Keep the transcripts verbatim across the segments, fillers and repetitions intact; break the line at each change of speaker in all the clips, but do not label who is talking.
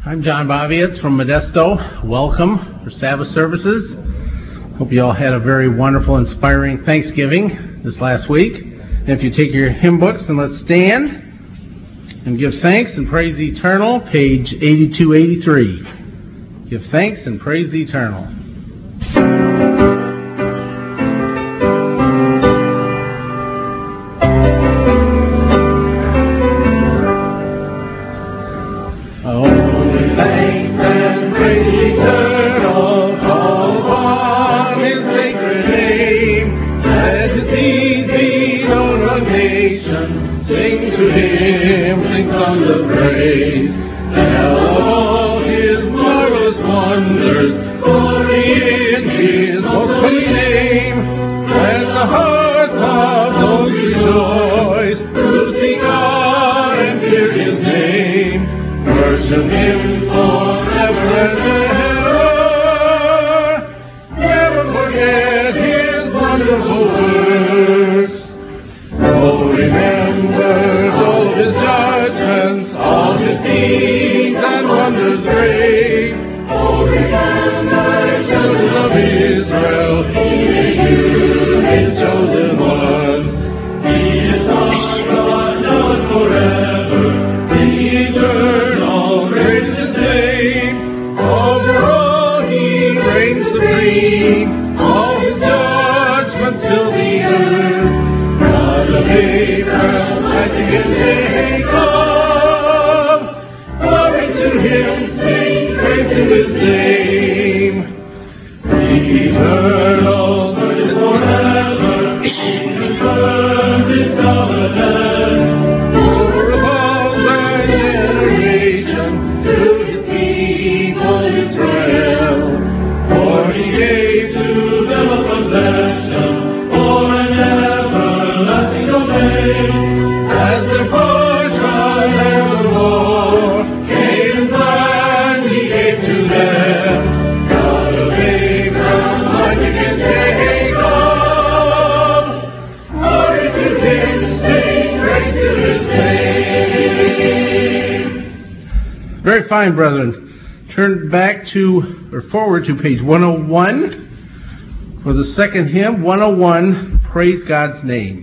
I'm John Bavietz from Modesto. Welcome for Sabbath services. Hope you all had a very wonderful, inspiring Thanksgiving this last week. And if you take your hymn books and let's stand and give thanks and praise the Eternal, page eighty-two eighty-three. Give thanks and praise the Eternal. Very fine, brethren. Turn back to, or forward to page one oh one for the second hymn, one oh one, Praise God's Name.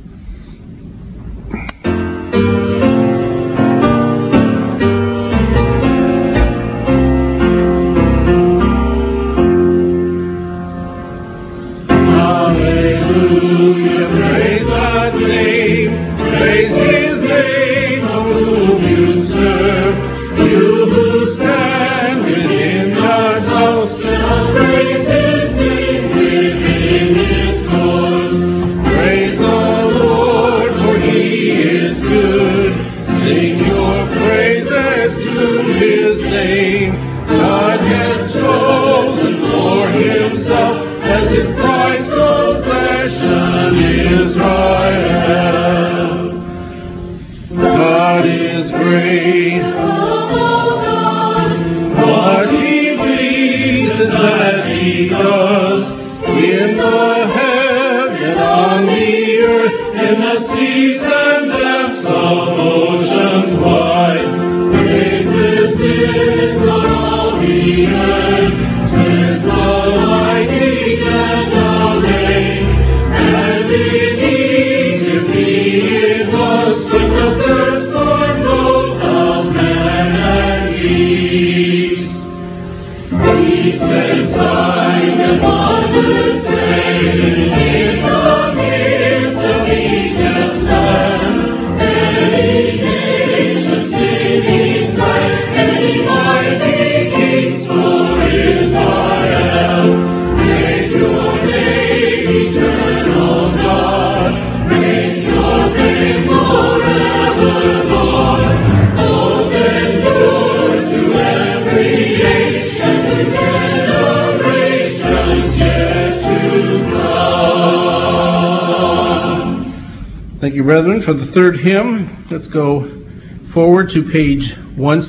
Thank you, brethren. For the third hymn, let's go forward to page one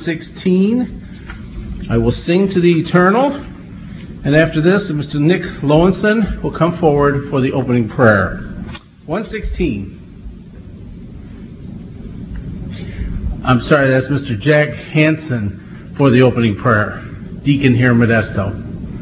sixteen. I will sing to the Eternal. And after this, Mister Nick Lowenson will come forward for the opening prayer. one sixteen. I'm sorry, that's Mister Jack Hansen for the opening prayer. Deacon here, Modesto.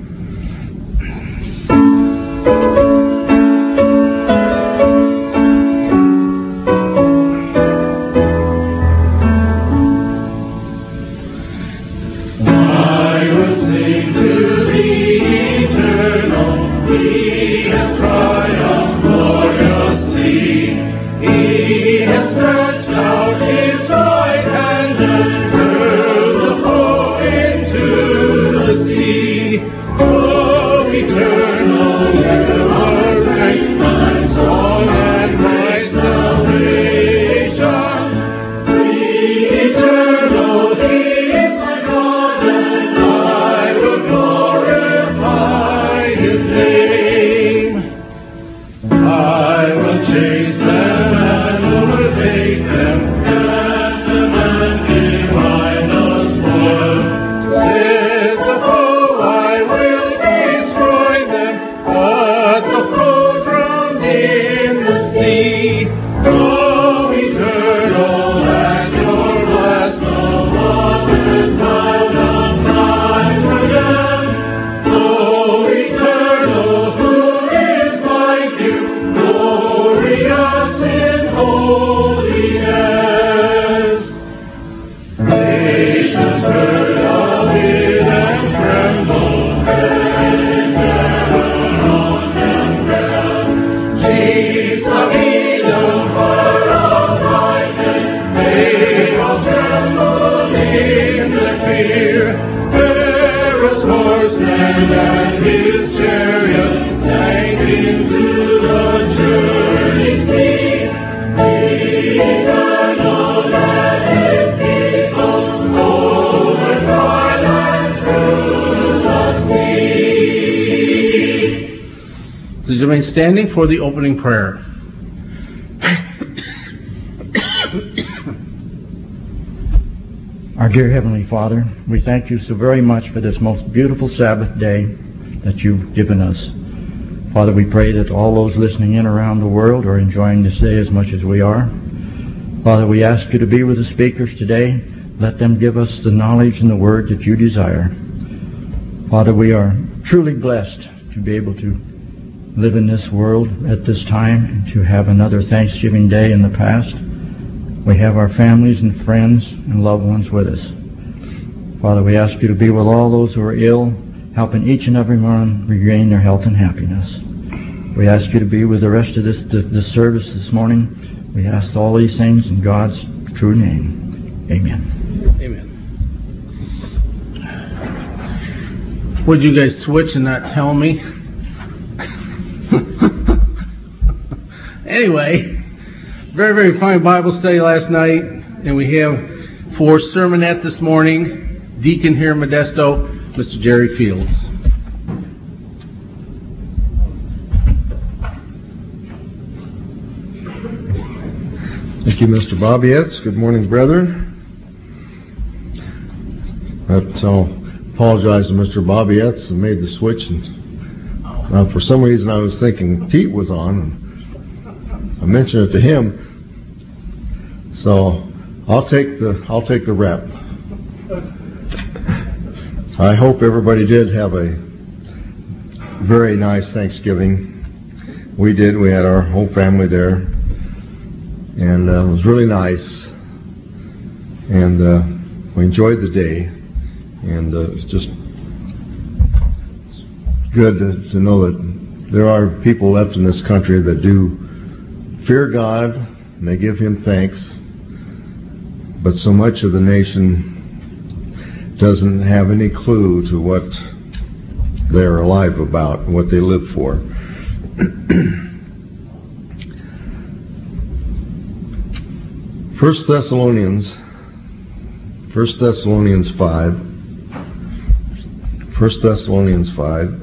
Standing for the opening prayer.
Our dear Heavenly Father, we thank you so very much for this most beautiful Sabbath day that you've given us. Father, we pray that all those listening in around the world are enjoying this day as much as we are. Father, we ask you to be with the speakers today. Let them give us the knowledge and the word that you desire. Father, we are truly blessed to be able to live in this world at this time and to have another Thanksgiving Day in the past. We have our families and friends and loved ones with us. Father, we ask you to be with all those who are ill, helping each and every one regain their health and happiness. We ask you to be with the rest of this, this service this morning. We ask all these things in God's true name. Amen.
Amen. Would you guys switch and not tell me? Anyway, very, very fine Bible study last night, and we have for sermonette this morning, Deacon here in Modesto, Mister Jerry Fields.
Thank you, Mister Bobbietz. Good morning, brethren. I'll apologize to Mister Bobbietz who made the switch, and uh, for some reason I was thinking Pete was on, and I mentioned it to him, so I'll take the I'll take the rep. I hope everybody did have a very nice Thanksgiving. We did. We had our whole family there, and uh, it was really nice. And uh, we enjoyed the day, and uh, it's just good to, to know that there are people left in this country that do fear God, and they give Him thanks, but so much of the nation doesn't have any clue to what they're alive about and what they live for. First Thessalonians, First Thessalonians five, First Thessalonians five.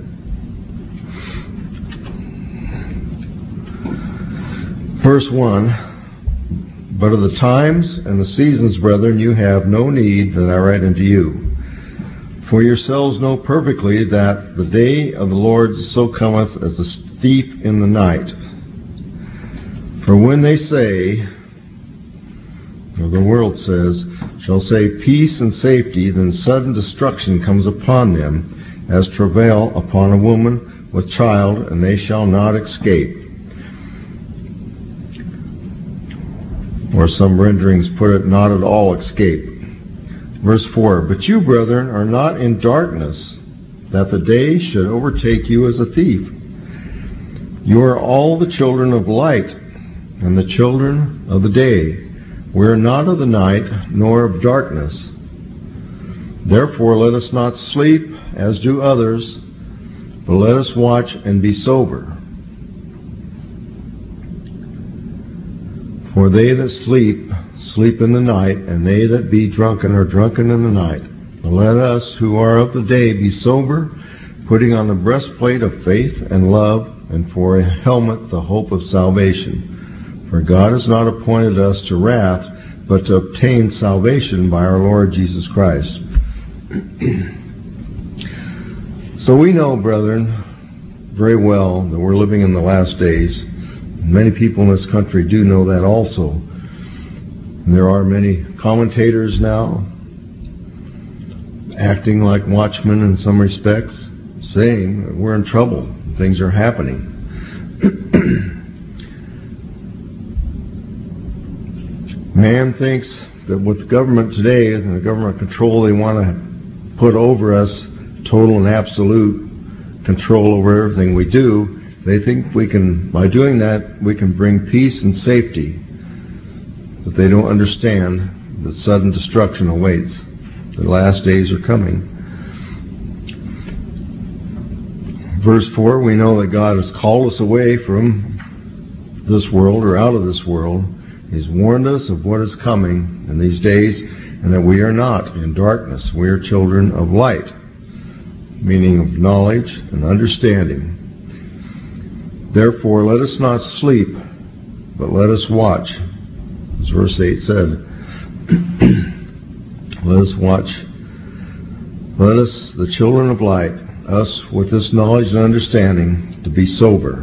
Verse one, but of the times and the seasons, brethren, you have no need that I write unto you. For yourselves know perfectly that the day of the Lord so cometh as a thief in the night. For when they say, or the world says, shall say peace and safety, then sudden destruction comes upon them, as travail upon a woman with child, and they shall not escape. Or some renderings put it, not at all escape. Verse four, but you, brethren, are not in darkness, that the day should overtake you as a thief. You are all the children of light, and the children of the day. We are not of the night, nor of darkness. Therefore let us not sleep, as do others, but let us watch and be sober. For they that sleep, sleep in the night, and they that be drunken are drunken in the night. But let us, who are of the day, be sober, putting on the breastplate of faith and love, and for a helmet the hope of salvation. For God has not appointed us to wrath, but to obtain salvation by our Lord Jesus Christ. So we know, brethren, very well that we're living in the last days. Many people in this country do know that also. And there are many commentators now acting like watchmen in some respects, saying that we're in trouble, things are happening. Man thinks that with government today and the government control they want to put over us, total and absolute control over everything we do, they think we can, by doing that, we can bring peace and safety. But they don't understand that sudden destruction awaits. The last days are coming. Verse four, we know that God has called us away from this world, or out of this world. He's warned us of what is coming in these days, and that we are not in darkness. We are children of light, meaning of knowledge and understanding. Therefore, let us not sleep, but let us watch. As verse eight said, let us watch. Let us, the children of light, us with this knowledge and understanding, to be sober.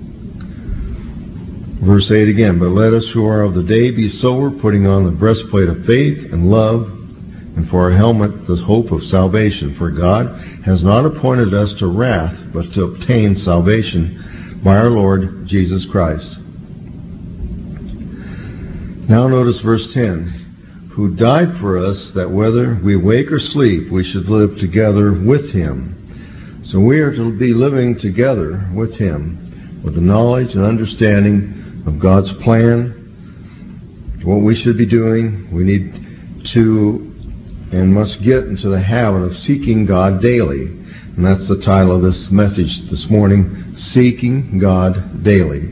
Verse eight again, but let us who are of the day be sober, putting on the breastplate of faith and love, and for our helmet the hope of salvation. For God has not appointed us to wrath, but to obtain salvation by our Lord Jesus Christ. Now notice verse ten, who died for us, that whether we wake or sleep, we should live together with Him. So we are to be living together with Him, with the knowledge and understanding of God's plan, what we should be doing. We need to and must get into the habit of seeking God daily. And that's the title of this message this morning, Seeking God Daily.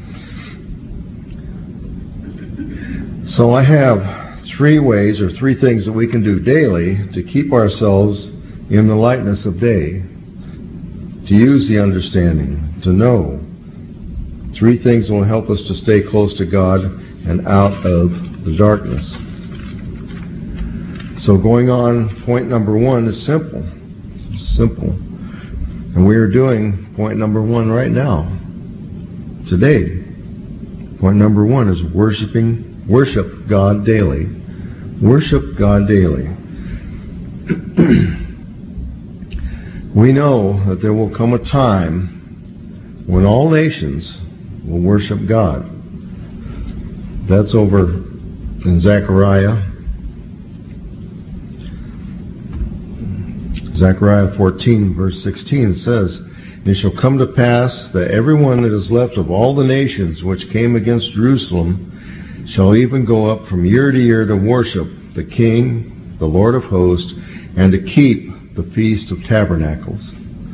So I have three ways or three things that we can do daily to keep ourselves in the lightness of day, to use the understanding, to know. Three things will help us to stay close to God and out of the darkness. So going on, point number one is simple. It's simple. And we are doing point number one right now, today. Point number one is worshiping, worship God daily. Worship God daily. We know that there will come a time when all nations will worship God. That's over in Zechariah. Zechariah fourteen, verse sixteen says, it shall come to pass that everyone that is left of all the nations which came against Jerusalem shall even go up from year to year to worship the King, the Lord of hosts, and to keep the Feast of Tabernacles.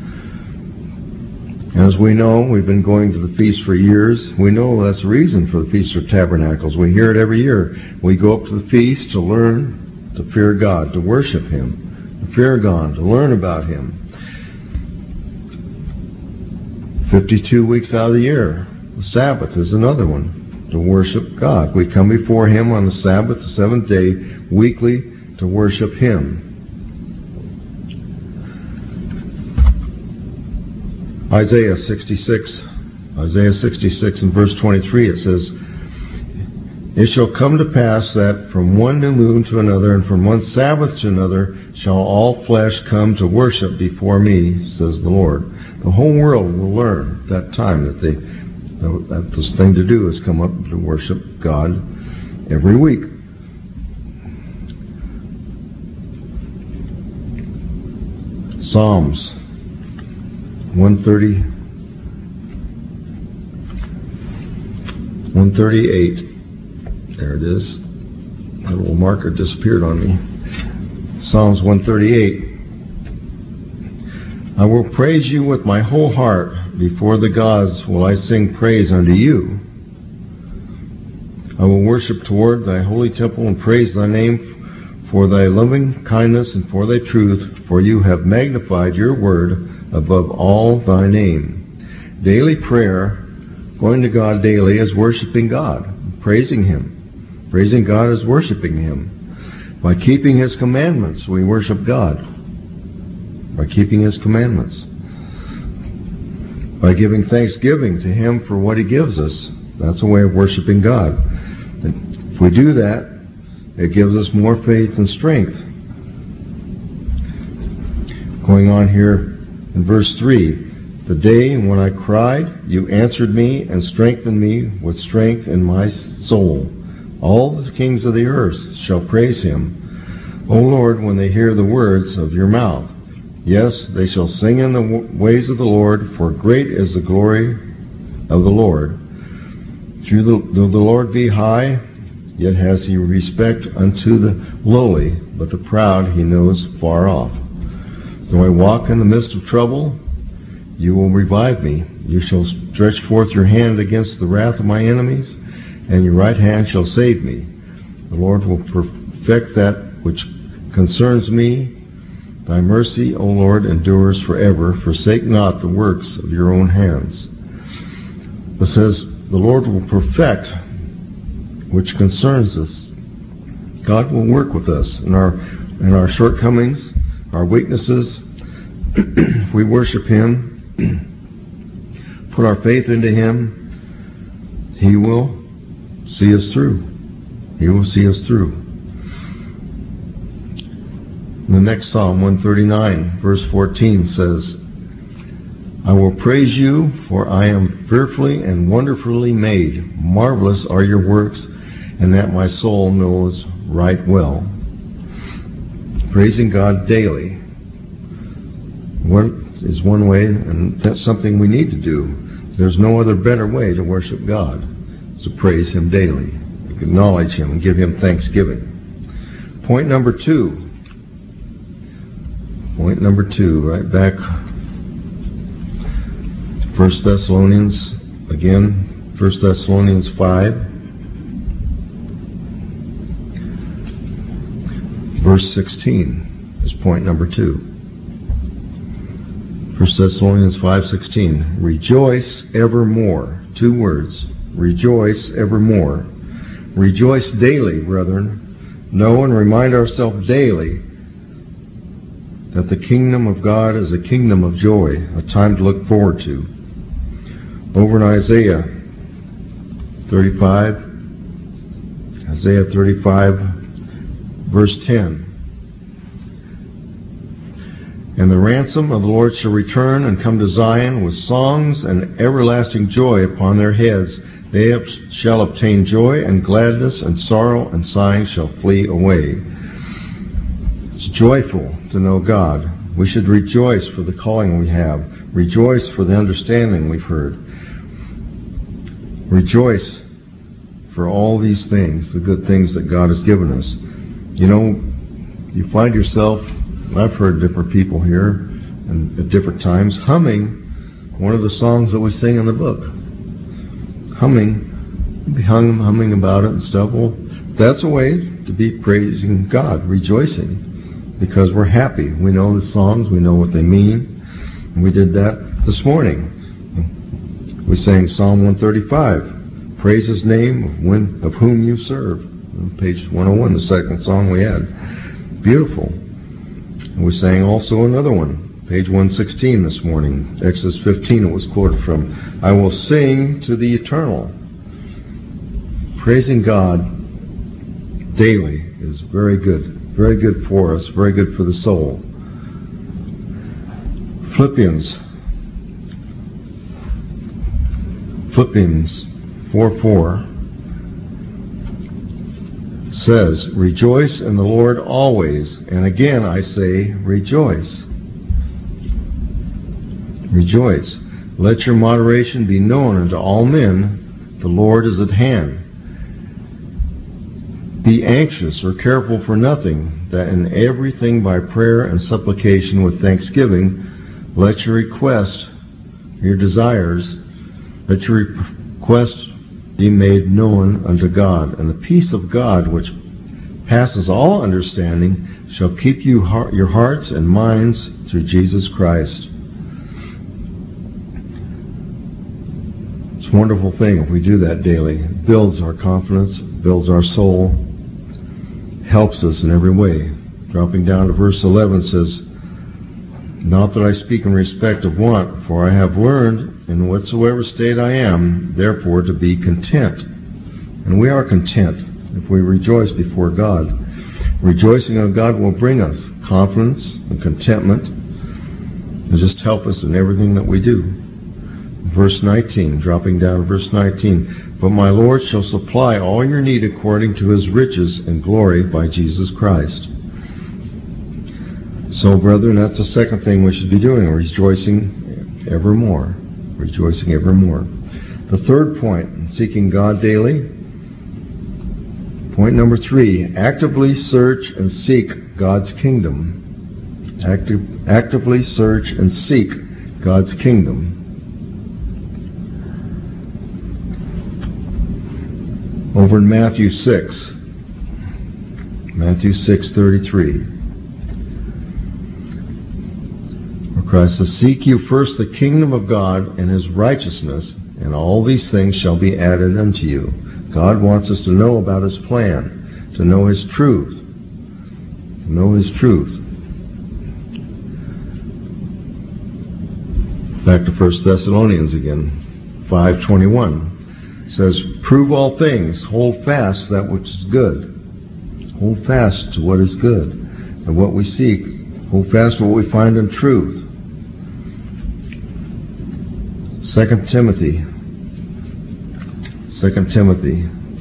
As we know, we've been going to the feast for years. We know that's the reason for the Feast of Tabernacles. We hear it every year. We go up to the feast to learn to fear God, to worship Him, to fear God, to learn about Him. fifty-two weeks out of the year, the Sabbath is another one, to worship God. We come before Him on the Sabbath, the seventh day, weekly, to worship Him. Isaiah sixty-six, Isaiah sixty-six and verse twenty-three, it says, It shall come to pass that from one new moon to another, and from one Sabbath to another, shall all flesh come to worship before me, says the Lord. The whole world will learn at that time that they that this thing to do is come up to worship God every week. Psalms one thirty, one thirty-eight. There it is. That little marker disappeared on me. Psalms one thirty-eight. I will praise you with my whole heart. Before the gods will I sing praise unto you. I will worship toward thy holy temple and praise thy name for thy loving kindness and for thy truth, for you have magnified your word above all thy name. Daily prayer, going to God daily, is worshiping God, praising Him. Praising God is worshiping Him. By keeping His commandments, we worship God. By keeping His commandments. By giving thanksgiving to Him for what He gives us. That's a way of worshiping God. And if we do that, it gives us more faith and strength. Going on here in verse three. The day when I cried, you answered me and strengthened me with strength in my soul. All the kings of the earth shall praise Him. O Lord, when they hear the words of your mouth. Yes, they shall sing in the ways of the Lord, for great is the glory of the Lord. Though the, though the Lord be high, yet has He respect unto the lowly, but the proud He knows far off. Though I walk in the midst of trouble, you will revive me. You shall stretch forth your hand against the wrath of my enemies, and your right hand shall save me. The Lord will perfect that which concerns me. Thy mercy, O Lord, endures forever. Forsake not the works of your own hands. It says, the Lord will perfect which concerns us. God will work with us in our, in our shortcomings, our weaknesses. If we worship Him, put our faith into Him, He will see us through. He will see us through. The next Psalm, one thirty-nine, verse fourteen says, I will praise you, for I am fearfully and wonderfully made. Marvelous are your works, and that my soul knows right well. Praising God daily is one way, and that's something we need to do. There's no other better way to worship God, is to praise Him daily, acknowledge Him, and give Him thanksgiving. Point number two. Point number two, right back First Thessalonians, again, First Thessalonians five, verse sixteen is point number two. First Thessalonians five sixteen. Rejoice evermore. Two words. Rejoice evermore. Rejoice daily, brethren. Know and remind ourselves daily that the kingdom of God is a kingdom of joy, a time to look forward to. Over in Isaiah thirty-five, Isaiah thirty-five, verse ten. And the ransom of the Lord shall return and come to Zion with songs and everlasting joy upon their heads. They shall obtain joy and gladness, and sorrow and sighing shall flee away. It's joyful to know God. We should rejoice for the calling we have. Rejoice for the understanding we've heard. Rejoice for all these things, the good things that God has given us. You know, you find yourself, I've heard different people here and at different times, humming one of the songs that we sing in the book. Humming, hum, humming about it and stuff. Well, that's a way to be praising God, rejoicing, because we're happy. We know the songs, we know what they mean. And we did that this morning. We sang Psalm one thirty-five, praise His name of, when, of whom you serve. On page one oh one, the second song we had. Beautiful. And we sang also another one, page one sixteen this morning, Exodus fifteen it was quoted from. I will sing to the eternal. praising God daily is very good, very good for us, very good for the soul. Philippians, Philippians four four says, "Rejoice in the Lord always, and again I say, rejoice." Rejoice. Let your moderation be known unto all men. The Lord is at hand. Be anxious or careful for nothing, that in everything by prayer and supplication with thanksgiving, let your request, your desires, let your request be made known unto God. And the peace of God, which passes all understanding, shall keep you your hearts and minds through Jesus Christ. It's a wonderful thing if we do that daily. It builds our confidence, builds our soul, helps us in every way. Dropping down to verse eleven says, "Not that I speak in respect of want, for I have learned in whatsoever state I am, therefore to be content." And we are content if we rejoice before God. Rejoicing in God will bring us confidence and contentment and just help us in everything that we do. Verse nineteen, dropping down to verse nineteen, "But my Lord shall supply all your need according to his riches and glory by Jesus Christ." So, brethren, that's the second thing we should be doing, rejoicing evermore. Rejoicing evermore. The third point, seeking God daily. Point number three, actively search and seek God's kingdom. Active, actively search and seek God's kingdom. Over in Matthew six, Matthew six thirty-three. Where Christ says, "Seek you first the kingdom of God and his righteousness, and all these things shall be added unto you." God wants us to know about his plan, to know his truth, to know his truth. Back to First Thessalonians again, five twenty-one. It says, "Prove all things, hold fast that which is good." Hold fast to what is good and what we seek. Hold fast to what we find in truth. Second Timothy. Second Timothy.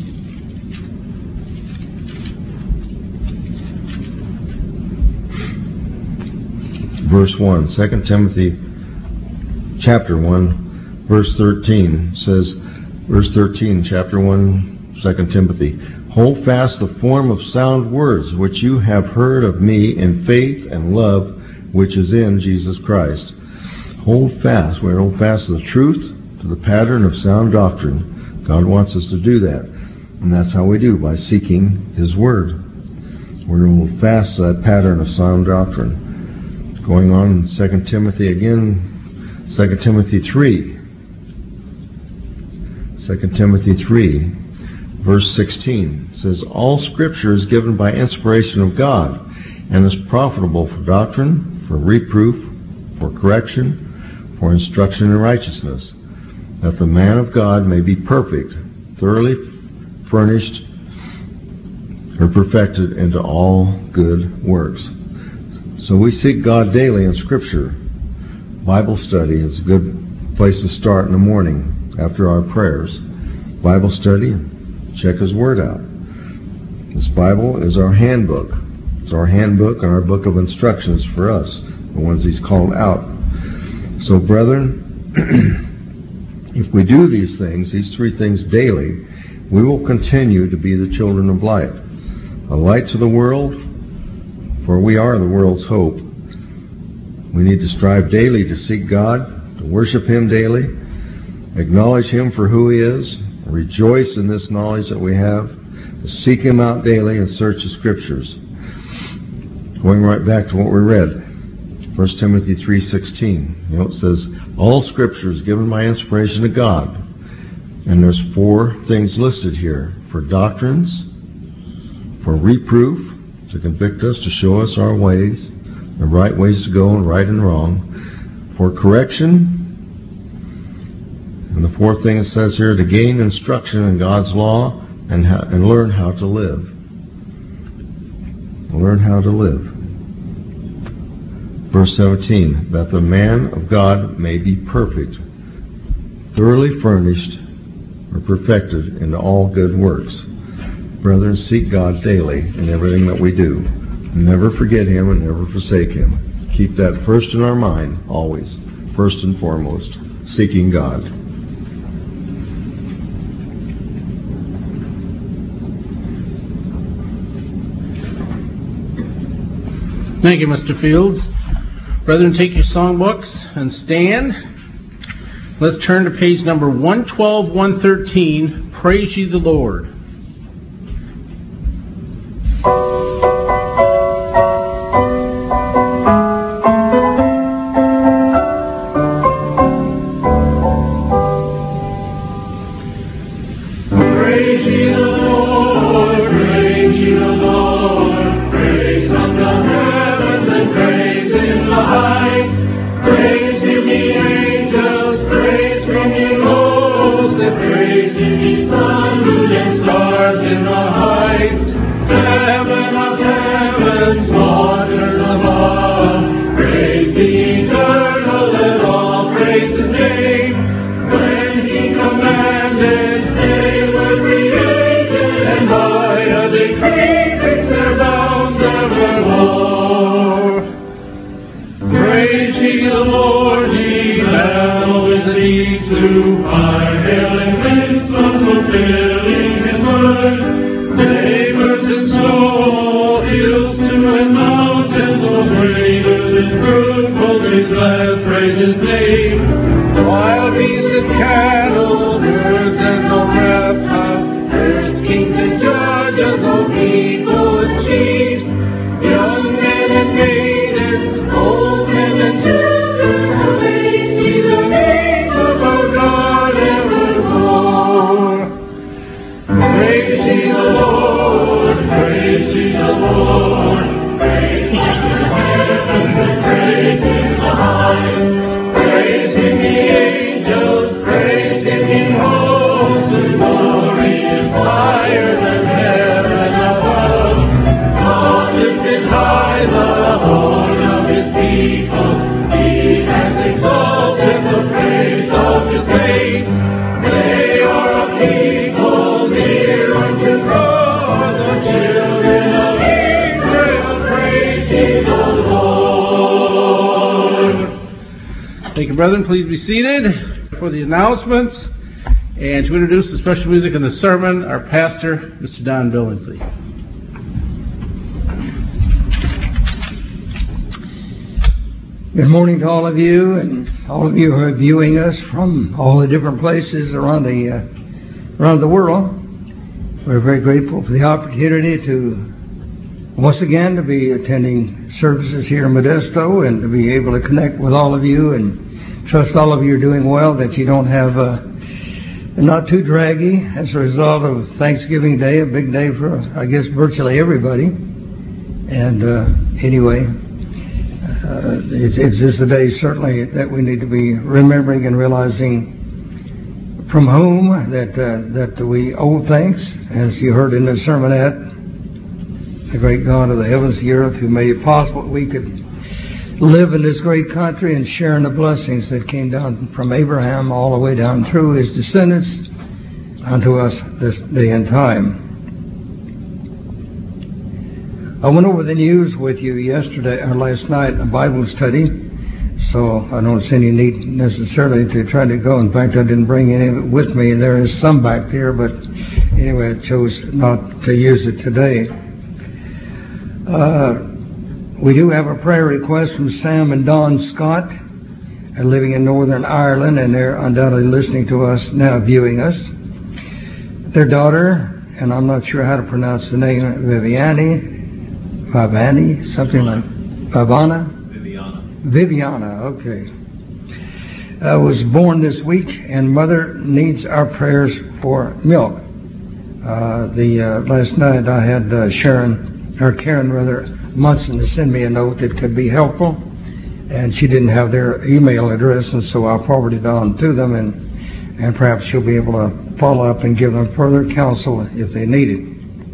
Verse one. Second Timothy chapter one, verse thirteen says, Verse thirteen, chapter one, Second Timothy. "Hold fast the form of sound words which you have heard of me in faith and love which is in Jesus Christ." Hold fast. We hold fast to the truth, to the pattern of sound doctrine. God wants us to do that. And that's how we do, by seeking his word. We're going to hold fast to that pattern of sound doctrine. Going on in Second Timothy again, Second Timothy three. Second Timothy three, verse sixteen says, "All Scripture is given by inspiration of God, and is profitable for doctrine, for reproof, for correction, for instruction in righteousness, that the man of God may be perfect, thoroughly furnished or perfected into all good works." So we seek God daily in Scripture. Bible study is a good place to start in the morning after our prayers. Bible study, check his word out. This Bible is our handbook. It's our handbook and our book of instructions for us, the ones he's called out. So, brethren, if we do these things, these three things daily, we will continue to be the children of light. A light to the world, for we are the world's hope. We need to strive daily to seek God, to worship him daily, acknowledge him for who he is, rejoice in this knowledge that we have, to seek him out daily and search the Scriptures. Going right back to what we read, First Timothy three sixteen. You know, it says, "All Scripture is given by inspiration to God." And there's four things listed here: for doctrines, for reproof, to convict us, to show us our ways, the right ways to go and right and wrong, for correction, and the fourth thing it says here, to gain instruction in God's law and, how, and learn how to live. Learn how to live. Verse seventeen, that the man of God may be perfect, thoroughly furnished or perfected in all good works. Brethren, seek God daily in everything that we do. Never forget Him and never forsake Him. Keep that first in our mind, always. First and foremost, seeking God.
Thank you, Mister Fields. Brethren, take your songbooks and stand. Let's turn to page number one twelve, one thirteen, Praise Ye the Lord. Brethren, please be seated for the announcements and to introduce the special music in the sermon, our pastor, Mister Don Billingsley.
Good morning to all of you and all of you who are viewing us from all the different places around the uh, around the world. We're very grateful for the opportunity to once again to be attending services here in Modesto and to be able to connect with all of you and trust all of you are doing well, that you don't have uh, not too draggy as a result of Thanksgiving Day, a big day for, I guess, virtually everybody. And uh, anyway, uh, it's, it's just a day certainly that we need to be remembering and realizing from whom that uh, that we owe thanks, as you heard in the sermonette, the great God of the heavens and the earth who made it possible that we could live in this great country and share in the blessings that came down from Abraham all the way down through his descendants unto us this day and time. I went over the news with you yesterday or last night in a Bible study, so I don't see any need necessarily to try to go. In fact, I didn't bring any of it with me. There is some back there, but anyway, I chose not to use it today. Uh, We do have a prayer request from Sam and Dawn Scott, uh, living in Northern Ireland, and they're undoubtedly listening to us now, viewing us. Their daughter, and I'm not sure how to pronounce the name, Viviani, Vivani, something like Vivana?
Viviana.
Viviana, okay. Uh, was born this week, and mother needs our prayers for milk. Uh, the uh, last night I had uh, Sharon, or Karen rather, Munson to send me a note that could be helpful, and she didn't have their email address, and so I'll forward it on to them, and and perhaps she'll be able to follow up and give them further counsel if they need it.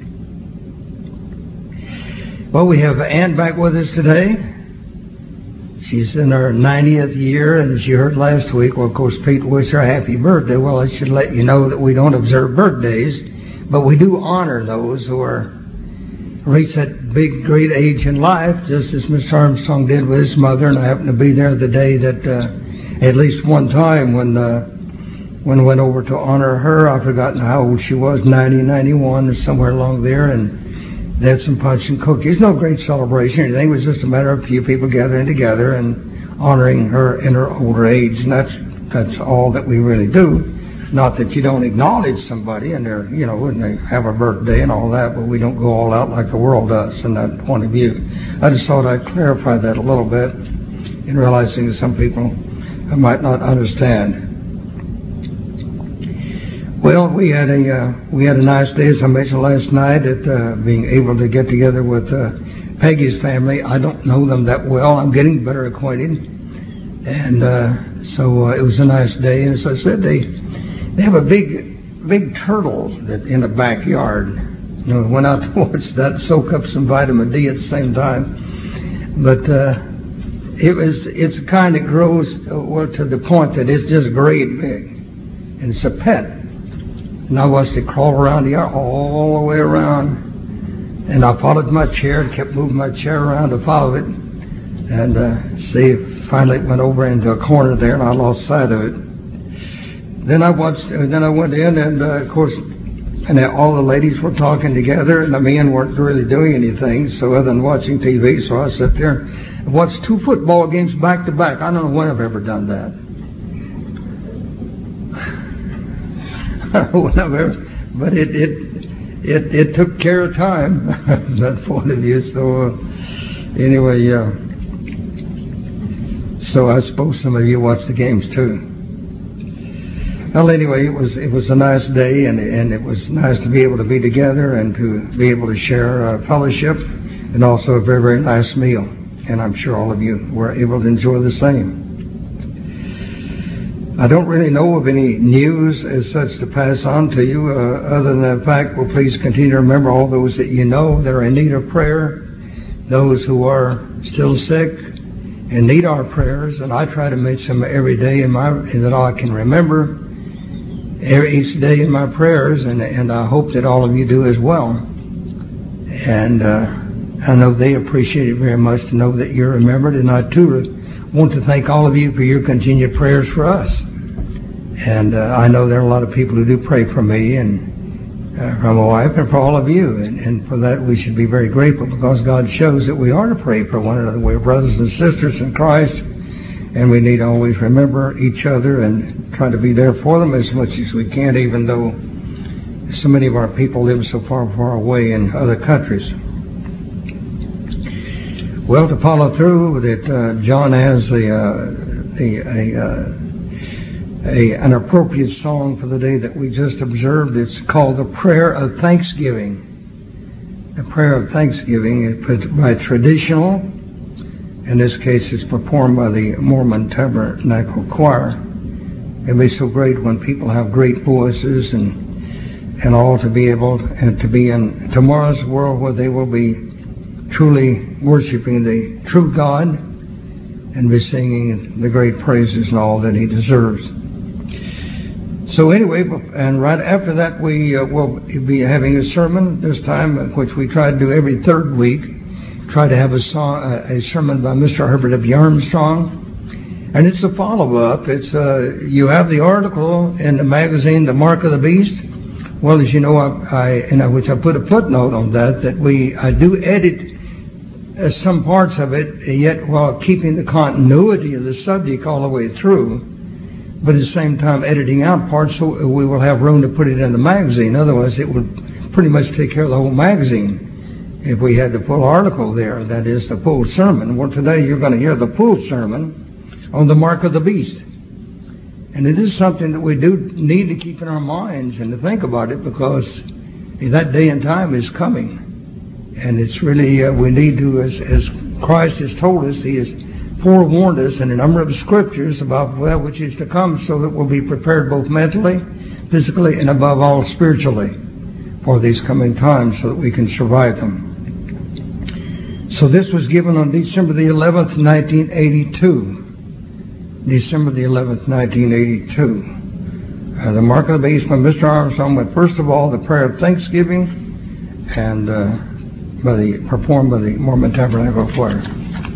Well, we have Ann back with us today. She's in her ninetieth year, and as you heard last week, well, of course, Pete wished her a happy birthday. Well, I should let you know that we don't observe birthdays, but we do honor those who are reach that big, great age in life, just as Mister Armstrong did with his mother. And I happened to be there the day that, uh, at least one time when uh, when I went over to honor her, I've forgotten how old she was, ninety, ninety-one, or somewhere along there, and they had some punch and cookies. No great celebration or anything. It was just a matter of a few people gathering together and honoring her in her older age, and that's that's all that we really do. Not that you don't acknowledge somebody and they're, you know, and they have a birthday and all that, but we don't go all out like the world does from that point of view. I just thought I'd clarify that a little bit in realizing that some people might not understand. Well, we had a uh, we had a nice day, as I mentioned last night, at uh, being able to get together with uh, Peggy's family. I don't know them that well. I'm getting better acquainted, and uh, so uh, it was a nice day. And as I said, they they have a big big turtle that in the backyard. You know, went out to watch that, soak up some vitamin D at the same time. But uh, it was it's a kind that grows uh, well, to the point that it's just great big, and it's a pet. And I watched it crawl around the yard all the way around. And I followed my chair and kept moving my chair around to follow it. And uh, see, finally it went over into a corner there and I lost sight of it. Then I watched, uh, then I went in and uh, of course, and all the ladies were talking together and the men weren't really doing anything, so other than watching T V. So I sat there and watched two football games back to back. I don't know when I've ever done that. Whatever, but it it it it took care of time from that point of view. So uh, anyway, yeah. So I suppose some of you watch the games too. Well, anyway, it was it was a nice day, and and it was nice to be able to be together and to be able to share uh, fellowship, and also a very very nice meal. And I'm sure all of you were able to enjoy the same. I don't really know of any news as such to pass on to you, uh, other than the fact, well, please continue to remember all those that you know that are in need of prayer, those who are still sick and need our prayers, and I try to mention them every day in my that I can remember, every, each day in my prayers, and, and I hope that all of you do as well. And uh, I know they appreciate it very much to know that you're remembered, and I too want to thank all of you for your continued prayers for us. And uh, I know there are a lot of people who do pray for me and uh, for my wife and for all of you. And, and for that we should be very grateful, because God shows that we are to pray for one another. We're brothers and sisters in Christ, and we need to always remember each other and try to be there for them as much as we can, even though so many of our people live so far, far away in other countries. Well, to follow through that, uh, John has a, uh, a, a, uh, a an appropriate song for the day that we just observed. It's called the Prayer of Thanksgiving. The Prayer of Thanksgiving is by traditional. In this case, it's performed by the Mormon Tabernacle Choir. It'd be so great when people have great voices and and all to be able and to be in tomorrow's world where they will be truly worshiping the true God and be singing the great praises and all that He deserves. So anyway, and right after that we uh, will be having a sermon this time, which we try to do every third week. Try to have a, song, uh, a sermon by Mister Herbert W. Armstrong. And it's a follow-up. It's uh, you have the article in the magazine, The Mark of the Beast. Well, as you know, I, I and I, which I put a footnote on that, that we I do edit Uh, some parts of it, yet while keeping the continuity of the subject all the way through, but at the same time editing out parts so we will have room to put it in the magazine. Otherwise, it would pretty much take care of the whole magazine if we had the full article there, that is, the full sermon. Well, today you're going to hear the full sermon on the mark of the beast. And it is something that we do need to keep in our minds and to think about it, because that day and time is coming. And it's really, uh, we need to, as, as Christ has told us, He has forewarned us in a number of scriptures about that which is to come, so that we'll be prepared both mentally, physically, and above all spiritually for these coming times, so that we can survive them. So this was given on December the eleventh, nineteen eighty-two. December the eleventh, nineteen eighty-two. Uh, the mark of the beast by Mister Armstrong, but first of all, the prayer of thanksgiving, and uh, by the performed by the Mormon Tabernacle Choir.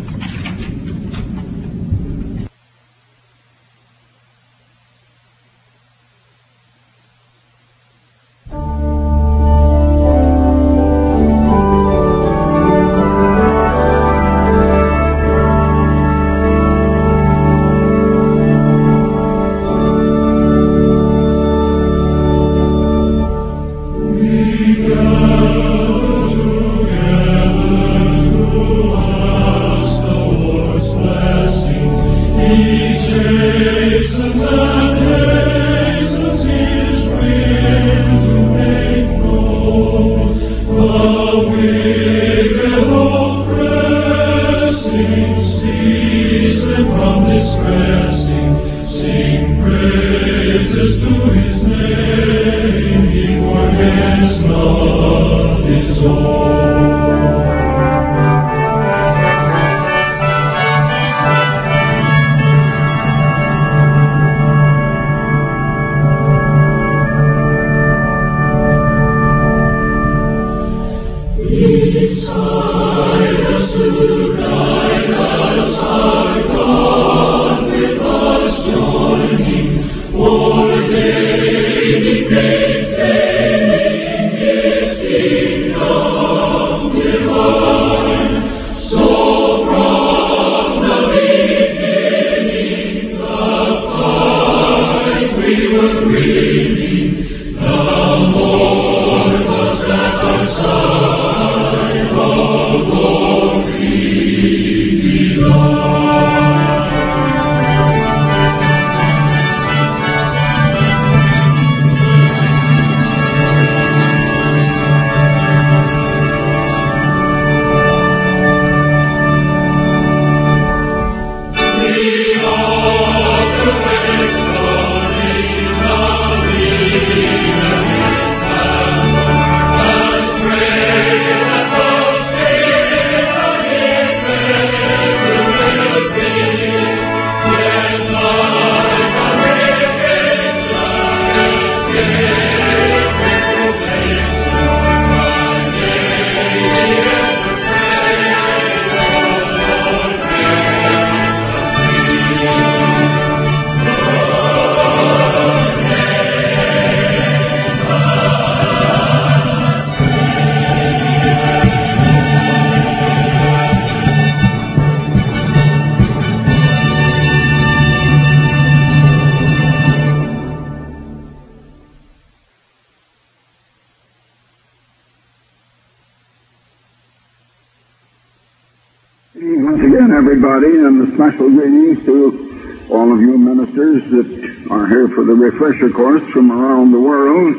Once again, everybody, and the special greetings to all of you ministers that are here for the refresher course from around the world.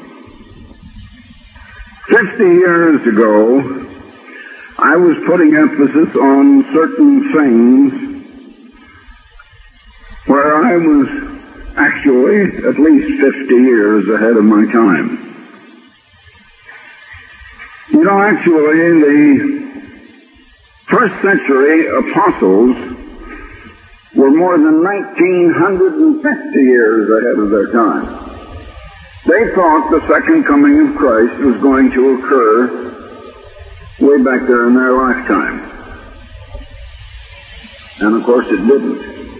Fifty years ago, I was putting emphasis on certain things where I was actually at least fifty years ahead of my time. You know, actually, the first century apostles were more than nineteen fifty years ahead of their time. They thought the second coming of Christ was going to occur way back there in their lifetime. And of course it didn't.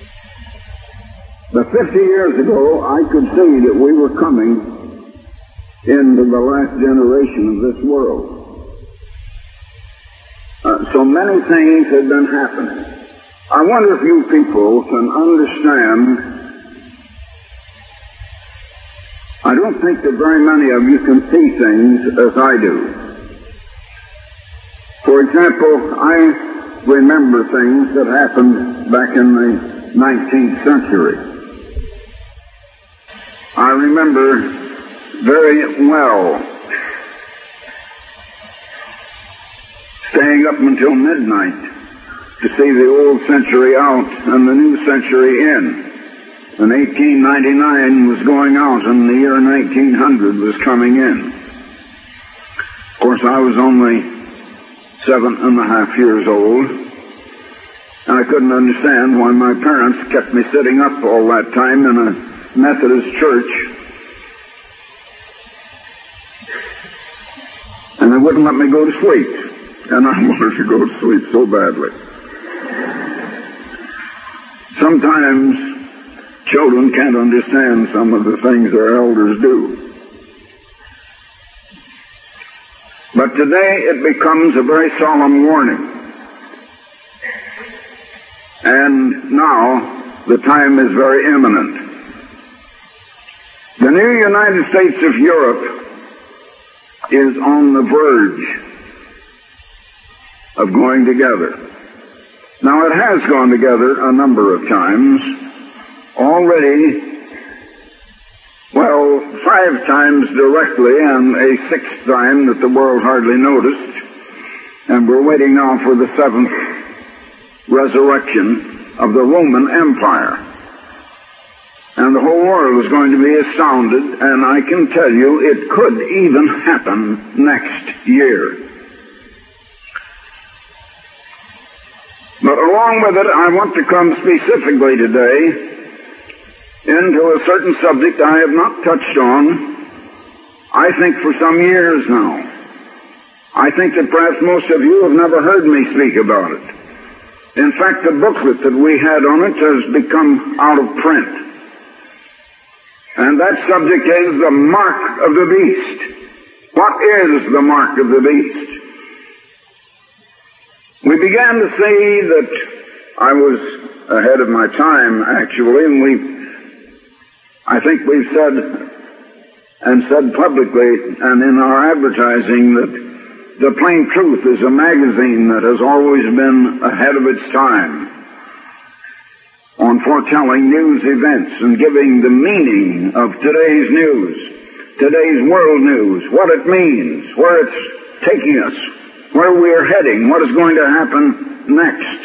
But fifty years ago, I could see that we were coming into the last generation of this world. Uh, so many things have been happening. I wonder if you people can understand. I don't think that very many of you can see things as I do. For example, I remember things that happened back in the nineteenth century. I remember very well staying up until midnight to see the old century out and the new century in. And eighteen ninety-nine was going out and the year nineteen hundred was coming in. Of course, I was only seven and a half years old, and I couldn't understand why my parents kept me sitting up all that time in a Methodist church, and they wouldn't let me go to sleep, and I wanted to go to sleep so badly. Sometimes children can't understand some of the things their elders do. But today it becomes a very solemn warning. And now the time is very imminent. The new United States of Europe is on the verge of going together. Now it has gone together a number of times. Already, well, five times directly and a sixth time that the world hardly noticed. And we're waiting now for the seventh resurrection of the Roman Empire. And the whole world is going to be astounded, and I can tell you it could even happen next year. But along with it, I want to come specifically today into a certain subject I have not touched on, I think, for some years now. I think that perhaps most of you have never heard me speak about it. In fact, the booklet that we had on it has become out of print. And that subject is the mark of the beast. What is the mark of the beast? We began to see that I was ahead of my time, actually, and we, I think we've said and said publicly and in our advertising that The Plain Truth is a magazine that has always been ahead of its time on foretelling news events and giving the meaning of today's news, today's world news, what it means, where it's taking us, where we are heading, what is going to happen next.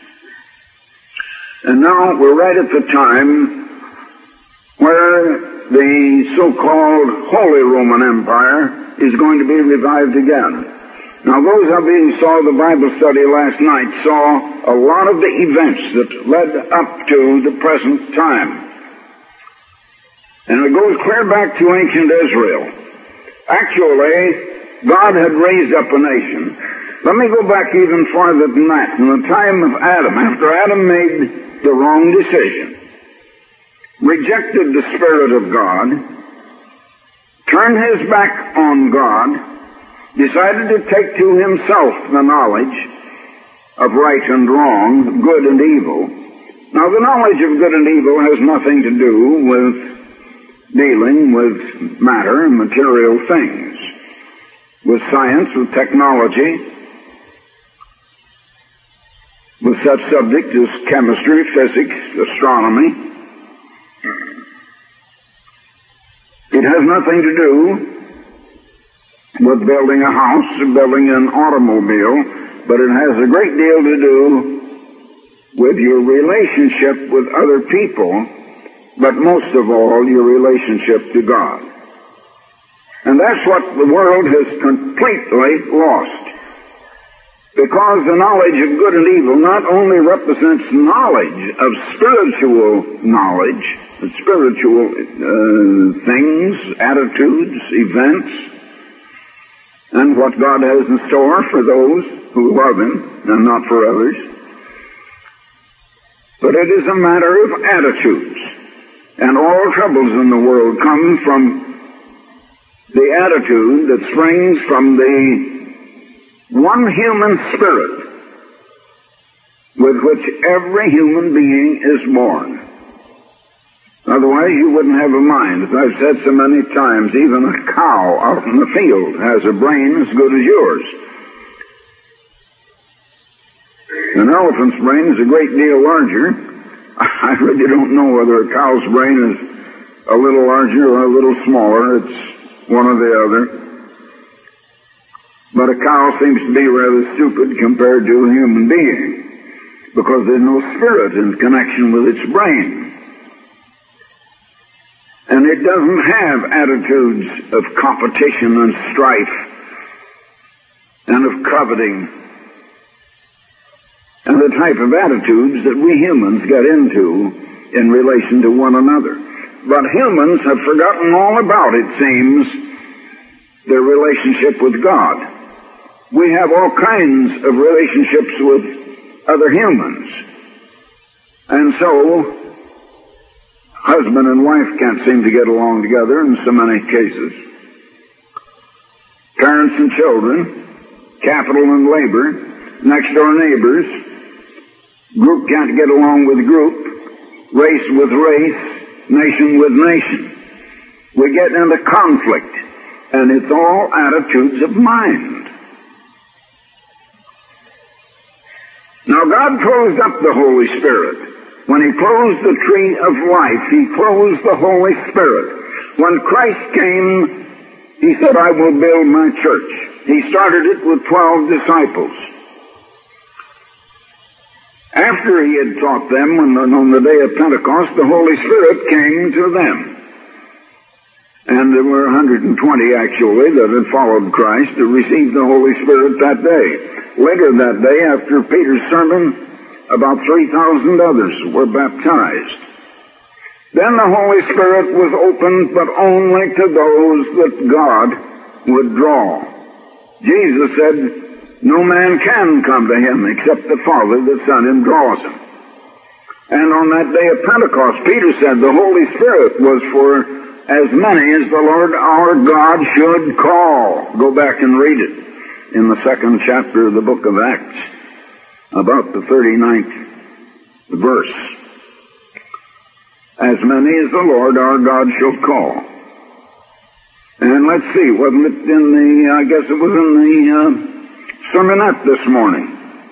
And now we're right at the time where the so-called Holy Roman Empire is going to be revived again. Now, those of you who saw the Bible study last night saw a lot of the events that led up to the present time. And it goes clear back to ancient Israel. Actually, God had raised up a nation. Let me go back even farther than that. In the time of Adam, after Adam made the wrong decision, rejected the Spirit of God, turned his back on God, decided to take to himself the knowledge of right and wrong, good and evil. Now, the knowledge of good and evil has nothing to do with dealing with matter and material things, with science, with technology, with such subjects as chemistry, physics, astronomy. It has nothing to do with building a house or building an automobile, but it has a great deal to do with your relationship with other people, but most of all, your relationship to God. And that's what the world has completely lost. Because the knowledge of good and evil not only represents knowledge of spiritual knowledge, spiritual uh, things, attitudes, events, and what God has in store for those who love Him, and not for others. But it is a matter of attitudes. And all troubles in the world come from the attitude that springs from the one human spirit with which every human being is born. Otherwise, you wouldn't have a mind. As I've said so many times, even a cow out in the field has a brain as good as yours. An elephant's brain is a great deal larger. I really don't know whether a cow's brain is a little larger or a little smaller. It's one or the other. But a cow seems to be rather stupid compared to a human being. because there's no spirit in connection with its brain. And it doesn't have attitudes of competition and strife and of coveting and the type of attitudes that we humans get into in relation to one another. But humans have forgotten all about, it seems, their relationship with God. We have all kinds of relationships with other humans. And so, husband and wife can't seem to get along together in so many cases. Parents and children, capital and labor, next door neighbors, group can't get along with group, race with race, nation with nation. We get into conflict, and it's all attitudes of mind. Now, God closed up the Holy Spirit. When He closed the tree of life, He closed the Holy Spirit. When Christ came, He said, I will build my church. He started it with twelve disciples. After He had taught them, when, on the day of Pentecost, the Holy Spirit came to them. And there were one hundred twenty, actually, that had followed Christ to receive the Holy Spirit that day. Later that day, after Peter's sermon, about three thousand others were baptized. Then the Holy Spirit was opened, but only to those that God would draw. Jesus said, no man can come to Him except the Father that sent Him draws him. And on that day of Pentecost, Peter said the Holy Spirit was for as many as the Lord our God should call. Go back and read it in the second chapter of the book of Acts, about the thirty-ninth verse. As many as the Lord our God shall call. And let's see, wasn't it in the, I guess it was in the uh, sermonette this morning.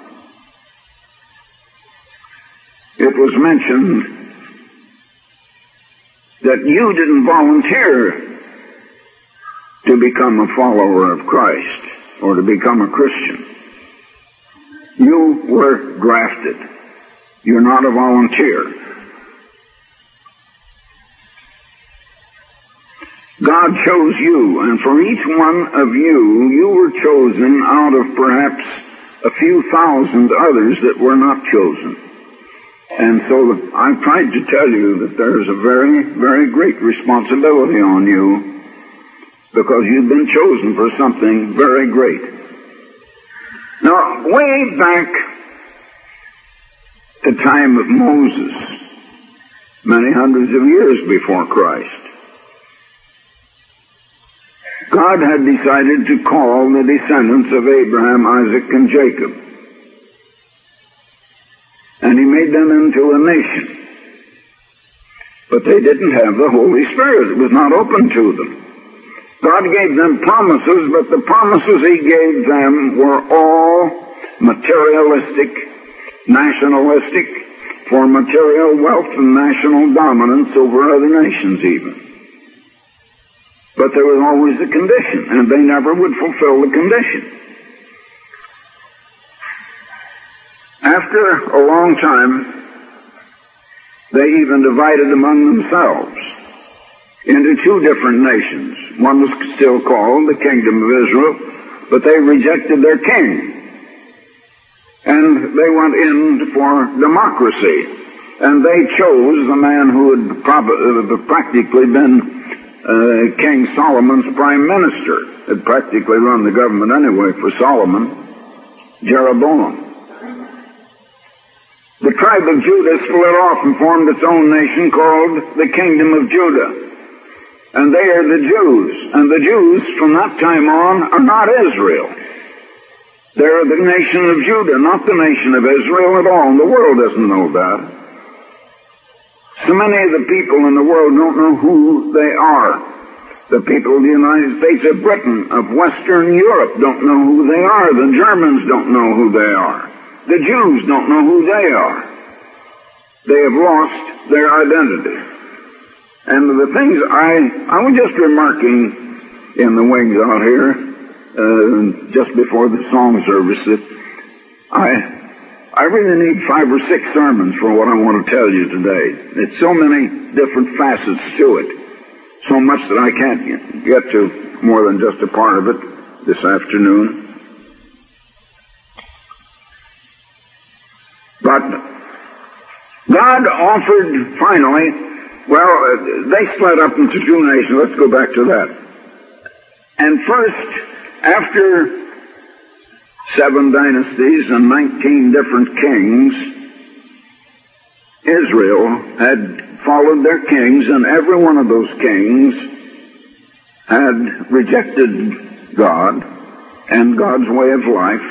It was mentioned that you didn't volunteer to become a follower of Christ or to become a Christian. You were drafted. You're not a volunteer. God chose you, and for each one of you, you were chosen out of perhaps a few thousand others that were not chosen. And so I've tried to tell you that there's a very, very great responsibility on you because you've been chosen for something very great. Now, way back the time of Moses, many hundreds of years before Christ, God had decided to call the descendants of Abraham, Isaac, and Jacob. And He made them into a nation. But they didn't have the Holy Spirit. It was not open to them. God gave them promises, but the promises He gave them were all materialistic, nationalistic, for material wealth and national dominance over other nations even. But there was always a condition, and they never would fulfill the condition. After a long time, they even divided among themselves into two different nations. One was still called the Kingdom of Israel, but they rejected their king. And they went in for democracy. And they chose the man who had prob- practically been uh, King Solomon's prime minister. Had practically run the government anyway for Solomon, Jeroboam. The tribe of Judah split off and formed its own nation called the Kingdom of Judah. And they are the Jews. And the Jews from that time on are not Israel. They're the nation of Judah, not the nation of Israel at all. And the world doesn't know that. So many of the people in the world don't know who they are. The people of the United States of Britain, of Western Europe, don't know who they are. The Germans don't know who they are. The Jews don't know who they are. They have lost their identity. And the things I, I was just remarking in the wings out here, uh, just before the song service, that I, I really need five or six sermons for what I want to tell you today. It's so many different facets to it, so much that I can't get to more than just a part of it this afternoon. But God offered finally, well, they split up into two nations. Let's go back to that. And first, after seven dynasties and nineteen different kings, Israel had followed their kings, and every one of those kings had rejected God and God's way of life,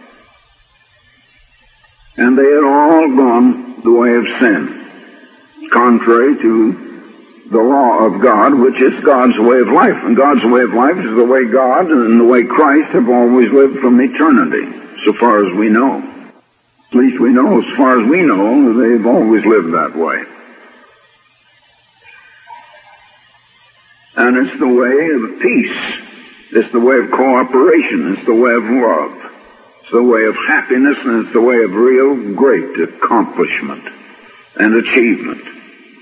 and they had all gone the way of sin, contrary to the law of God, which is God's way of life. And God's way of life is the way God and the way Christ have always lived from eternity, so far as we know. At least we know, as far as we know, they've always lived that way. And it's the way of peace. It's the way of cooperation. It's the way of love. It's the way of happiness, and it's the way of real great accomplishment and achievement,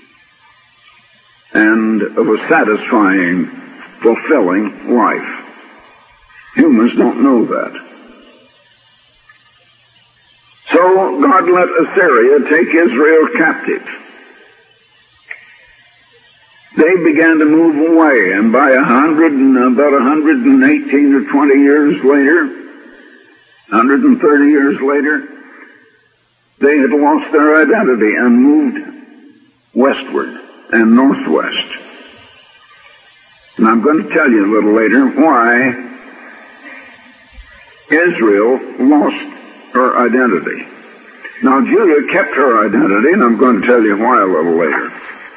and of a satisfying, fulfilling life. Humans don't know that. So God let Assyria take Israel captive. They began to move away, and by a hundred and about a hundred and eighteen or twenty years later, one hundred and thirty years later, they had lost their identity and moved westward and northwest. And I'm going to tell you a little later why Israel lost her identity. Now, Judah kept her identity, and I'm going to tell you why a little later.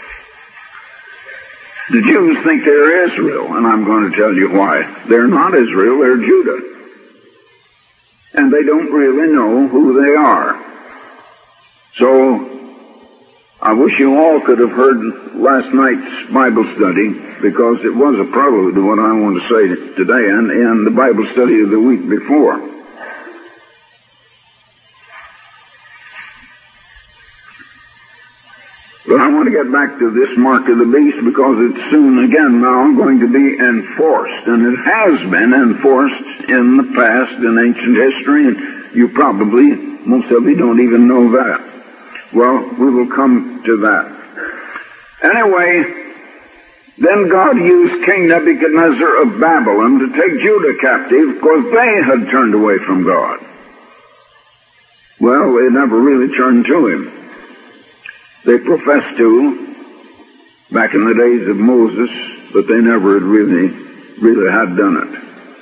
The Jews think they're Israel, and I'm going to tell you why. They're not Israel, they're Judah. And they don't really know who they are. So, I wish you all could have heard last night's Bible study, because it was a prelude to what I want to say today, and, and the Bible study of the week before. But I want to get back to this mark of the beast, because it's soon again now going to be enforced, and it has been enforced in the past in ancient history, and you probably, most of you don't even know that. Well, we will come to that. Anyway, then God used King Nebuchadnezzar of Babylon to take Judah captive, because they had turned away from God. Well, they never really turned to Him. They professed to, back in the days of Moses, but they never had really, really had done it.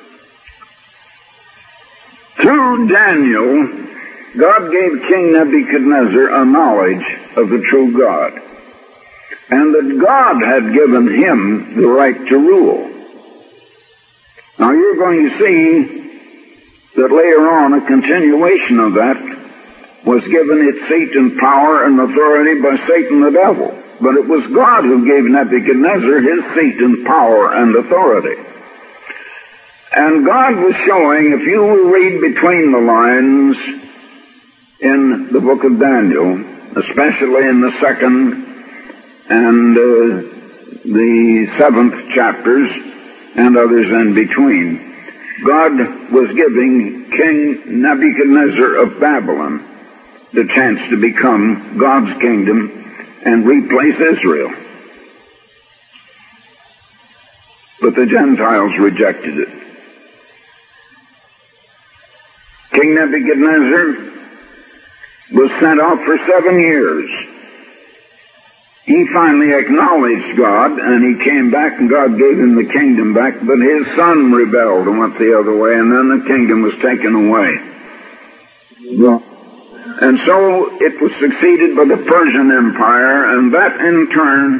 Through Daniel, God gave King Nebuchadnezzar a knowledge of the true God, and that God had given him the right to rule. Now you're going to see that later on a continuation of that was given its seat and power and authority by Satan the devil. But it was God who gave Nebuchadnezzar his seat and power and authority. And God was showing, if you will read between the lines in the book of Daniel, especially in the second and uh, the seventh chapters and others in between, God was giving King Nebuchadnezzar of Babylon the chance to become God's kingdom and replace Israel. But the Gentiles rejected it. King Nebuchadnezzar was sent out for seven years. He finally acknowledged God, and he came back, and God gave him the kingdom back, but his son rebelled and went the other way, and then the kingdom was taken away. Yeah. And so it was succeeded by the Persian Empire, and that in turn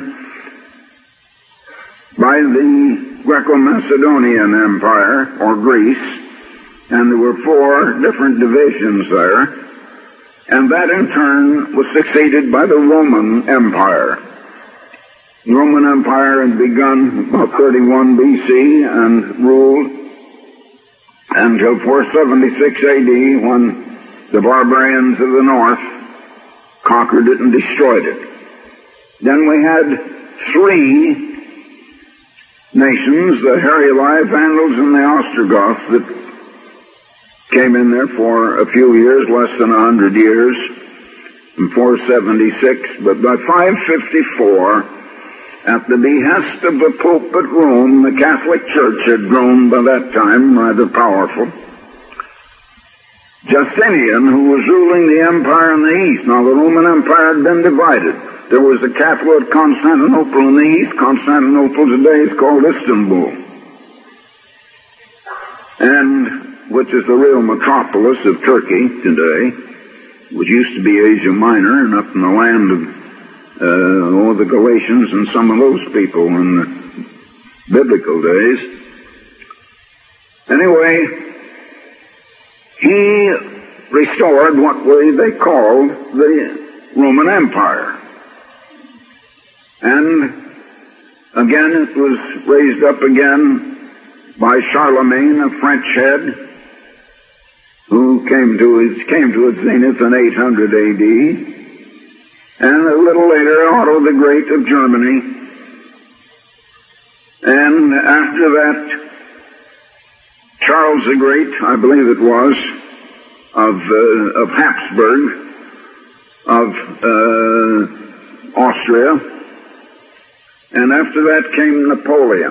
by the Greco-Macedonian Empire, or Greece, and there were four different divisions there. And that in turn was succeeded by the Roman Empire. The Roman Empire had begun about thirty-one B C and ruled until four seventy-six A D when the barbarians of the north conquered it and destroyed it. Then we had three nations, the Heruli, Vandals, and the Ostrogoths, that came in there for a few years, less than a hundred years, in four seventy-six. But by five fifty-four, at the behest of the Pope at Rome, the Catholic Church had grown by that time rather powerful. Justinian, who was ruling the empire in the east. Now, the Roman Empire had been divided. There was the capital at Constantinople in the east. Constantinople today is called Istanbul, and which is the real metropolis of Turkey today, which used to be Asia Minor, and up in the land of uh, oh, the Galatians and some of those people in the biblical days. Anyway, he restored what they called the Roman Empire. And again, it was raised up again by Charlemagne, a French head, who came to its, came to its zenith in eight hundred A D, and a little later, Otto the Great of Germany. And after that, Charles the Great, I believe it was, of, uh, of Habsburg, of uh, Austria. And after that came Napoleon.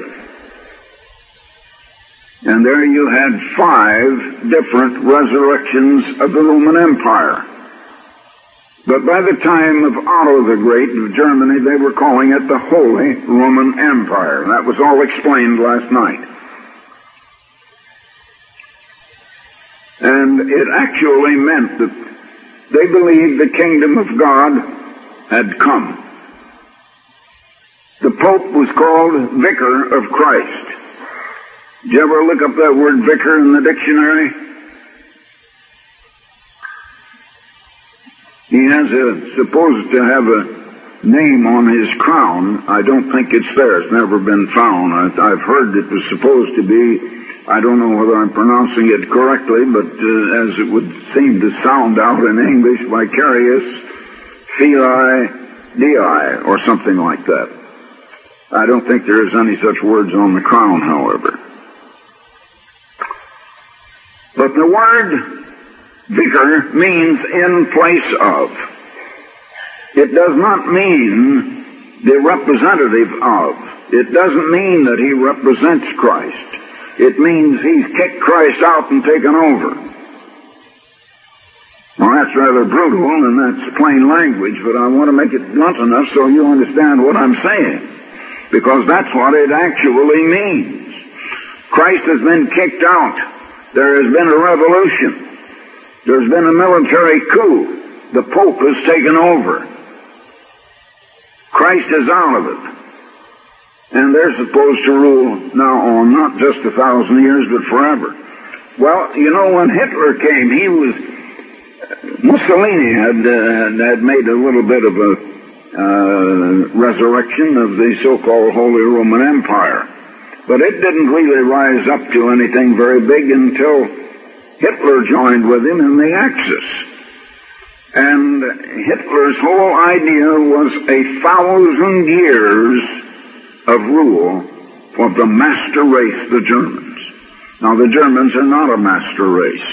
And there you had five different resurrections of the Roman Empire. But by the time of Otto the Great of Germany, they were calling it the Holy Roman Empire. That was all explained last night. And it actually meant that they believed the kingdom of God had come. The Pope was called Vicar of Christ. Did you ever look up that word vicar in the dictionary? He has a, supposed to have a name on his crown. I don't think it's there. It's never been found. I, I've heard it was supposed to be, I don't know whether I'm pronouncing it correctly, but uh, as it would seem to sound out in English, vicarious filii dei, or something like that. I don't think there is any such words on the crown, however. But the word vicar means in place of. It does not mean the representative of. It doesn't mean that he represents Christ. It means he's kicked Christ out and taken over. Well, that's rather brutal, and that's plain language, but I want to make it blunt enough so you understand what I'm saying. Because that's what it actually means. Christ has been kicked out. There has been a revolution. There's been a military coup. The Pope has taken over. Christ is out of it. And they're supposed to rule now on not just a thousand years, but forever. Well, you know, when Hitler came, he was... Mussolini had, uh, had made a little bit of a Uh, resurrection of the so-called Holy Roman Empire. But it didn't really rise up to anything very big until Hitler joined with him in the Axis. And Hitler's whole idea was a thousand years of rule for the master race, the Germans. Now, the Germans are not a master race.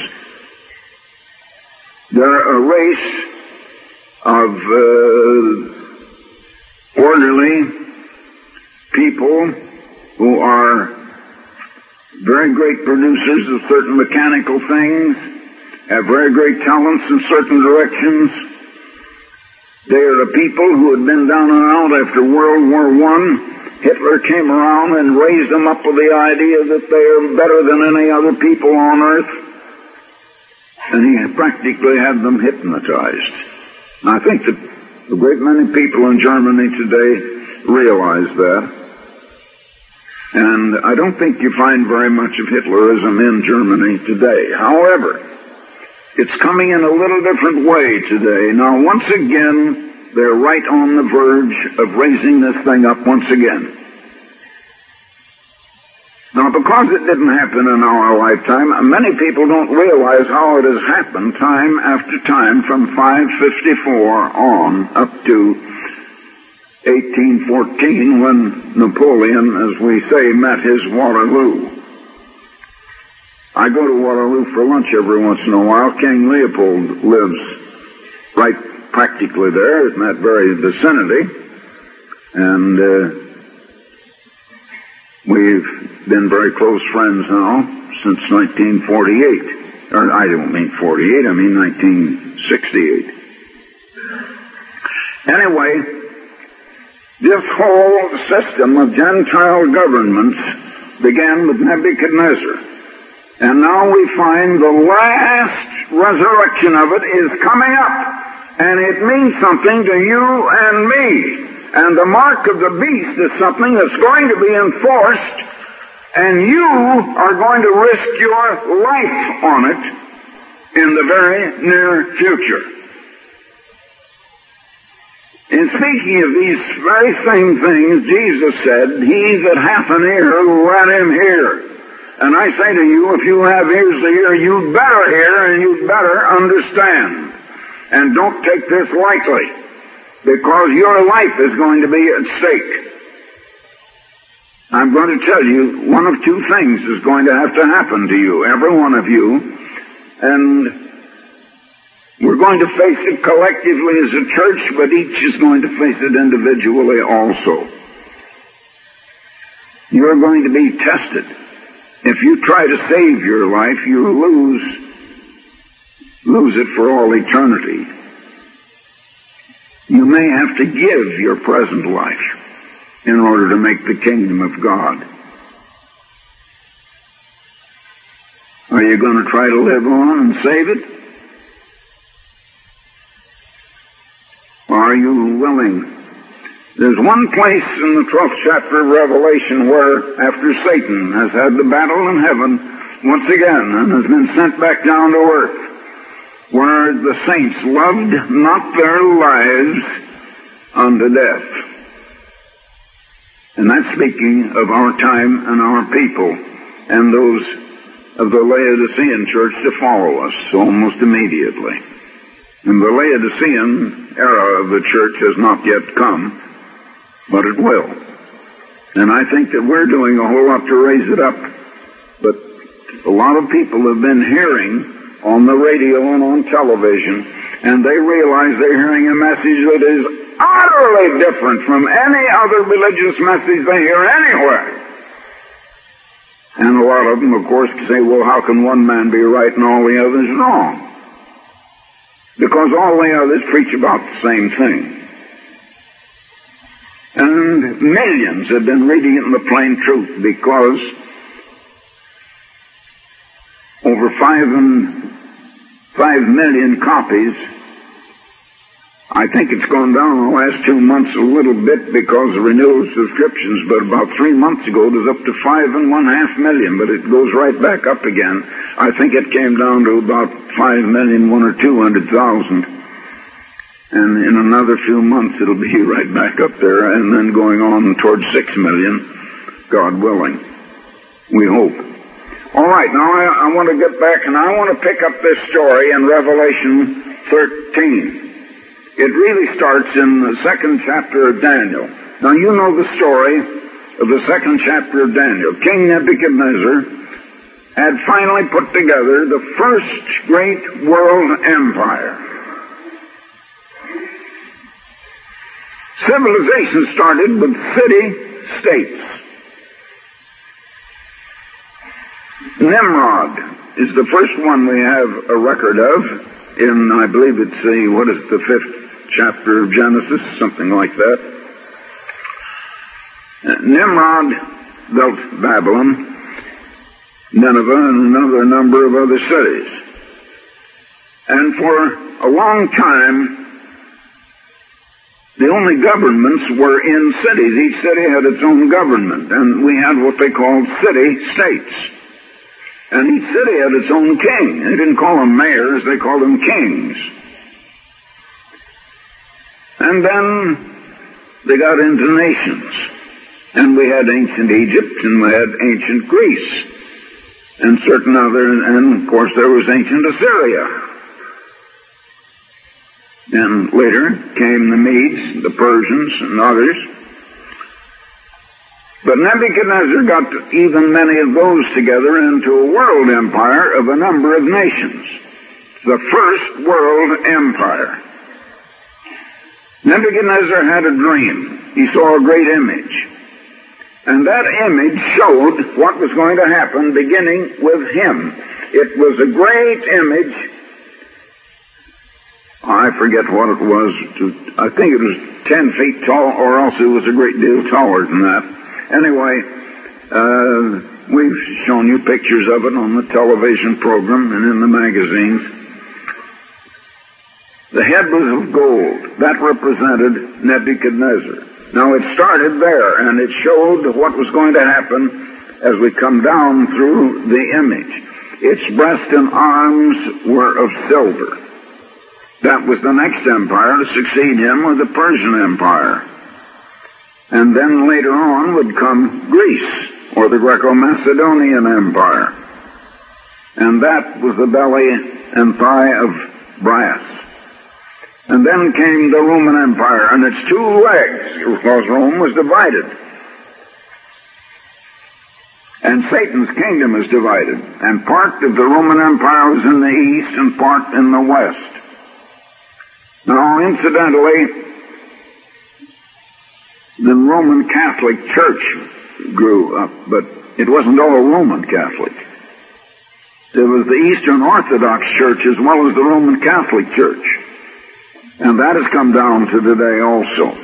They're a race of uh, orderly people who are very great producers of certain mechanical things, have very great talents in certain directions. They are the people who had been down and out after World War One. Hitler came around and raised them up with the idea that they are better than any other people on earth. And he practically had them hypnotized. And I think that a great many people in Germany today realize that. And I don't think you find very much of Hitlerism in Germany today. However, it's coming in a little different way today. Now, once again, they're right on the verge of raising this thing up once again. Now, because it didn't happen in our lifetime, many people don't realize how it has happened time after time from five fifty-four on up to eighteen fourteen when Napoleon, as we say, met his Waterloo. I go to Waterloo for lunch every once in a while. King Leopold lives right practically there in that very vicinity. And uh, we've been very close friends now since nineteen forty-eight. Or I don't mean forty-eight, I mean nineteen sixty-eight. Anyway, this whole system of Gentile governments began with Nebuchadnezzar. And now we find the last resurrection of it is coming up. And it means something to you and me. And the mark of the beast is something that's going to be enforced, and you are going to risk your life on it in the very near future. In speaking of these very same things, Jesus said, "He that hath an ear, let him hear." And I say to you, if you have ears to hear, you'd better hear and you'd better understand. And don't take this lightly, because your life is going to be at stake. I'm going to tell you, one of two things is going to have to happen to you, every one of you, and we're going to face it collectively as a church, but each is going to face it individually also. You're going to be tested. If you try to save your life, you lose, lose it for all eternity. You may have to give your present life in order to make the kingdom of God. Are you going to try to live on and save it? Or are you willing? There's one place in the twelfth chapter of Revelation where, after Satan has had the battle in heaven once again and has been sent back down to earth, where the saints loved not their lives unto death. And that's speaking of our time and our people and those of the Laodicean church to follow us almost immediately. And the Laodicean era of the church has not yet come, but it will. And I think that we're doing a whole lot to raise it up. But a lot of people have been hearing on the radio and on television, and they realize they're hearing a message that is utterly different from any other religious message they hear anywhere. And a lot of them, of course, say, well, how can one man be right and all the others wrong? Because all the others preach about the same thing. And millions have been reading it in the plain truth, because over five and five million copies, I think it's gone down in the last two months a little bit because of renewal subscriptions, but about three months ago it was up to five and one half million, but it goes right back up again. I think it came down to about five million, one or two hundred thousand. And in another few months it'll be right back up there, and then going on towards six million, God willing. We hope. All right, now I, I want to get back, and I want to pick up this story in Revelation thirteen. It really starts in the second chapter of Daniel. Now you know the story of the second chapter of Daniel. King Nebuchadnezzar had finally put together the first great world empire. Civilization started with city-states. Nimrod is the first one we have a record of in, I believe it's the, what is it, the fifth chapter of Genesis, something like that. Nimrod built Babylon, Nineveh, and another number of other cities. And for a long time, the only governments were in cities. Each city had its own government, and we had what they called city-states. And each city had its own king. They didn't call them mayors, they called them kings. And then they got into nations. And we had ancient Egypt, and we had ancient Greece, and certain other, and of course there was ancient Assyria. And later came the Medes, the Persians, and others. But Nebuchadnezzar got even many of those together into a world empire of a number of nations. The first world empire. Nebuchadnezzar had a dream. He saw a great image. And that image showed what was going to happen beginning with him. It was a great image. I forget what it was. I think it was ten feet tall, or else it was a great deal taller than that. Anyway, uh, we've shown you pictures of it on the television program and in the magazines. The head was of gold. That represented Nebuchadnezzar. Now it started there, and it showed what was going to happen as we come down through the image. Its breast and arms were of silver. That was the next empire to succeed him, was the Persian Empire. And then later on would come Greece, or the Greco-Macedonian Empire. And that was the belly and thigh of brass. And then came the Roman Empire, and its two legs, because Rome was divided. And Satan's kingdom is divided, and part of the Roman Empire was in the east and part in the west. Now, incidentally, the Roman Catholic Church grew up, but it wasn't all Roman Catholic. There was the Eastern Orthodox Church as well as the Roman Catholic Church. And that has come down to today also.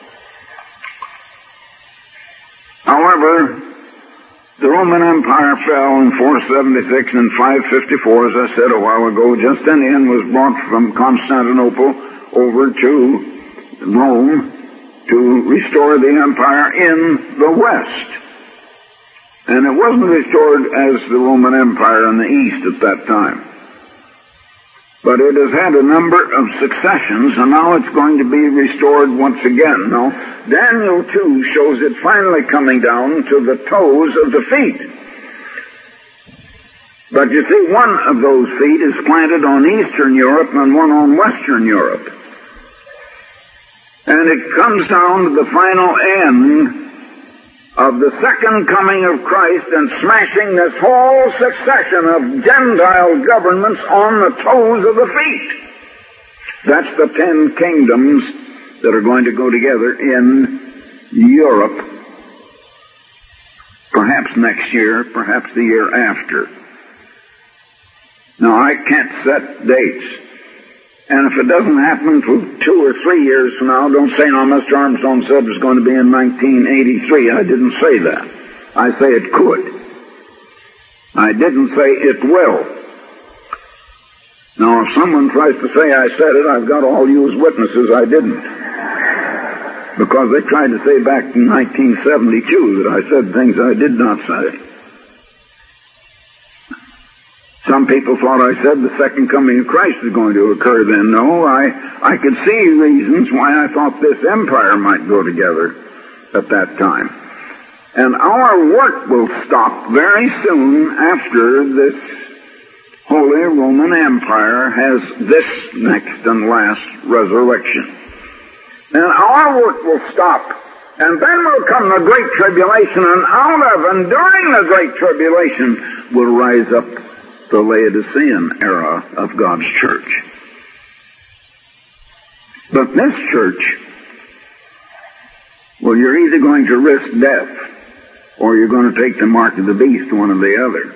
However, the Roman Empire fell in four seventy-six and five fifty-four, as I said a while ago. Justinian was brought from Constantinople over to Rome to restore the empire in the west. And it wasn't restored as the Roman Empire in the east at that time. But it has had a number of successions, and now it's going to be restored once again. Now, Daniel two shows it finally coming down to the toes of the feet. But you see, one of those feet is planted on Eastern Europe and one on Western Europe. And it comes down to the final end of the second coming of Christ and smashing this whole succession of Gentile governments on the toes of the feet. That's the ten kingdoms that are going to go together in Europe, perhaps next year, perhaps the year after. Now, I can't set dates. And if it doesn't happen for two or three years from now, don't say, no, Mister Armstrong said it was going to be in nineteen eighty-three. I didn't say that. I say it could. I didn't say it will. Now, if someone tries to say I said it, I've got all you as witnesses I didn't. Because they tried to say back in nineteen seventy-two that I said things I did not say. Some people thought I said the second coming of Christ is going to occur then. No, I, I could see reasons why I thought this empire might go together at that time. And our work will stop very soon after this Holy Roman Empire has this next and last resurrection. And our work will stop. And then will come the Great Tribulation, and out of and during the Great Tribulation will rise up the Laodicean era of God's church. But this church, well, you're either going to risk death or you're going to take the mark of the beast, one or the other.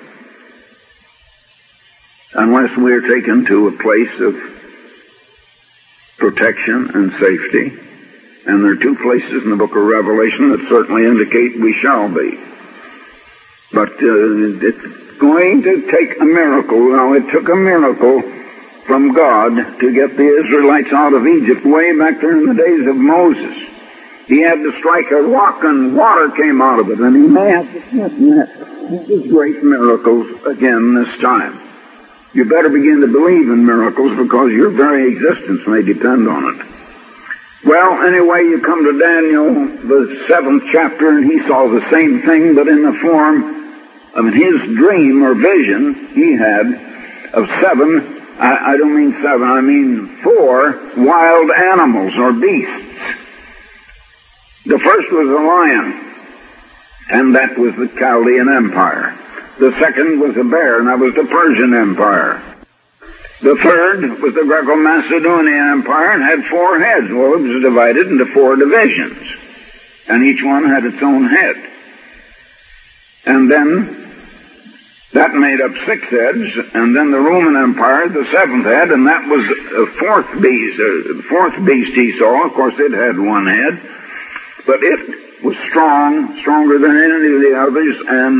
Unless we're taken to a place of protection and safety. And there are two places in the book of Revelation that certainly indicate we shall be. But uh, it's going to take a miracle. Now, it took a miracle from God to get the Israelites out of Egypt way back there in the days of Moses. He had to strike a rock and water came out of it, and he may have to snap his great miracles again this time. You better begin to believe in miracles because your very existence may depend on it. Well, anyway, you come to Daniel, the seventh chapter, and he saw the same thing, but in the form of his dream or vision he had of seven, I, I don't mean seven, I mean four wild animals or beasts. The first was a lion, and that was the Chaldean Empire. The second was a bear, and that was the Persian Empire. The third was the Greco-Macedonian Empire and had four heads. Well, it was divided into four divisions, and each one had its own head. And then that made up six heads, and then the Roman Empire, the seventh head, and that was the fourth beast. Uh, the fourth beast he saw, of course, it had one head, but it was strong, stronger than any of the others, and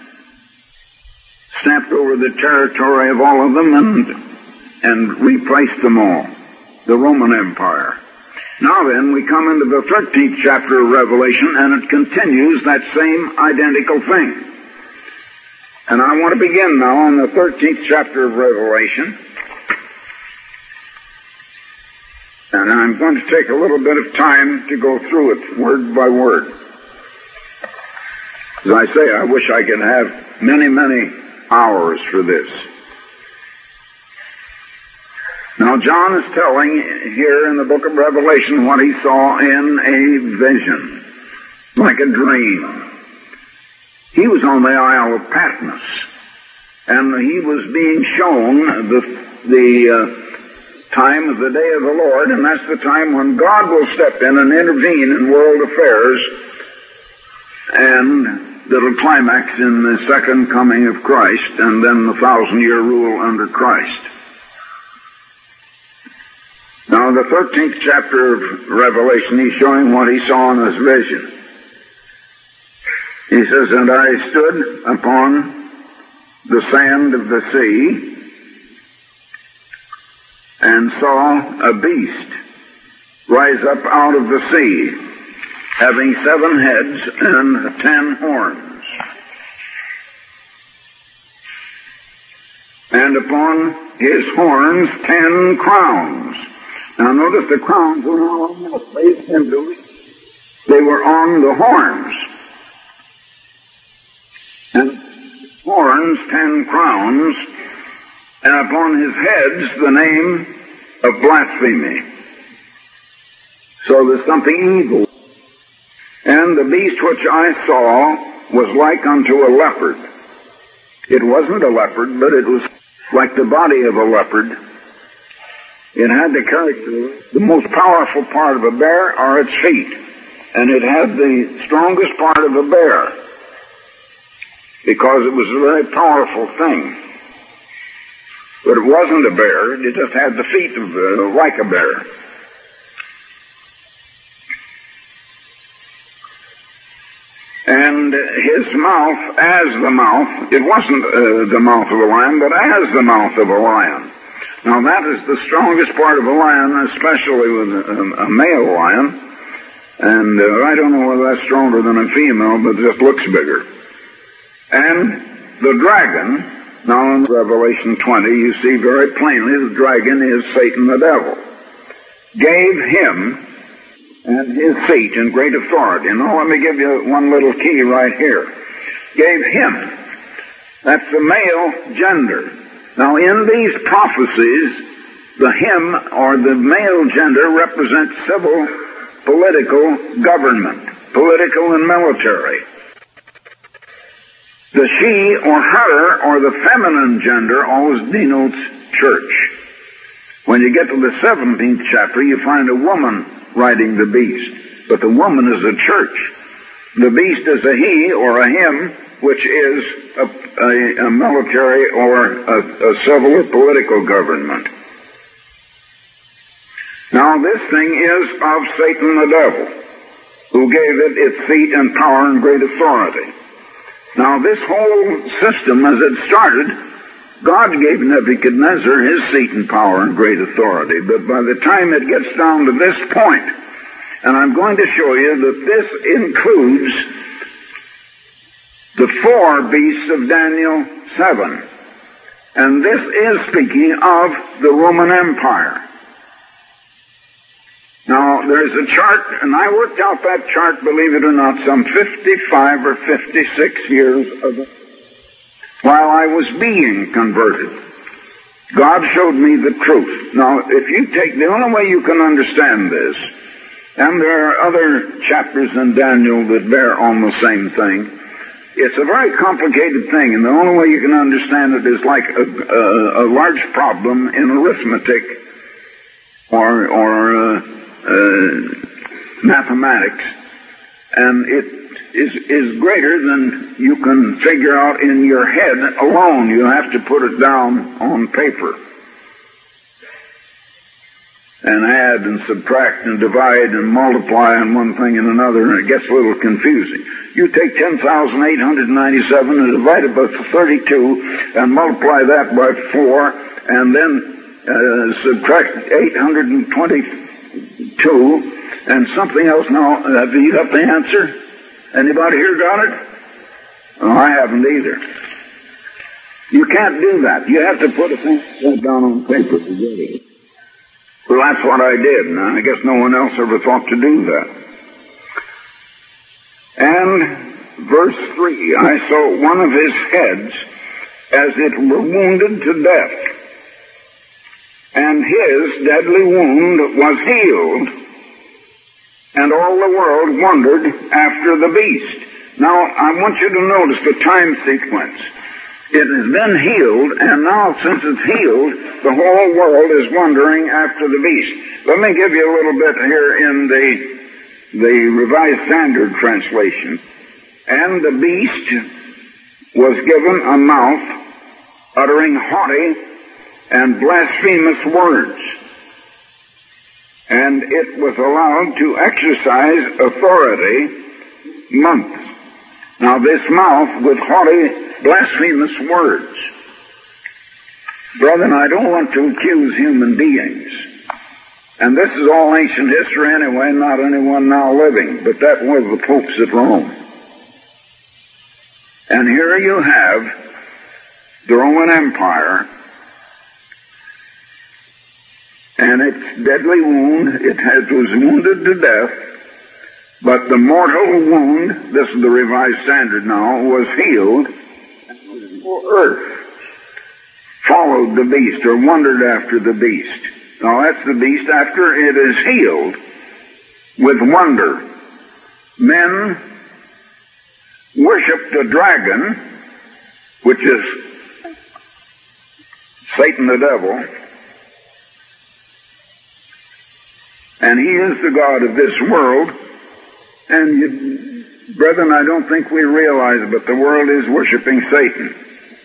snapped over the territory of all of them and and replaced them all, the Roman Empire. Now then, we come into the thirteenth chapter of Revelation, and it continues that same identical thing. And I want to begin now on the thirteenth chapter of Revelation. And I'm going to take a little bit of time to go through it word by word. As I say, I wish I could have many, many hours for this. Now, John is telling here in the book of Revelation what he saw in a vision, like a dream. He was on the Isle of Patmos, and he was being shown the, the uh, time of the day of the Lord, and that's the time when God will step in and intervene in world affairs, and that'll climax in the second coming of Christ, and then the thousand-year rule under Christ. Now, the thirteenth chapter of Revelation, he's showing what he saw in his vision. He says, "And I stood upon the sand of the sea, and saw a beast rise up out of the sea, having seven heads and ten horns. And upon his horns ten crowns." Now notice the crowns were not on the face into it. They were on the horns. And horns, ten crowns, and upon his heads the name of blasphemy. So there's something evil. And the beast which I saw was like unto a leopard. It wasn't a leopard, but it was like the body of a leopard. It had the character, the most powerful part of a bear are its feet, and it had the strongest part of a bear, because it was a very powerful thing. But it wasn't a bear, it just had the feet of uh, like a bear. And his mouth as the mouth, it wasn't uh, the mouth of a lion, but as the mouth of a lion. Now that is the strongest part of a lion, especially with a, a male lion. And uh, I don't know whether that's stronger than a female, but it just looks bigger. And the dragon, now in Revelation twenty, you see very plainly the dragon is Satan the devil. Gave him and his seat and great authority. Now let me give you one little key right here. Gave him. That's the male gender. Now, in these prophecies, the him, or the male gender, represents civil, political government, political and military. The she, or her, or the feminine gender, always denotes church. When you get to the seventeenth chapter, you find a woman riding the beast, but the woman is a church. The beast is a he, or a him, which is a, a, a military or a, a civil or political government. Now this thing is of Satan the devil, who gave it its seat and power and great authority. Now this whole system, as it started, God gave Nebuchadnezzar his seat and power and great authority. But by the time it gets down to this point, and I'm going to show you that this includes the four beasts of Daniel seven. And this is speaking of the Roman Empire. Now, there's a chart, and I worked out that chart, believe it or not, some fifty-five or fifty-six years ago, while I was being converted. God showed me the truth. Now, if you take, the only way you can understand this, and there are other chapters in Daniel that bear on the same thing, it's a very complicated thing, and the only way you can understand it is like a, a, a large problem in arithmetic or, or uh, uh, mathematics, and it is, is greater than you can figure out in your head alone. You have to put it down on paper and add and subtract and divide and multiply on one thing and another, and it gets a little confusing. You take ten thousand eight hundred ninety-seven and divide it by thirty-two and multiply that by four, and then uh, subtract eight hundred twenty-two and something else. Now, have you got the answer? Anybody here got it? Oh, I haven't either. You can't do that. You have to put a thing down on paper to get it. Well, that's what I did, and I guess no one else ever thought to do that. And verse three, I saw one of his heads as it were wounded to death, and his deadly wound was healed, and all the world wondered after the beast. Now, I want you to notice the time sequence. It has been healed, and now since it's healed, the whole world is wondering after the beast. Let me give you a little bit here in the, the Revised Standard Translation. And the beast was given a mouth uttering haughty and blasphemous words, and it was allowed to exercise authority months. Now this mouth with haughty blasphemous words. Brethren, I don't want to accuse human beings. And this is all ancient history anyway, not anyone now living, but that was the popes at Rome. And here you have the Roman Empire, and its deadly wound, it has, was wounded to death, but the mortal wound, this is the Revised Standard now, was healed. Earth followed the beast, or wondered after the beast. Now that's the beast after it is healed with wonder. Men worship the dragon, which is Satan the devil, and he is the god of this world. And you, brethren, I don't think we realize, but the world is worshiping Satan.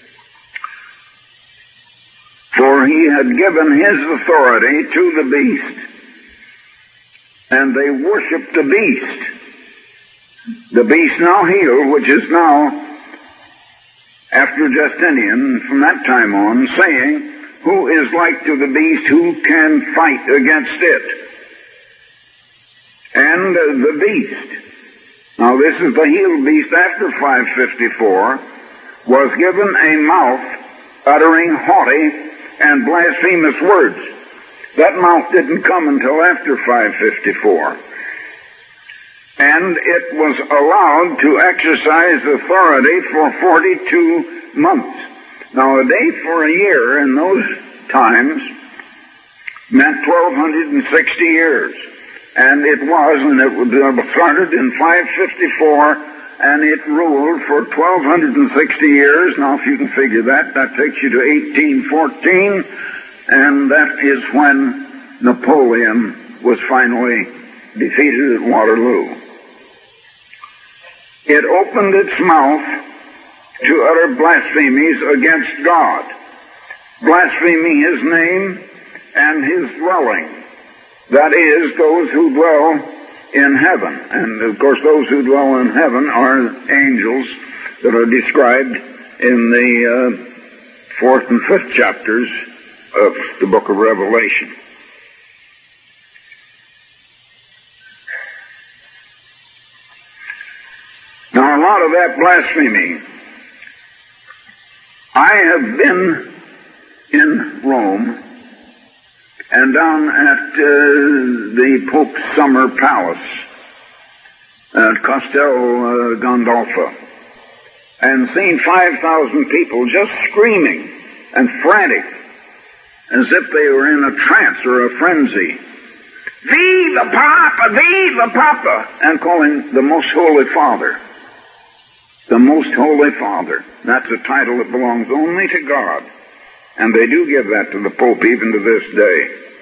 For he had given his authority to the beast, and they worshiped the beast. The beast now healed, which is now, after Justinian, from that time on, saying, who is like to the beast, who can fight against it? And uh, the beast, now this is the healed beast after five fifty-four, was given a mouth uttering haughty and blasphemous words. That mouth didn't come until after five fifty-four. And it was allowed to exercise authority for forty-two months. Now a day for a year in those times meant twelve sixty years. And it was, and it started in five fifty-four, and it ruled for twelve sixty years. Now, if you can figure that, that takes you to eighteen fourteen, and that is when Napoleon was finally defeated at Waterloo. It opened its mouth to utter blasphemies against God, blaspheming his name and his dwelling. That is, those who dwell in heaven. And, of course, those who dwell in heaven are angels that are described in the uh, fourth and fifth chapters of the book of Revelation. Now, a lot of that blasphemy. I have been in Rome and down at uh, the Pope's Summer Palace at Castel uh, Gandolfo, and seen five thousand people just screaming and frantic, as if they were in a trance or a frenzy. Viva Papa! Viva Papa! And calling the Most Holy Father. The Most Holy Father. That's a title that belongs only to God. And they do give that to the Pope even to this day.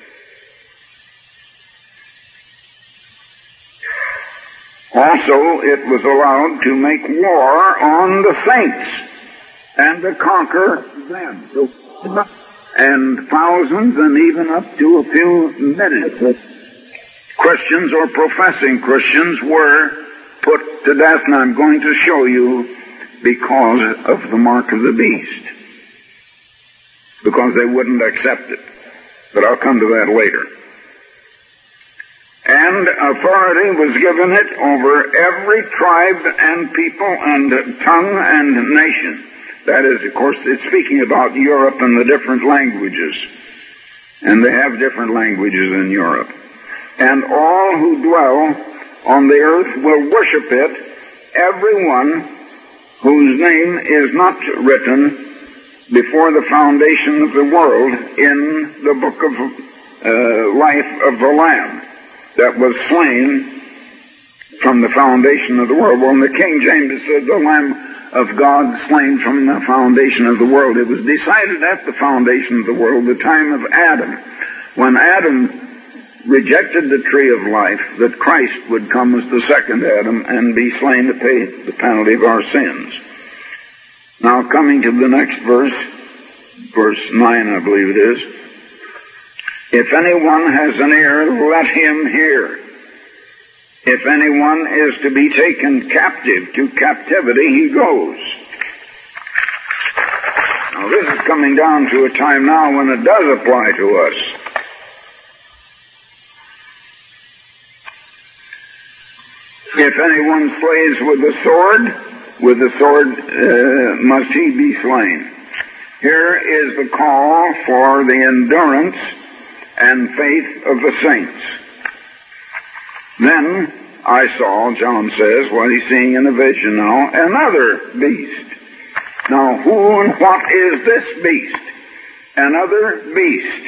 Also, it was allowed to make war on the saints and to conquer them. And thousands and even up to a few millions Christians or professing Christians were put to death, and I'm going to show you because of the mark of the beast. Because they wouldn't accept it. But I'll come to that later. And authority was given it over every tribe and people and tongue and nation. That is, of course, it's speaking about Europe and the different languages. And they have different languages in Europe. And all who dwell on the earth will worship it, everyone whose name is not written before the foundation of the world in the book of uh, life of the Lamb that was slain from the foundation of the world. Well, in the King James it said the Lamb of God slain from the foundation of the world. It was decided at the foundation of the world, the time of Adam, when Adam rejected the tree of life, that Christ would come as the second Adam and be slain to pay the penalty of our sins. Now, coming to the next verse, verse nine, I believe it is. If anyone has an ear, let him hear. If anyone is to be taken captive, to captivity he goes. Now, this is coming down to a time now when it does apply to us. If anyone slays with the sword, with the sword uh, must he be slain. Here is the call for the endurance and faith of the saints. Then I saw, John says, what he's seeing in a vision now, another beast. Now, who and what is this beast? Another beast,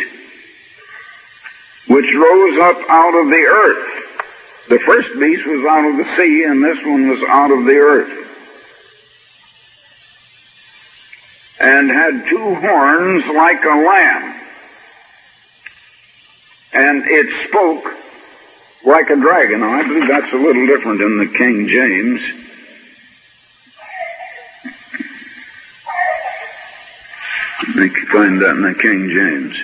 which rose up out of the earth. The first beast was out of the sea, and this one was out of the earth. And had two horns like a lamb. And it spoke like a dragon. Now, I believe that's a little different in the King James. You can find that in the King James.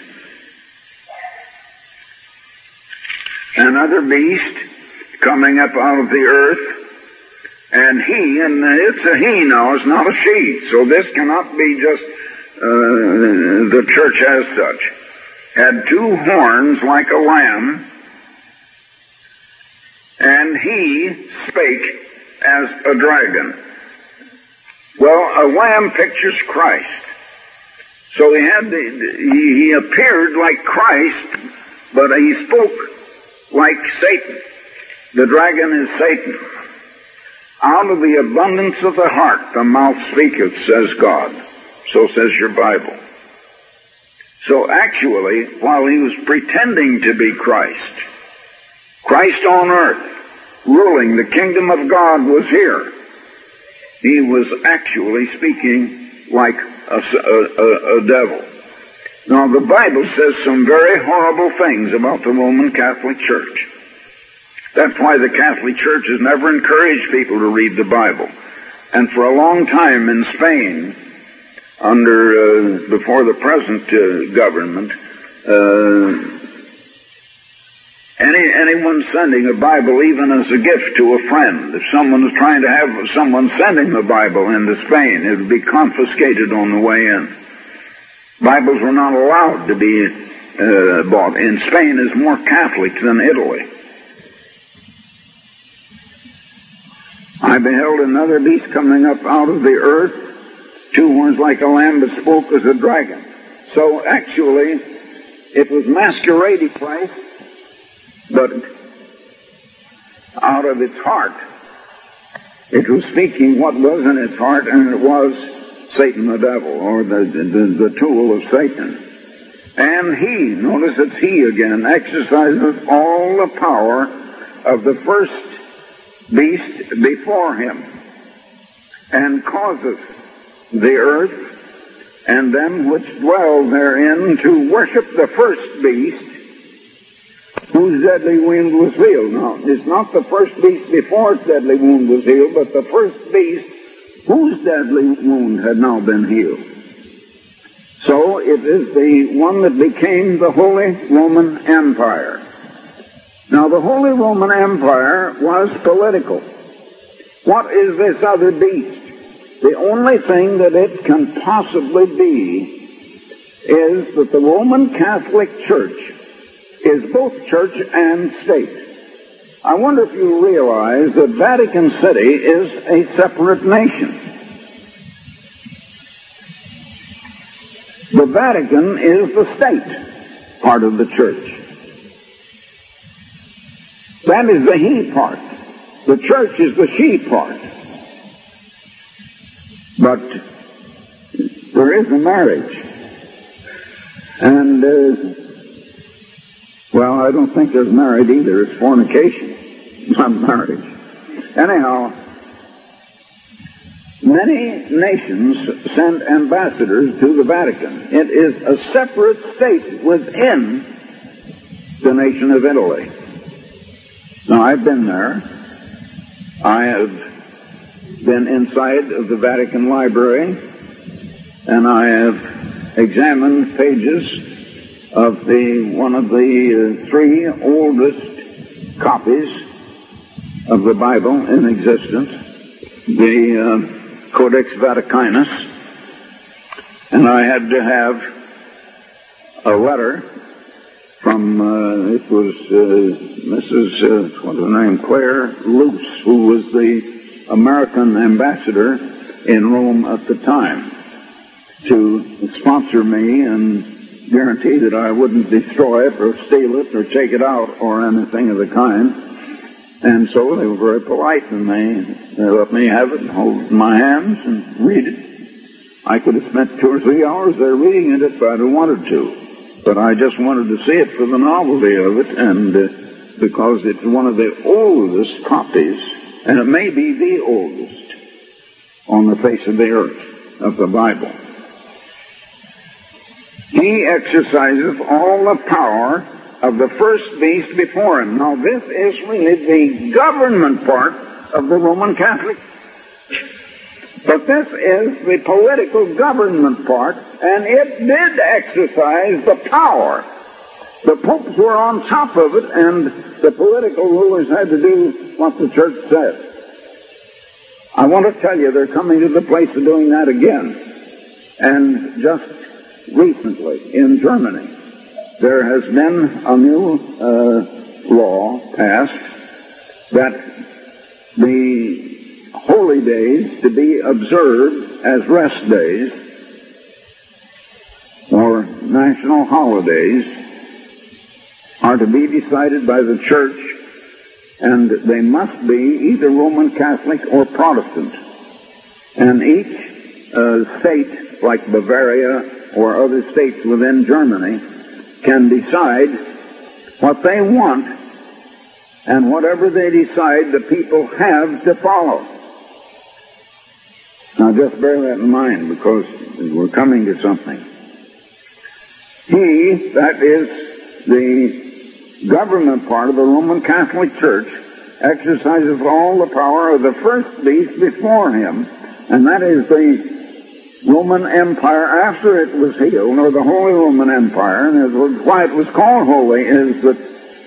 Another beast coming up out of the earth, and he, and it's a he now, it's not a she, so this cannot be just uh, the church as such, had two horns like a lamb, and he spake as a dragon. Well, a lamb pictures Christ. So he had the, he, he appeared like Christ, but he spoke like Satan. The dragon is Satan. Out of the abundance of the heart, the mouth speaketh, says God. So says your Bible. So actually, while he was pretending to be Christ, Christ on earth, ruling, the kingdom of God was here, he was actually speaking like a, a, a, a devil. Now, the Bible says some very horrible things about the Roman Catholic Church. That's why the Catholic Church has never encouraged people to read the Bible. And for a long time in Spain, under uh, before the present uh, government, uh, any anyone sending a Bible, even as a gift to a friend, if someone was trying to have someone sending the Bible into Spain, it would be confiscated on the way in. Bibles were not allowed to be uh, bought. And Spain is more Catholic than Italy. I beheld another beast coming up out of the earth, two horns like a lamb, but spoke as a dragon. So actually, It was masquerading place, but out of its heart, it was speaking what was in its heart, and it was Satan the devil, or the, the, the tool of Satan. And he, notice it's he again, exercises all the power of the first beast before him, and causes the earth and them which dwell therein to worship the first beast, whose deadly wound was healed. Now, it's not the first beast before its deadly wound was healed, but the first beast whose deadly wound had now been healed. So it is the one that became the Holy Roman Empire. Now, the Holy Roman Empire was political. What is this other beast? The only thing that it can possibly be is that the Roman Catholic Church is both church and state. I wonder if you realize that Vatican City is a separate nation. The Vatican is the state part of the church. That is the he part. The church is the she part. But there is a marriage. And, uh, well, I don't think there's marriage either. It's fornication, not marriage. Anyhow, many nations send ambassadors to the Vatican. It is a separate state within the nation of Italy. Now, I've been there. I have been inside of the Vatican Library, and I have examined pages of the one of the uh, three oldest copies of the Bible in existence, the uh, Codex Vaticanus, and I had to have a letter from, uh, it was uh, Missus Uh, what's her name, Claire Luce, who was the American ambassador in Rome at the time, to sponsor me and guarantee that I wouldn't destroy it or steal it or take it out or anything of the kind. And so they were very polite, and they, they let me have it and hold it in my hands and read it. I could have spent two or three hours there reading it if I'd have wanted to, but I just wanted to see it for the novelty of it, and uh, because it's one of the oldest copies, and it may be the oldest on the face of the earth of the Bible. He exercises all the power of the first beast before him. Now, this is really the government part of the Roman Catholic. But this is the political government part, and it did exercise the power. The popes were on top of it, and the political rulers had to do what the church said. I want to tell you, they're coming to the place of doing that again. And just recently, in Germany, there has been a new uh, law passed that the holy days to be observed as rest days or national holidays are to be decided by the church, and they must be either Roman Catholic or Protestant. And each uh, state, like Bavaria or other states within Germany, can decide what they want, and whatever they decide, the people have to follow. Now just bear that in mind, because we're coming to something. He, that is the government part of the Roman Catholic Church, exercises all the power of the first beast before him, and that is the Roman Empire after it was healed, or the Holy Roman Empire. And it was, why it was called holy is that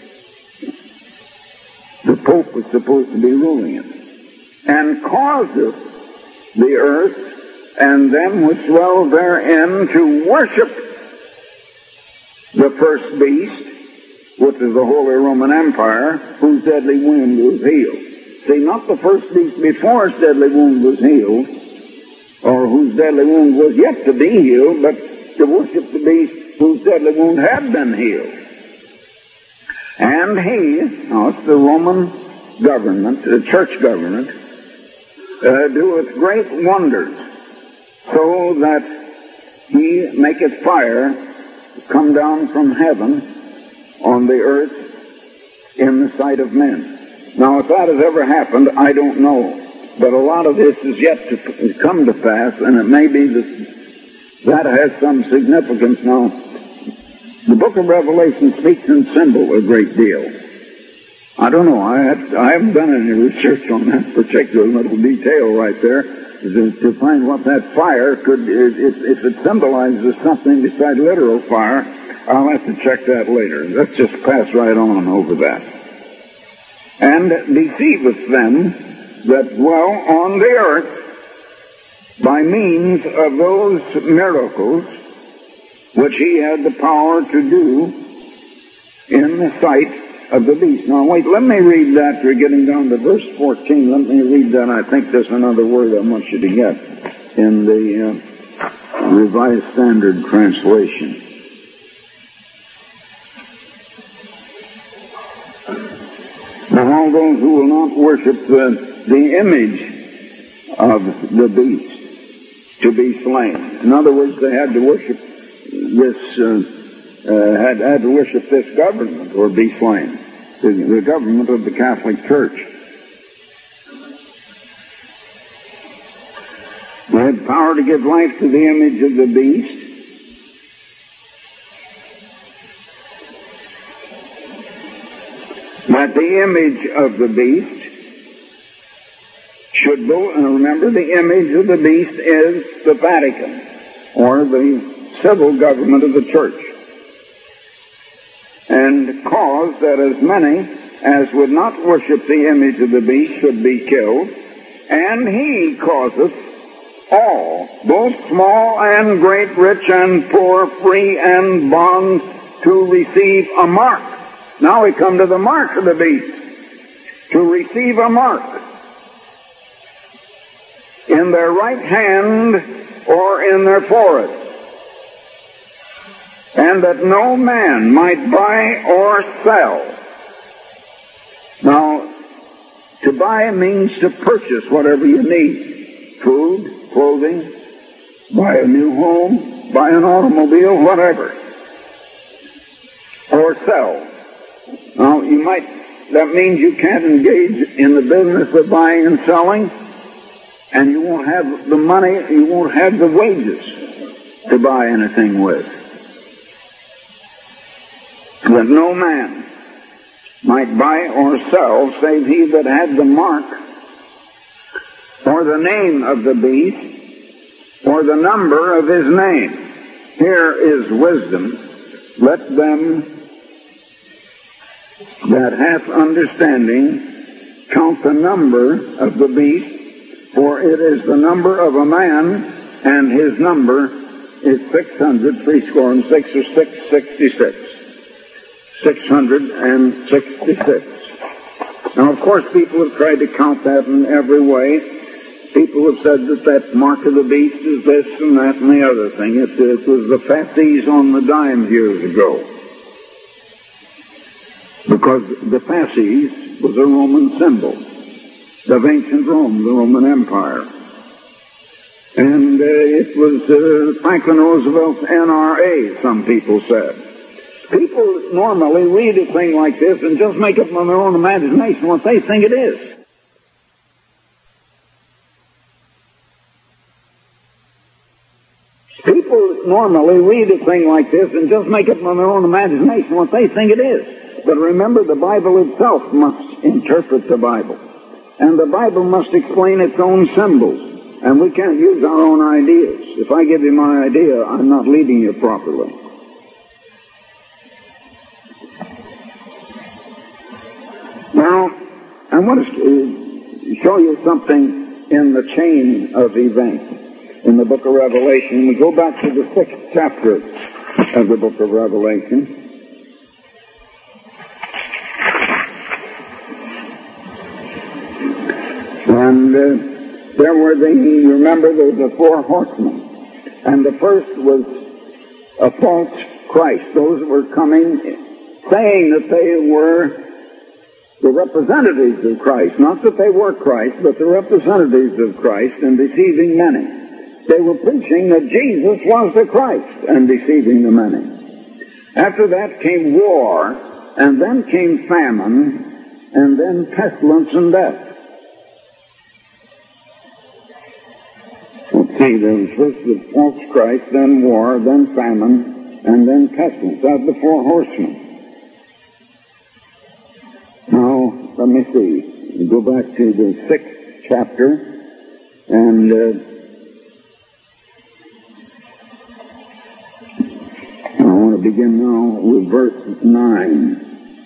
the Pope was supposed to be ruling it, and causeth the earth and them which dwell therein to worship the first beast, which is the Holy Roman Empire, whose deadly wound was healed. See, not the first beast before its deadly wound was healed, or whose deadly wound was yet to be healed, but to worship the beast whose deadly wound had been healed. And he, now it's the Roman government, the church government, uh, doeth great wonders, so that he maketh fire come down from heaven on the earth in the sight of men. Now, if that has ever happened, I don't know. But a lot of this is yet to come to pass, and it may be that that has some significance. Now, the book of Revelation speaks in symbol a great deal. I don't know. I, have, I haven't done any research on that particular little detail right there to, to find what that fire could, if, if it symbolizes something beside literal fire. I'll have to check that later. Let's just pass right on over that. And deceiveth them that dwell on the earth by means of those miracles which he had the power to do in the sight of the beast. Now wait, let me read that. We're getting down to verse fourteen. Let me read that. I think there's another word I want you to get in the uh, Revised Standard Translation. Now all those who will not worship the, the image of the beast to be slain. In other words, they had to worship this, uh, uh, had, had to worship this government or be slain. The, the government of the Catholic Church. They had power to give life to the image of the beast. That the image of the beast should go, and remember the image of the beast is the Vatican, or the civil government of the church, and cause that as many as would not worship the image of the beast should be killed, and he causeth all, both small and great, rich and poor, free and bond, to receive a mark. Now we come to the mark of the beast. To receive a mark in their right hand or in their forehead, and that no man might buy or sell. Now, to buy means to purchase whatever you need. Food, clothing, buy a new home, buy an automobile, whatever. Or sell. Now, you might, that means you can't engage in the business of buying and selling, and you won't have the money, you won't have the wages to buy anything with. That no man might buy or sell, save he that had the mark, or the name of the beast, or the number of his name. Here is wisdom. Let them that hath understanding count the number of the beast, for it is the number of a man, and his number is six hundred threescore and six, or six sixty-six. Six hundred and sixty-six. Now, of course, people have tried to count that in every way. People have said that that mark of the beast is this and that and the other thing. It, it was the fasces on the dime years ago. Because the fasces was a Roman symbol of ancient Rome, the Roman Empire. And uh, it was uh, Franklin Roosevelt's N R A, some people said. People normally read a thing like this and just make up on their own imagination what they think it is. People normally read a thing like this and just make up on their own imagination what they think it is. But remember, the Bible itself must interpret the Bible. And the Bible must explain its own symbols. And we can't use our own ideas. If I give you my idea, I'm not leading you properly. Now, I want to show you something in the chain of events in the book of Revelation. We go back to the sixth chapter of the book of Revelation. And uh, there were the, remember, there were the four horsemen. And the first was a false Christ, those that were coming, saying that they were the representatives of Christ. Not that they were Christ, but the representatives of Christ, and deceiving many. They were preaching that Jesus was the Christ and deceiving the many. After that came war, and then came famine, and then pestilence and death. Let's see, there was first the false Christ, then war, then famine, and then pestilence. That's the four horsemen. Now, let me see. We go back to the sixth chapter, and uh, I want to begin now with verse nine.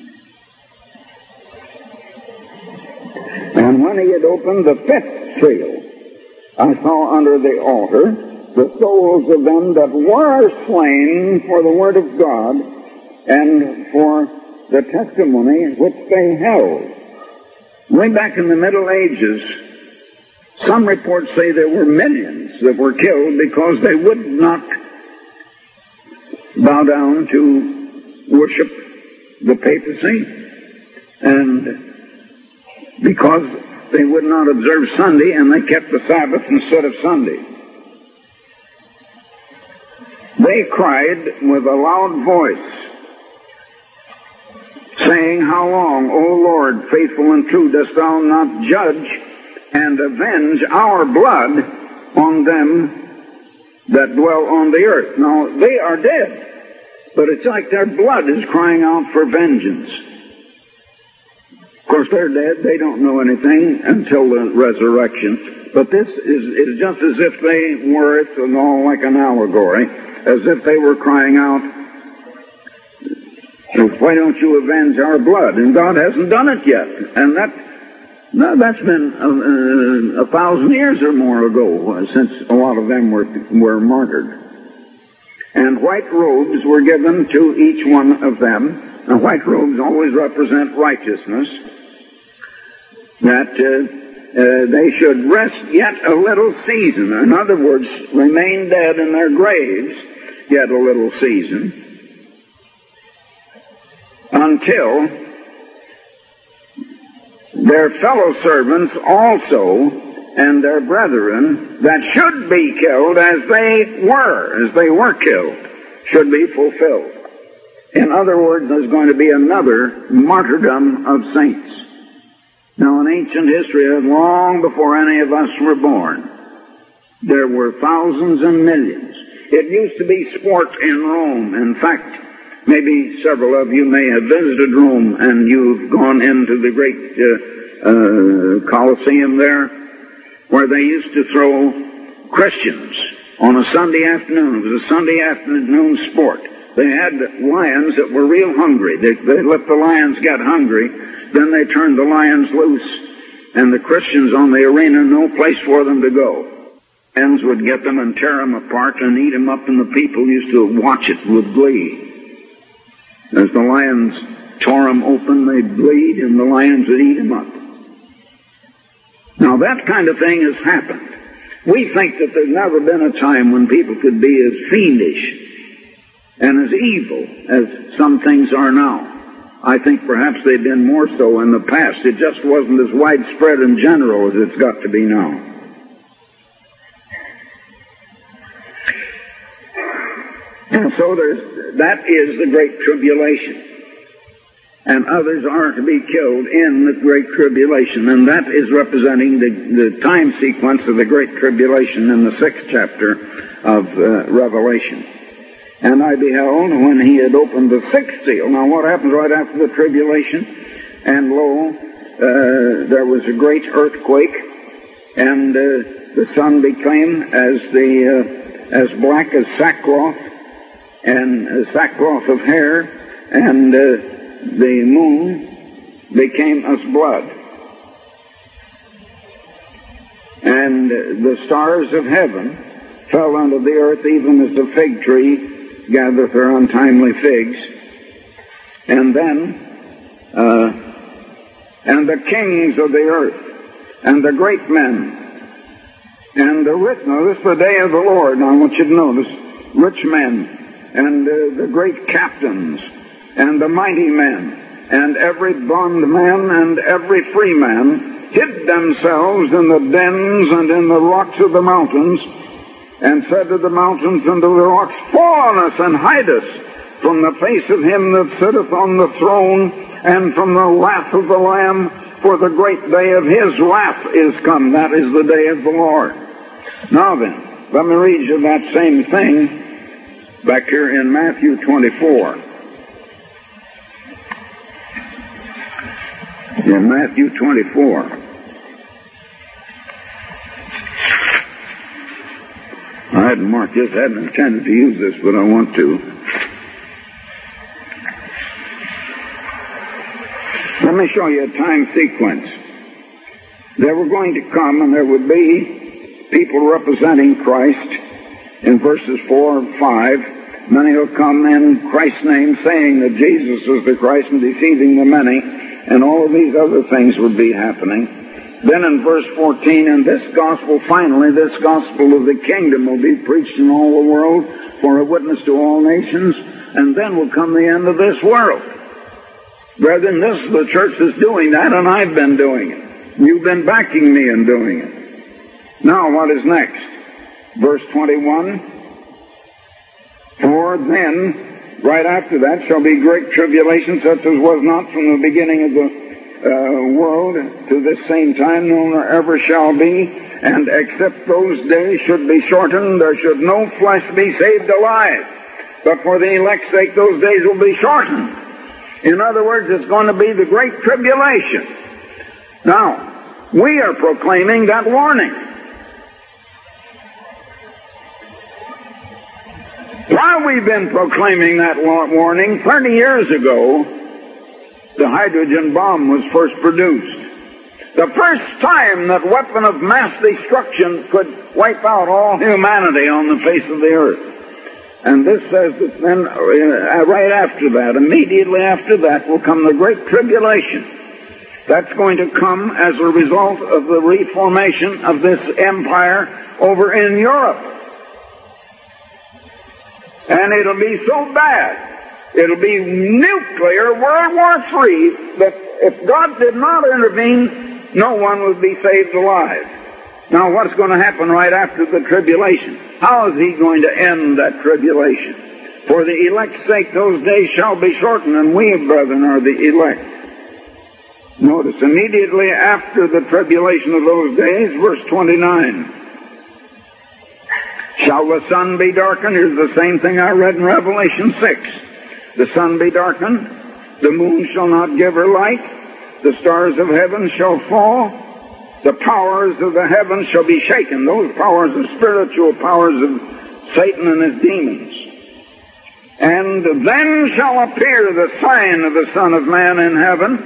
And when he had opened the fifth seal, I saw under the altar the souls of them that were slain for the word of God and for the testimony which they held. Way back in the Middle Ages, some reports say there were millions that were killed because they would not bow down to worship the papacy, and because they would not observe Sunday, and they kept the Sabbath instead of Sunday. They cried with a loud voice, saying, How long, O Lord, faithful and true, dost thou not judge and avenge our blood on them that dwell on the earth? Now, they are dead, but it's like their blood is crying out for vengeance. Of course, they're dead. They don't know anything until the resurrection. But this is, is just as if they were, it's all like an allegory, as if they were crying out, why don't you avenge our blood? And God hasn't done it yet. And that, no, that's been a, a, a thousand years or more ago, uh, since a lot of them were, were martyred. And white robes were given to each one of them. Now, white robes always represent righteousness, that uh, uh, they should rest yet a little season. In other words, remain dead in their graves yet a little season, until their fellow servants also and their brethren that should be killed as they were, as they were killed, should be fulfilled. In other words, there's going to be another martyrdom of saints. Now, in ancient history, long before any of us were born, there were thousands and millions. It used to be sport in Rome. In fact, maybe several of you may have visited Rome, and you've gone into the great uh, uh, Colosseum there, where they used to throw Christians on a Sunday afternoon. It was a Sunday afternoon sport. They had lions that were real hungry. They, they let the lions get hungry. Then they turned the lions loose, and the Christians on the arena, no place for them to go. Lions would get them and tear them apart and eat them up, and the people used to watch it with glee. As the lions tore them open, they'd bleed, and the lions would eat them up. Now, that kind of thing has happened. We think that there's never been a time when people could be as fiendish and as evil as some things are now. I think perhaps they've been more so in the past. It just wasn't as widespread in general as it's got to be now. And so there's, that is the Great Tribulation. And others are to be killed in the Great Tribulation. And that is representing the, the time sequence of the Great Tribulation in the sixth chapter of uh, Revelation. And I beheld when he had opened the sixth seal. Now, what happens right after the tribulation? And lo, uh, there was a great earthquake, and uh, the sun became as the uh, as black as sackcloth, and uh, sackcloth of hair, and uh, the moon became as blood, and uh, the stars of heaven fell unto the earth, even as the fig tree gathereth her untimely figs. And then, uh, and the kings of the earth, and the great men, and the rich, now this is the day of the Lord. Now I want you to notice, rich men, and uh, the great captains, and the mighty men, and every bondman and every free man hid themselves in the dens and in the rocks of the mountains, and said to the mountains and to the rocks, Fall on us and hide us from the face of him that sitteth on the throne, and from the wrath of the Lamb, for the great day of his wrath is come. That is the day of the Lord. Now then, let me read you that same thing back here in Matthew twenty-four. In Matthew twenty-four. I hadn't marked this, I hadn't intended to use this, but I want to. Let me show you a time sequence. They were going to come, and there would be people representing Christ in verses four and five. Many will come in Christ's name, saying that Jesus is the Christ and deceiving the many, and all of these other things would be happening. Then in verse fourteen, and this gospel, finally, this gospel of the kingdom will be preached in all the world for a witness to all nations, and then will come the end of this world. Brethren, this is the church that's doing that, and I've been doing it. You've been backing me in doing it. Now, what is next? Verse twenty-one, For then, right after that, shall be great tribulation, such as was not from the beginning of the uh, world to this same time, nor ever shall be. And except those days should be shortened, there should no flesh be saved alive. But for the elect's sake, those days will be shortened. In other words, it's going to be the great tribulation. Now, we are proclaiming that warning. While we've been proclaiming that warning, thirty years ago, the hydrogen bomb was first produced. The first time that weapon of mass destruction could wipe out all humanity on the face of the earth. And this says that then, uh, right after that, immediately after that, will come the Great Tribulation. That's going to come as a result of the reformation of this empire over in Europe. And it'll be so bad, it'll be nuclear World War Three, that if God did not intervene, no one would be saved alive. Now, what's going to happen right after the tribulation? How is he going to end that tribulation? For the elect's sake, those days shall be shortened, and we, brethren, are the elect. Notice, immediately after the tribulation of those days, verse twenty-nine, shall the sun be darkened? Here's the same thing I read in Revelation six. The sun be darkened, the moon shall not give her light, the stars of heaven shall fall, the powers of the heavens shall be shaken. Those powers are spiritual powers of Satan and his demons. And then shall appear the sign of the Son of Man in heaven.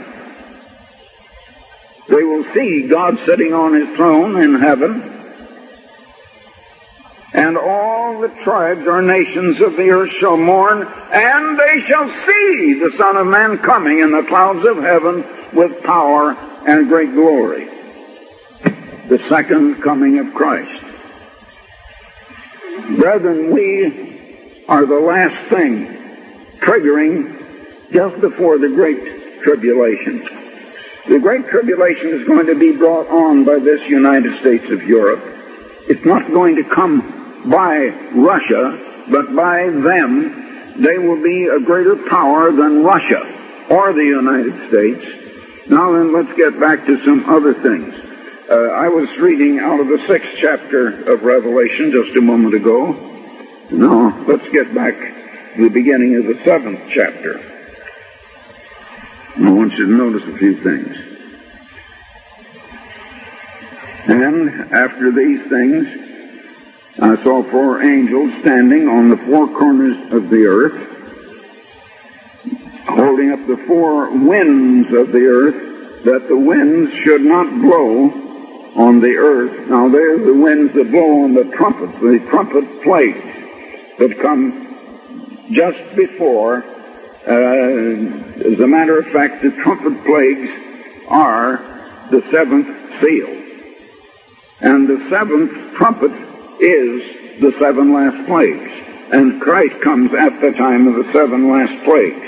They will see God sitting on his throne in heaven. And all the tribes or nations of the earth shall mourn, and they shall see the Son of Man coming in the clouds of heaven with power and great glory. The second coming of Christ. Brethren, we are the last thing triggering just before the Great Tribulation. The Great Tribulation is going to be brought on by this United States of Europe. It's not going to come by Russia, but by them. They will be a greater power than Russia or the United States. Now then, let's get back to some other things. Uh, I was reading out of the sixth chapter of Revelation just a moment ago. Now, let's get back to the beginning of the seventh chapter. I want you to notice a few things. And after these things, I saw four angels standing on the four corners of the earth, holding up the four winds of the earth, that the winds should not blow on the earth. Now there's the winds that blow on the trumpets, the trumpet plagues that come just before. Uh, as a matter of fact, the trumpet plagues are the seventh seal. And the seventh trumpet is the seven last plagues. and Christ comes at the time of the seven last plagues.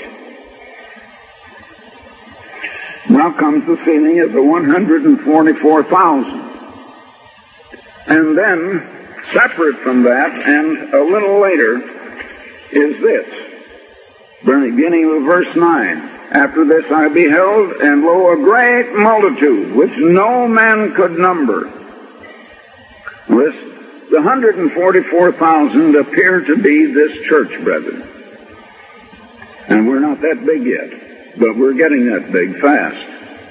Now comes the sealing of the one hundred forty-four thousand. And then, separate from that, and a little later, is this. Beginning with verse nine. After this I beheld, and lo, a great multitude, which no man could number. This, the one hundred forty-four thousand appear to be this church, brethren. And we're not that big yet, but we're getting that big fast.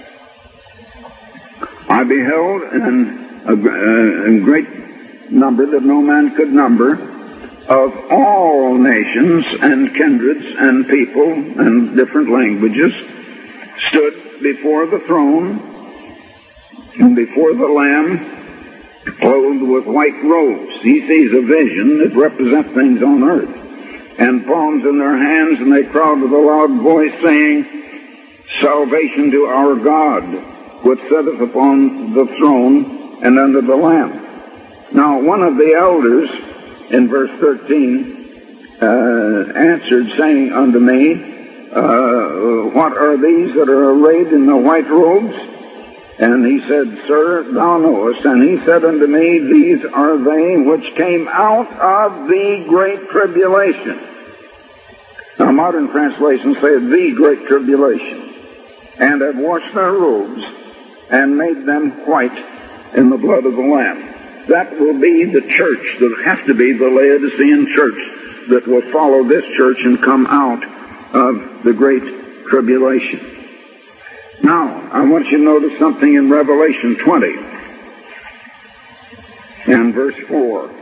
I beheld, and a, a great number that no man could number, of all nations and kindreds and people and different languages, stood before the throne and before the Lamb, clothed with white robes. He sees a vision that represents things on earth, and palms in their hands, and they cried with a loud voice, saying, Salvation to our God, which sitteth upon the throne and under the Lamb. Now one of the elders, in verse thirteen, uh, answered, saying unto me, uh, What are these that are arrayed in the white robes? And he said, Sir, thou knowest. And he said unto me, These are they which came out of the great tribulation. Now modern translations say the great tribulation, and have washed their robes, and made them white in the blood of the Lamb. That will be the church, that has to be the Laodicean church, that will follow this church and come out of the great tribulation. Now, I want you to notice something in Revelation twenty, and verse four.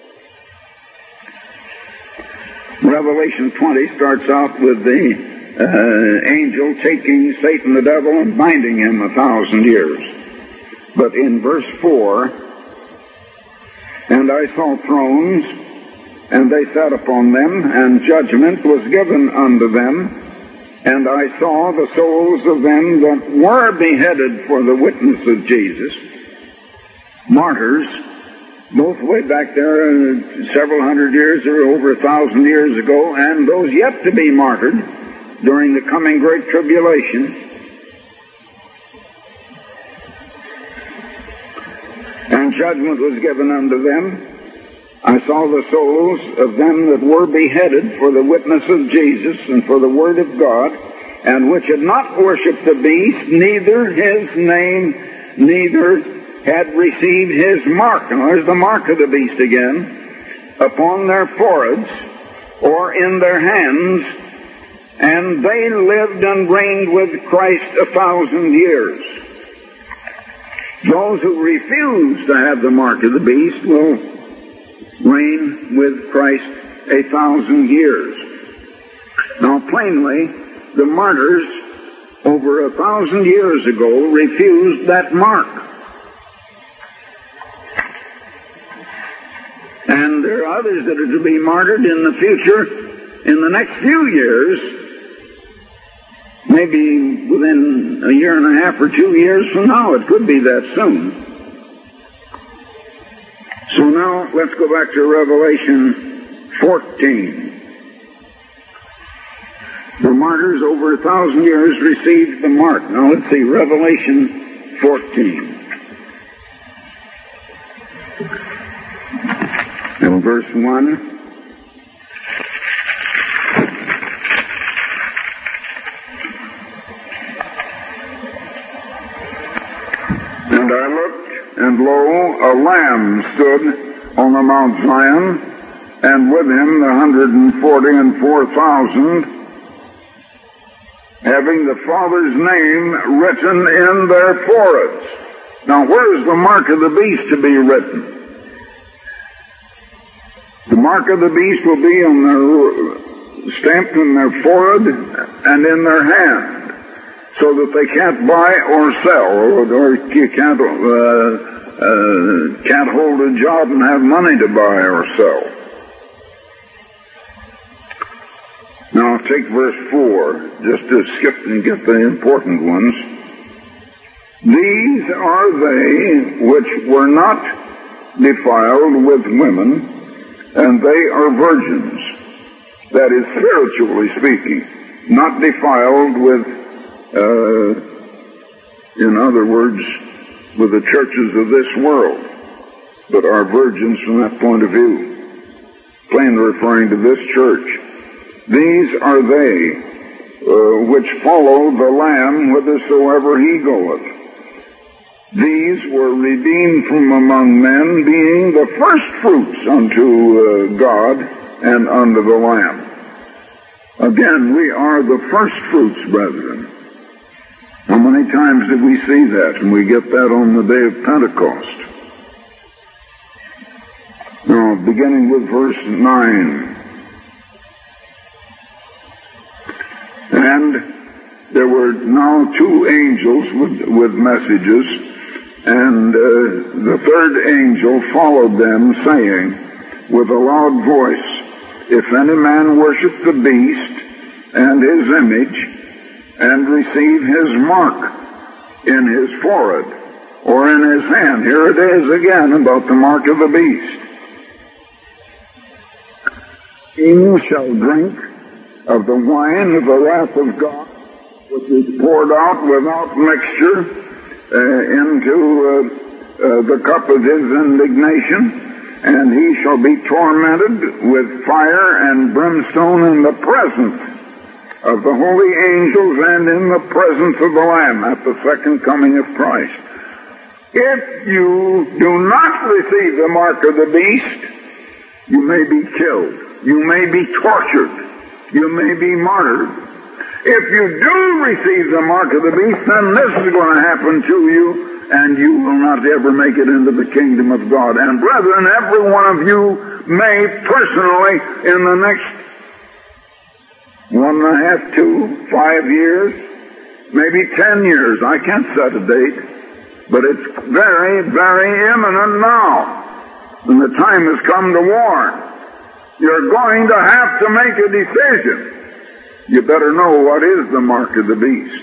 Revelation twenty starts out with the uh, angel taking Satan the devil and binding him a thousand years. But in verse four, And I saw thrones, and they sat upon them, and judgment was given unto them. And I saw the souls of them that were beheaded for the witness of Jesus, martyrs, both way back there uh, several hundred years or over a thousand years ago, and those yet to be martyred during the coming great tribulation. And judgment was given unto them. I saw the souls of them that were beheaded for the witness of Jesus and for the word of God, and which had not worshipped the beast, neither his name, neither had received his mark. Now there's the mark of the beast again, upon their foreheads or in their hands, and they lived and reigned with Christ a thousand years. Those who refuse to have the mark of the beast will reign with Christ a thousand years. Now plainly, the martyrs over a thousand years ago refused that mark. And there are others that are to be martyred in the future, in the next few years, maybe within a year and a half or two years from now. It could be that soon. So now, let's go back to Revelation fourteen. The martyrs over a thousand years received the mark. Now let's see, Revelation fourteen. And verse one. And I looked, and lo, a lamb stood on the Mount Zion, and with him the hundred and forty and four thousand, having the Father's name written in their foreheads. Now, where is the mark of the beast to be written? The mark of the beast will be on their, stamped in their forehead and in their hand, so that they can't buy or sell, or, or you can't, uh, uh, can't hold a job and have money to buy or sell. Now take verse four, just to skip and get the important ones. These are they which were not defiled with women, and they are virgins. That is, spiritually speaking, not defiled with, uh, in other words, with the churches of this world, but are virgins from that point of view. Plainly referring to this church. These are they uh, which follow the Lamb whithersoever he goeth. These were redeemed from among men, being the first fruits unto uh, God and unto the Lamb. Again, we are the first fruits, brethren. How many times did we see that? And we get that on the day of Pentecost. Now, beginning with verse nine. And there were now two angels with, with messages, and uh, the third angel followed them, saying with a loud voice, If any man worship the beast and his image, and receive his mark in his forehead or in his hand. Here it is again about the mark of the beast. He shall drink of the wine of the wrath of God, which is poured out without mixture uh, into uh, uh, the cup of his indignation, and he shall be tormented with fire and brimstone in the presence of the holy angels and in the presence of the Lamb at the second coming of Christ. If you do not receive the mark of the beast, you may be killed. You may be tortured. You may be martyred. If you do receive the mark of the beast, then this is going to happen to you, and you will not ever make it into the kingdom of God. And brethren, every one of you may personally, in the next one and a half, two, five years, maybe ten years, I can't set a date, but it's very, very imminent now. And the time has come to warn. You're going to have to make a decision. You better know what is the mark of the beast.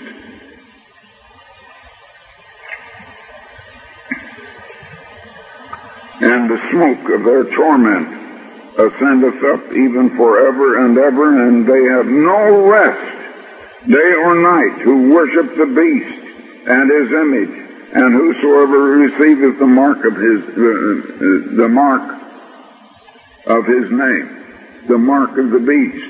And the smoke of their torment ascendeth up even forever and ever, and they have no rest, day or night, who worship the beast and his image, and whosoever receiveth the mark of his, uh, the mark of his name, the mark of the beast.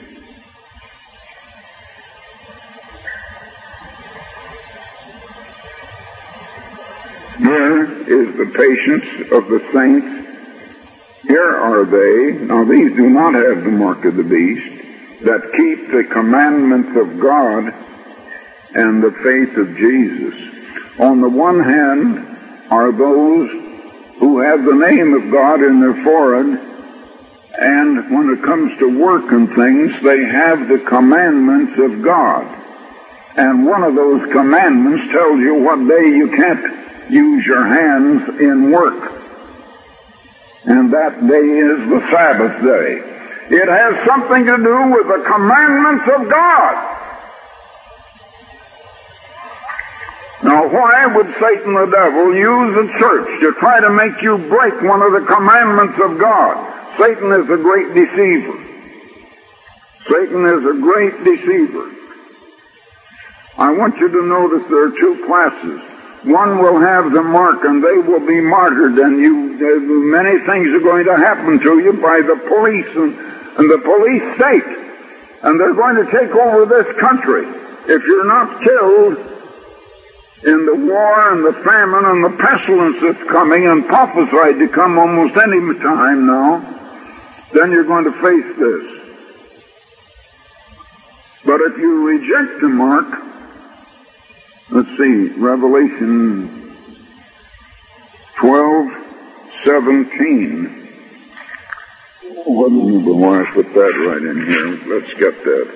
Here is the patience of the saints. Here are they, now these do not have the mark of the beast, that keep the commandments of God and the faith of Jesus. On the one hand are those who have the name of God in their forehead, and when it comes to work and things, they have the commandments of God. And one of those commandments tells you what day you can't use your hands in work. And that day is the Sabbath day. It has something to do with the commandments of God. Now, why would Satan the devil use the church to try to make you break one of the commandments of God? Satan is a great deceiver. Satan is a great deceiver. I want you to notice there are two classes. One will have the mark, and they will be martyred, and you, uh, many things are going to happen to you by the police and, and the police state. And they're going to take over this country. If you're not killed in the war and the famine and the pestilence that's coming and prophesied to come almost any time now, then you're going to face this. But if you reject the mark, let's see, Revelation twelve seventeen. What did I put that right in here? Let's get that.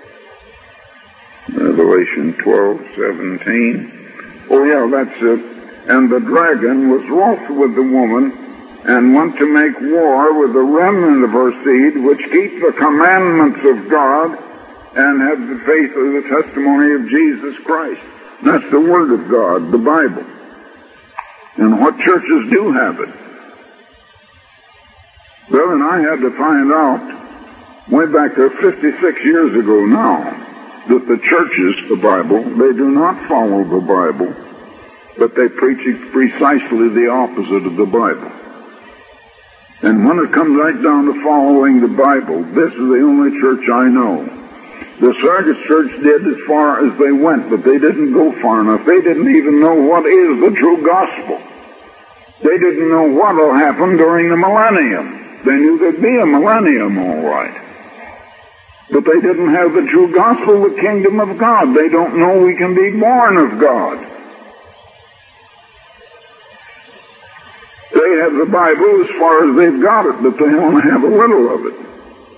Revelation twelve seventeen. Oh yeah, that's it. And the dragon was wroth with the woman, and went to make war with the remnant of her seed, which keep the commandments of God, and have the faith of the testimony of Jesus Christ. That's the Word of God, the Bible. And what churches do have it? Well, and I had to find out way back there fifty-six years ago now, that the churches, the Bible, they do not follow the Bible, but they preach precisely the opposite of the Bible. And when it comes right down to following the Bible, this is the only church I know. The Sardis church did as far as they went, but they didn't go far enough. They didn't even know what is the true gospel. They didn't know what will happen during the millennium. They knew there'd be a millennium, all right. But they didn't have the true gospel, the kingdom of God. They don't know we can be born of God. They have the Bible as far as they've got it, but they only have a little of it.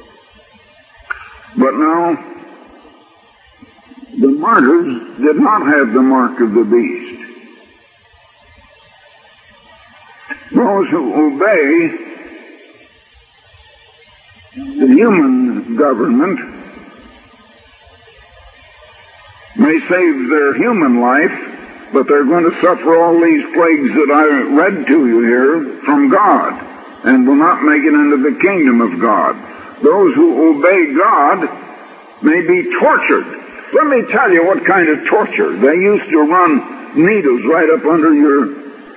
But now, the martyrs did not have the mark of the beast. Those who obey the human government may save their human life, but they're going to suffer all these plagues that I read to you here from God, and will not make it into the kingdom of God. Those who obey God may be tortured. Let me tell you what kind of torture. They used to run needles right up under your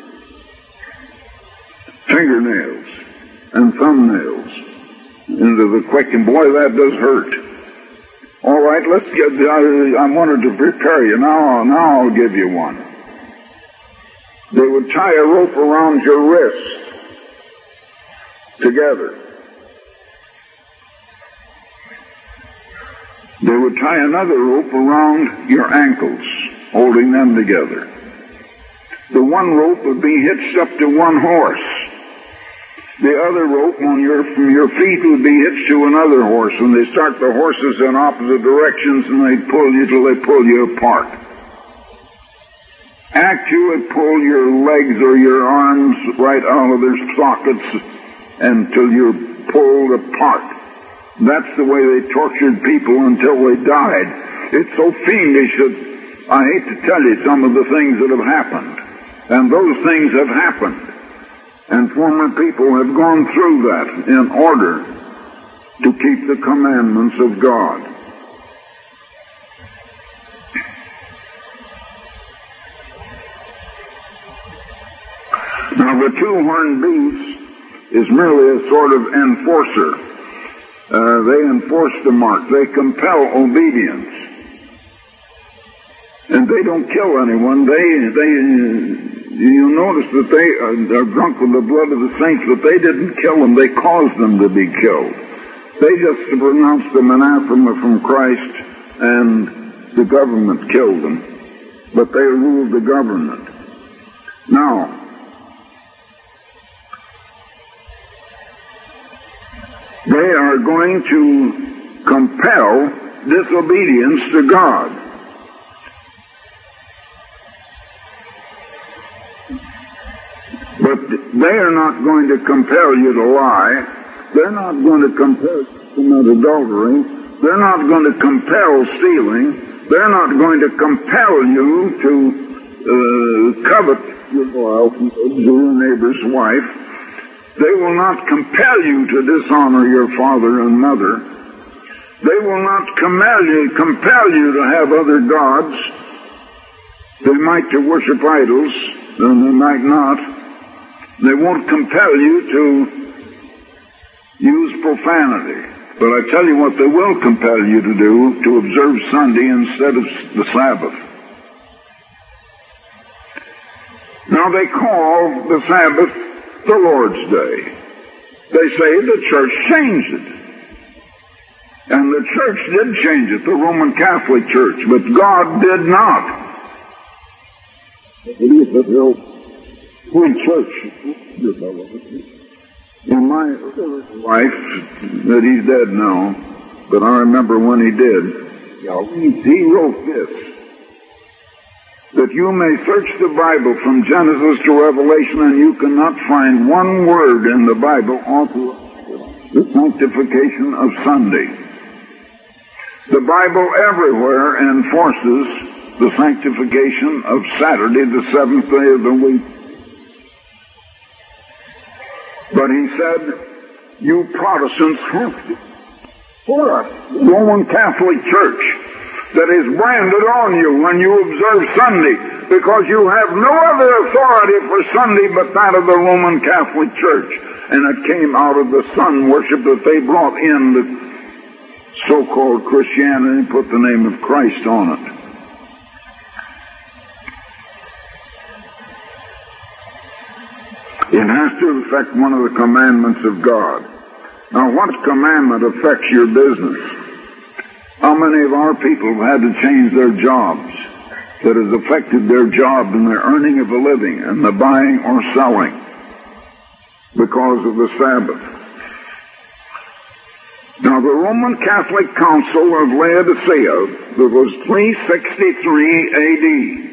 fingernails and thumbnails into the quick, and boy, that does hurt. All right, let's get, I, I wanted to prepare you. Now, now I'll give you one. They would tie a rope around your wrists together. They would tie another rope around your ankles, holding them together. The one rope would be hitched up to one horse. The other rope on your, from your feet would be hitched to another horse, and they start the horses in opposite directions, and they pull you till they pull you apart. Actually pull your legs or your arms right out of their sockets until you're pulled apart. That's the way they tortured people until they died. It's so fiendish that I hate to tell you some of the things that have happened. And those things have happened. And former people have gone through that in order to keep the commandments of God. Now, the two-horned beast is merely a sort of enforcer. Uh, they enforce the mark. They compel obedience. And they don't kill anyone. They, they, you notice that they are drunk with the blood of the saints, but they didn't kill them. They caused them to be killed. They just pronounced them anathema from Christ, and the government killed them. But they ruled the government. Now, they are going to compel disobedience to God. But they are not going to compel you to lie. They're not going to compel you to commit adultery. They're not going to compel stealing. They're not going to compel you to uh, covet your, your neighbor's wife. They will not compel you to dishonor your father and mother. They will not compel you, compel you to have other gods. They might to worship idols, and they might not. They won't compel you to use profanity. But I tell you what they will compel you to do, to observe Sunday instead of the Sabbath. Now they call the Sabbath the Lord's Day. They say the church changed it. And the church did change it, the Roman Catholic Church, but God did not. I believe that the Free Church, in my life, that he's dead now, but I remember when he did, he wrote this: that you may search the Bible from Genesis to Revelation, and you cannot find one word in the Bible authorizing the sanctification of Sunday. The Bible everywhere enforces the sanctification of Saturday, the seventh day of the week. But he said, you Protestants have to. for a Roman Catholic Church that is branded on you when you observe Sunday, because you have no other authority for Sunday but that of the Roman Catholic Church. And it came out of the sun worship that they brought in the so-called Christianity and put the name of Christ on it. It has to affect one of the commandments of God. Now, what commandment affects your business? How many of our people have had to change their jobs that has affected their job and their earning of a living and the buying or selling because of the Sabbath? Now, the Roman Catholic Council of Laodicea, that was three sixty-three A D,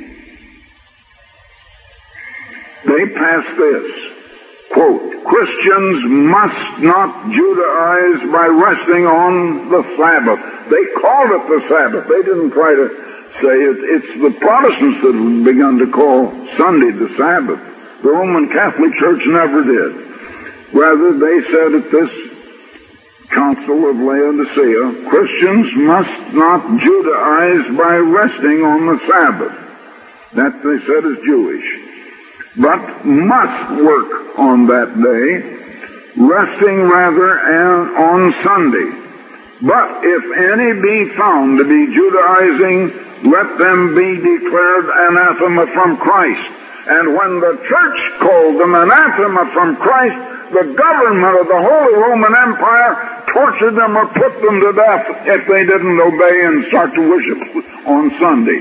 they passed this, quote, Christians must not Judaize by resting on the Sabbath. They called it the Sabbath. They didn't try to say it. It's the Protestants that have begun to call Sunday the Sabbath. The Roman Catholic Church never did. Rather, they said at this Council of Laodicea, Christians must not Judaize by resting on the Sabbath. That, they said, is Jewish. But must work on that day, resting rather on Sunday. But if any be found to be Judaizing, let them be declared anathema from Christ. And when the church called them anathema from Christ, the government of the Holy Roman Empire tortured them or put them to death if they didn't obey and start to worship on Sunday.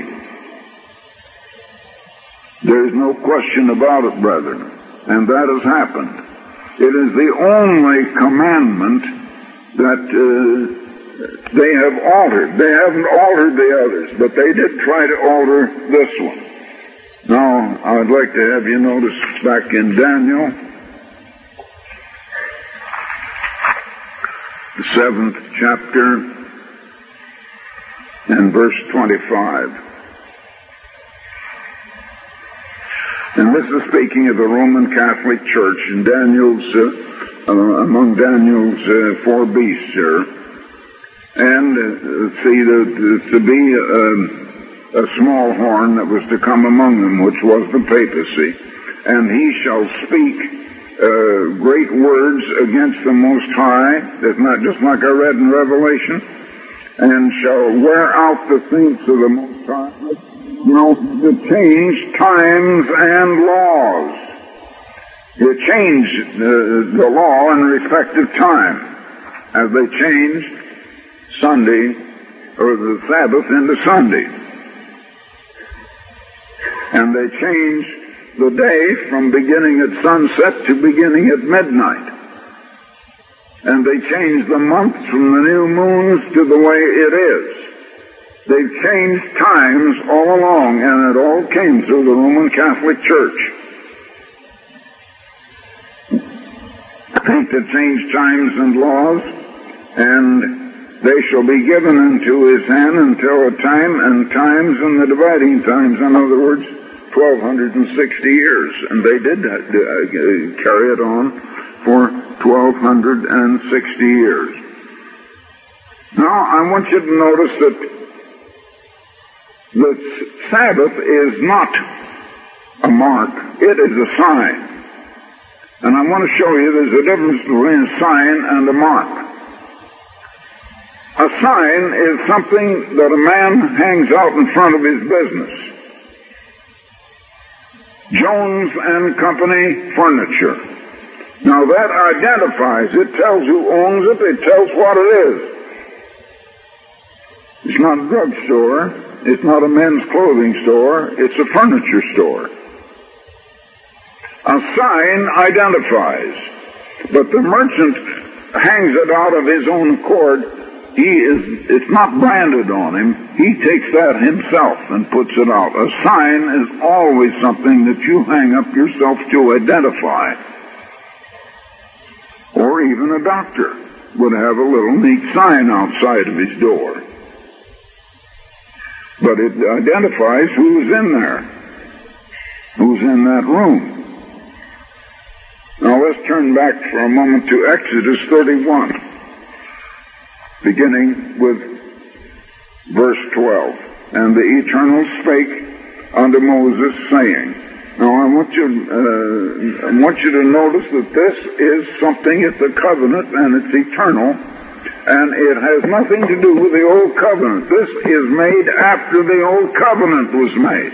There's no question about it, brethren. And that has happened. It is the only commandment that uh, they have altered. They haven't altered the others, but they did try to alter this one. Now, I'd like to have you notice back in Daniel, the seventh chapter, and verse twenty-five. And this is speaking of the Roman Catholic Church in Daniel's, uh, uh, among Daniel's uh, four beasts here. And, uh, see, the, the, to be uh, a small horn that was to come among them, which was the papacy. And he shall speak uh, great words against the Most High. That's not just like I read in Revelation. And shall wear out the saints of the Most High. You know, to change times and laws. You change the, the law in respect of time, as they changed Sunday, or the Sabbath, into Sunday. And they changed the day from beginning at sunset to beginning at midnight. And they changed the months from the new moons to the way it is. They've changed times all along, and it all came through the Roman Catholic Church. I think they changed times and laws, and they shall be given into his hand until a time and times and the dividing times. In other words, twelve sixty years. And they did that, uh, carry it on for twelve sixty years. Now, I want you to notice that the Sabbath is not a mark, it is a sign. And I want to show you there's a difference between a sign and a mark. A sign is something that a man hangs out in front of his business. Jones and Company Furniture. Now that identifies, it tells who owns it, it tells what it is. It's not a drugstore. It's not a men's clothing store. It's a furniture store. A sign identifies, but the merchant hangs it out of his own accord. He is, it's not branded on him. He takes that himself and puts it out. A sign is always something that you hang up yourself to identify. Or even a doctor would have a little neat sign outside of his door. But it identifies who's in there, who's in that room. Now let's turn back for a moment to Exodus thirty-one. beginning with verse twelve. And the Eternal spake unto Moses, saying. Now I want you, uh, I want you to notice that this is something, it's a covenant and it's eternal, and it has nothing to do with the old covenant. This is made after the old covenant was made.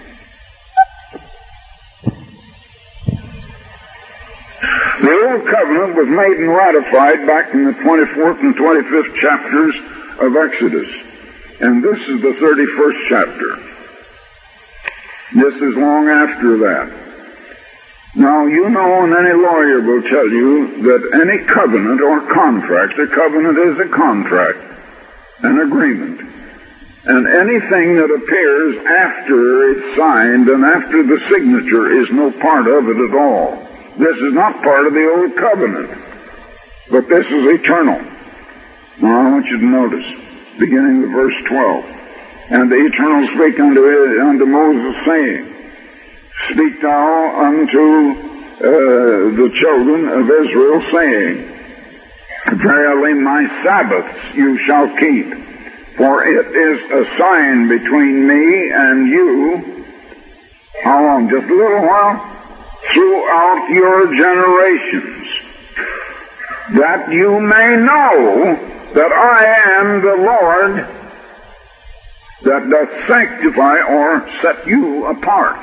The old covenant was made and ratified back in the twenty-fourth and twenty-fifth chapters of Exodus, and this is the thirty-first chapter. This is long after that. Now, you know, and any lawyer will tell you that any covenant or contract, a covenant is a contract, an agreement. And anything that appears after it's signed and after the signature is no part of it at all. This is not part of the old covenant, but this is eternal. Now, I want you to notice, beginning with verse twelve. And the Eternal spake unto, unto Moses, saying, Speak thou unto uh, the children of Israel, saying, Verily my Sabbaths you shall keep, for it is a sign between me and you. How long? Just a little while? Throughout your generations, that you may know that I am the Lord, that doth sanctify or set you apart.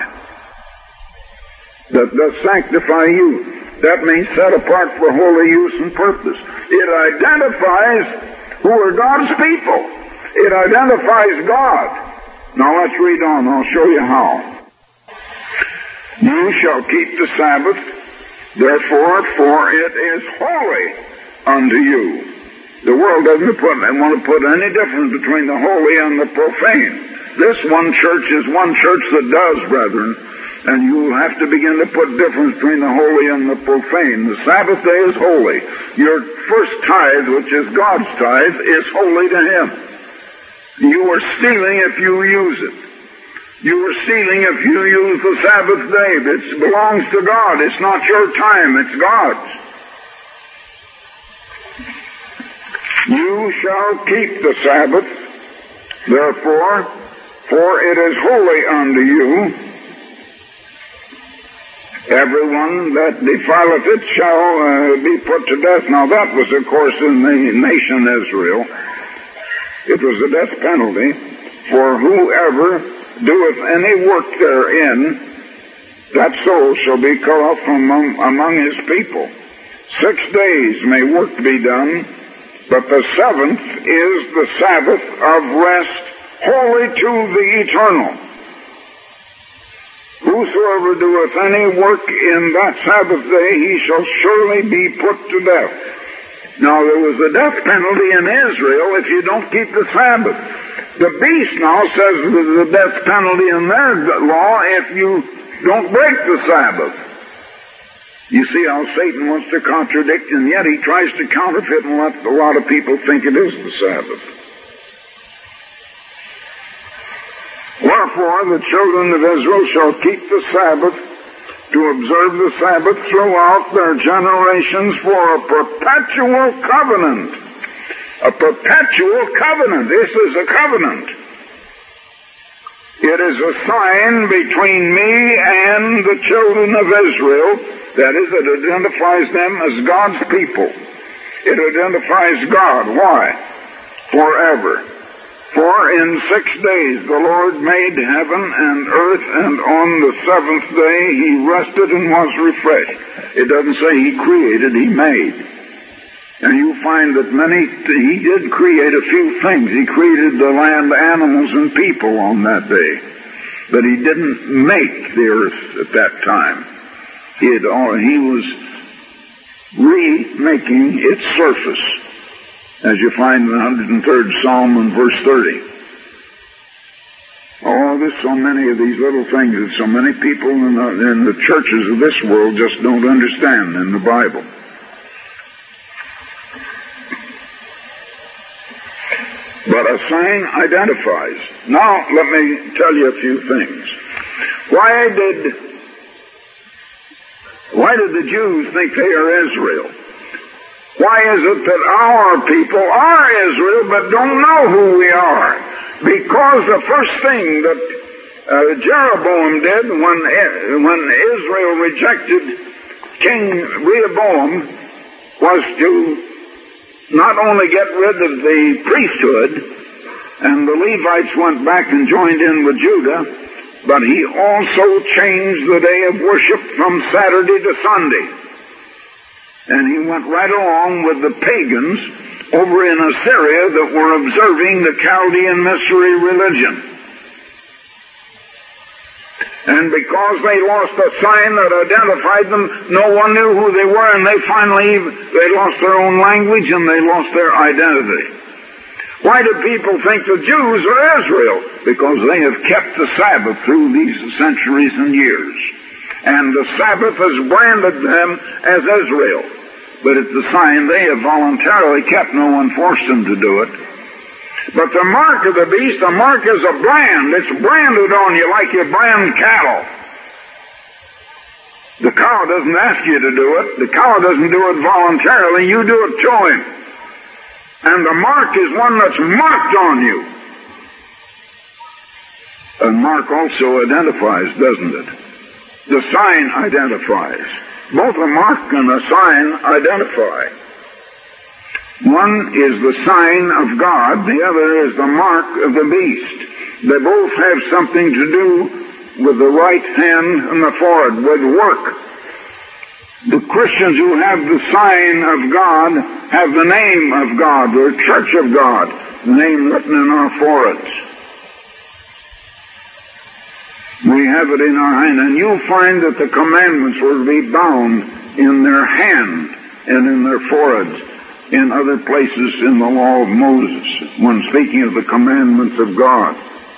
That doth sanctify you. That means set apart for holy use and purpose. It identifies who are God's people. It identifies God. Now let's read on. I'll show you how. You shall keep the Sabbath, therefore, for it is holy unto you. The world doesn't put, want to put any difference between the holy and the profane. This one church is one church that does, brethren, and you'll have to begin to put difference between the holy and the profane. The Sabbath day is holy. Your first tithe, which is God's tithe, is holy to Him. You are stealing if you use it. You are stealing if you use the Sabbath day. It belongs to God. It's not your time, it's God's. You shall keep the Sabbath, therefore, for it is holy unto you. Everyone that defileth it shall uh, be put to death. Now that was, of course, in the nation Israel. It was a death penalty for whoever doeth any work therein, that soul shall be cut off from among, among his people. Six days may work be done, but the seventh is the Sabbath of rest, holy to the eternal. Whosoever doeth any work in that Sabbath day, he shall surely be put to death. Now there was a death penalty in Israel if you don't keep the Sabbath. The beast now says there's a death penalty in their law if you don't break the Sabbath. You see how Satan wants to contradict, and yet he tries to counterfeit and let a lot of people think it is the Sabbath. Wherefore the children of Israel shall keep the Sabbath, to observe the Sabbath throughout their generations for a perpetual covenant. A perpetual covenant. This is a covenant. It is a sign between me and the children of Israel. That is, it identifies them as God's people. It identifies God. Why? Forever. For in six days the Lord made heaven and earth, and on the seventh day He rested and was refreshed. It doesn't say He created, He made. And you find that many, He did create a few things. He created the land, animals, and people on that day. But He didn't make the earth at that time. He, had, he was remaking its surface, as you find in the one hundred third Psalm and verse thirty. Oh, there's so many of these little things that so many people in the, in the churches of this world just don't understand in the Bible. But a sign identifies. Now, let me tell you a few things. Why did Why did the Jews think they are Israel? Why is it that our people are Israel but don't know who we are? Because the first thing that uh, Jeroboam did when, when Israel rejected King Rehoboam was to not only get rid of the priesthood, and the Levites went back and joined in with Judah, but he also changed the day of worship from Saturday to Sunday. And he went right along with the pagans over in Assyria that were observing the Chaldean mystery religion. And because they lost a sign that identified them, no one knew who they were, and they finally, they lost their own language and they lost their identity. Why do people think the Jews are Israel? Because they have kept the Sabbath through these centuries and years. And the Sabbath has branded them as Israel. But it's a sign they have voluntarily kept. No one forced them to do it. But the mark of the beast, the mark is a brand. It's branded on you like you brand cattle. The cow doesn't ask you to do it. The cow doesn't do it voluntarily. You do it to him. And the mark is one that's marked on you. A mark also identifies, doesn't it? The sign identifies. Both a mark and a sign identify. One is the sign of God, the other is the mark of the beast. They both have something to do with the right hand and the forehead, with work. The Christians who have the sign of God have the name of God, or Church of God, the name written in our foreheads. We have it in our hand, and you'll find that the commandments will be bound in their hand and in their foreheads in other places in the law of Moses, when speaking of the commandments of God.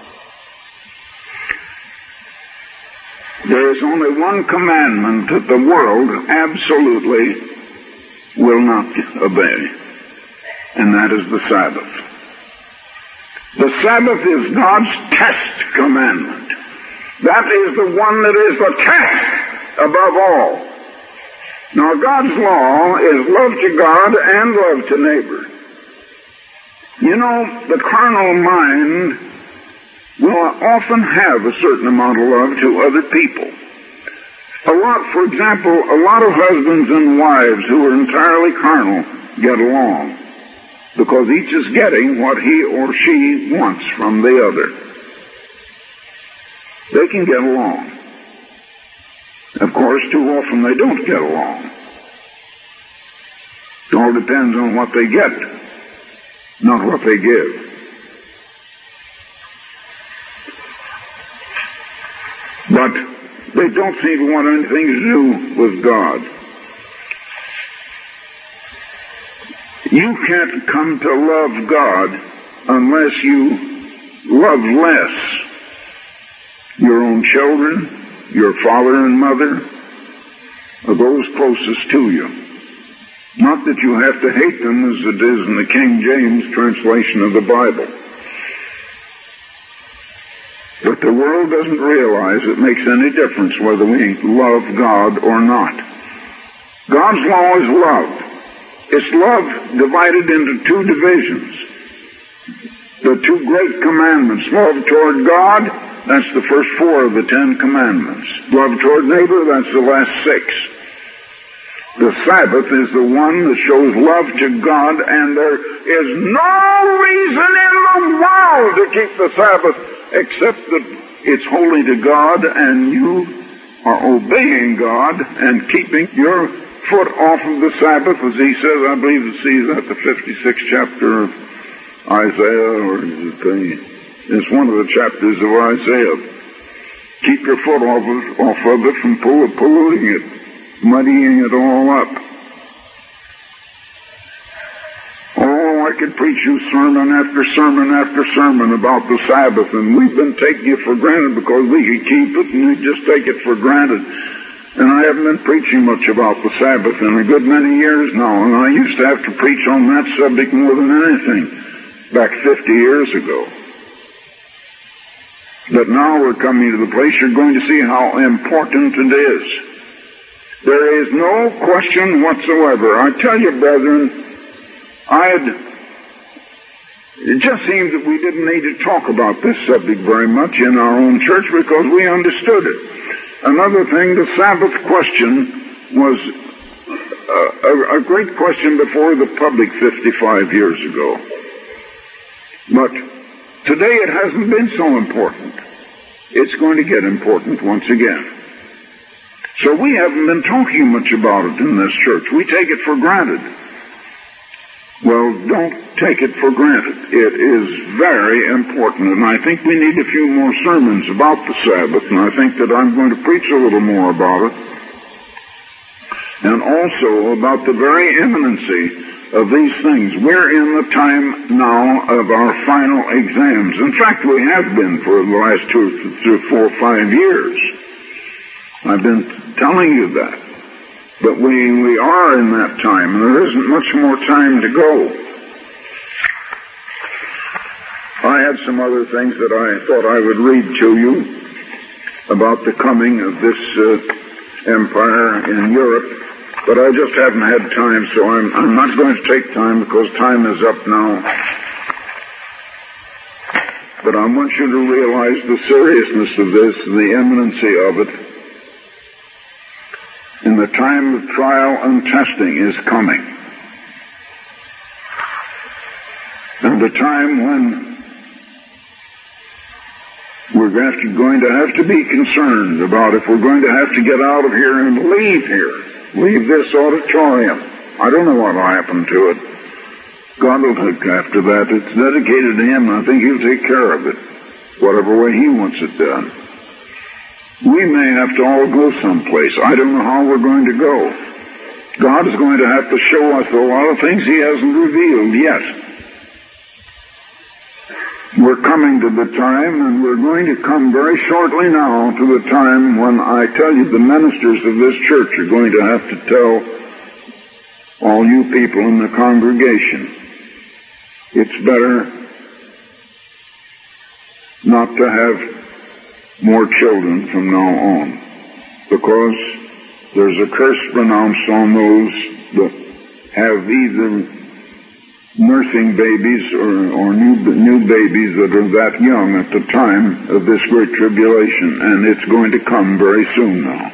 There is only one commandment that the world absolutely will not obey, and that is the Sabbath. The Sabbath is God's test commandment. That is the one that is the test above all. Now, God's law is love to God and love to neighbor. You know, the carnal mind will often have a certain amount of love to other people. A lot, for example, a lot of husbands and wives who are entirely carnal get along because each is getting what he or she wants from the other. They can get along. Of course, too often they don't get along. It all depends on what they get, not what they give. But they don't seem to want anything to do with God. You can't come to love God unless you love less your own children, your father and mother, or those closest to you. Not that you have to hate them as it is in the King James translation of the Bible. But the world doesn't realize it makes any difference whether we love God or not. God's law is love. It's love divided into two divisions. The two great commandments, love toward God, that's the first four of the Ten Commandments. Love toward neighbor, that's the last six. The Sabbath is the one that shows love to God, and there is no reason in the world to keep the Sabbath except that it's holy to God and you are obeying God and keeping your foot off of the Sabbath, as he says, I believe it sees that the fifty-sixth chapter of Isaiah, or is it the, it's one of the chapters of Isaiah. Keep your foot off of, off of it from polluting it, muddying it all up. Oh, I could preach you sermon after sermon after sermon about the Sabbath, and we've been taking it for granted because we could keep it, and we just take it for granted. And I haven't been preaching much about the Sabbath in a good many years now, and I used to have to preach on that subject more than anything back fifty years ago. But now we're coming to the place you're going to see how important it is. There is no question whatsoever. I tell you, brethren, I'd, it just seems that we didn't need to talk about this subject very much in our own church because we understood it. Another thing, the Sabbath question was a, a, a great question before the public fifty-five years ago. But today it hasn't been so important. It's going to get important once again. So we haven't been talking much about it in this church. We take it for granted. Well, don't take it for granted. It is very important, and I think we need a few more sermons about the Sabbath, and I think that I'm going to preach a little more about it, and also about the very imminency of these things. We're in the time now of our final exams. In fact, we have been for the last two, three, four, five years. I've been telling you that. But we, we are in that time, and there isn't much more time to go. I had some other things that I thought I would read to you about the coming of this uh, empire in Europe, but I just haven't had time, so I'm, I'm not going to take time because time is up now. But I want you to realize the seriousness of this and the imminency of it. And the time of trial and testing is coming. And the time when we're going to have to be concerned about if we're going to have to get out of here and leave here, leave this auditorium. I don't know what will happen to it. God will look after that. It's dedicated to Him, and I think He'll take care of it, whatever way He wants it done. We may have to all go someplace. I don't know how we're going to go. God is going to have to show us a lot of things He hasn't revealed yet. We're coming to the time, and we're going to come very shortly now to the time when I tell you the ministers of this church are going to have to tell all you people in the congregation, it's better not to have more children from now on, because there's a curse pronounced on those that have either nursing babies or, or new, new babies that are that young at the time of this great tribulation, and it's going to come very soon now.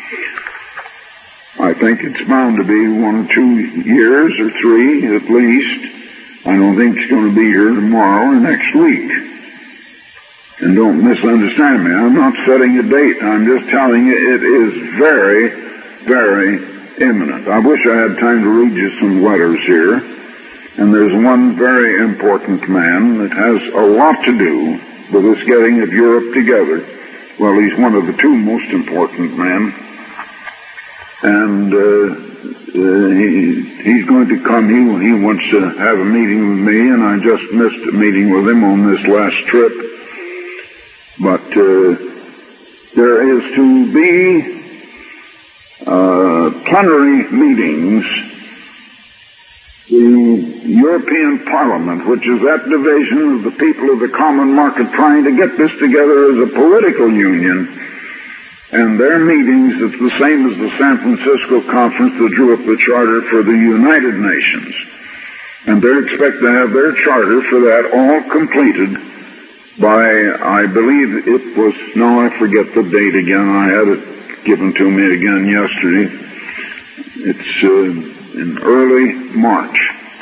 I think it's bound to be one or two years or three at least. I don't think it's going to be here tomorrow or next week. And don't misunderstand me. I'm not setting a date. I'm just telling you it is very, very imminent. I wish I had time to read you some letters here. And there's one very important man that has a lot to do with this getting of Europe together. Well, he's one of the two most important men. And uh, uh, he, he's going to come. He, he wants to have a meeting with me, and I just missed a meeting with him on this last trip. But uh, there is to be uh, plenary meetings. The European Parliament, which is that division of the people of the common market trying to get this together as a political union, and their meetings, it's the same as the San Francisco Conference that drew up the charter for the United Nations. And they expect to have their charter for that all completed by, I believe it was, no, I forget the date again. I had it given to me again yesterday. It's uh, in early March.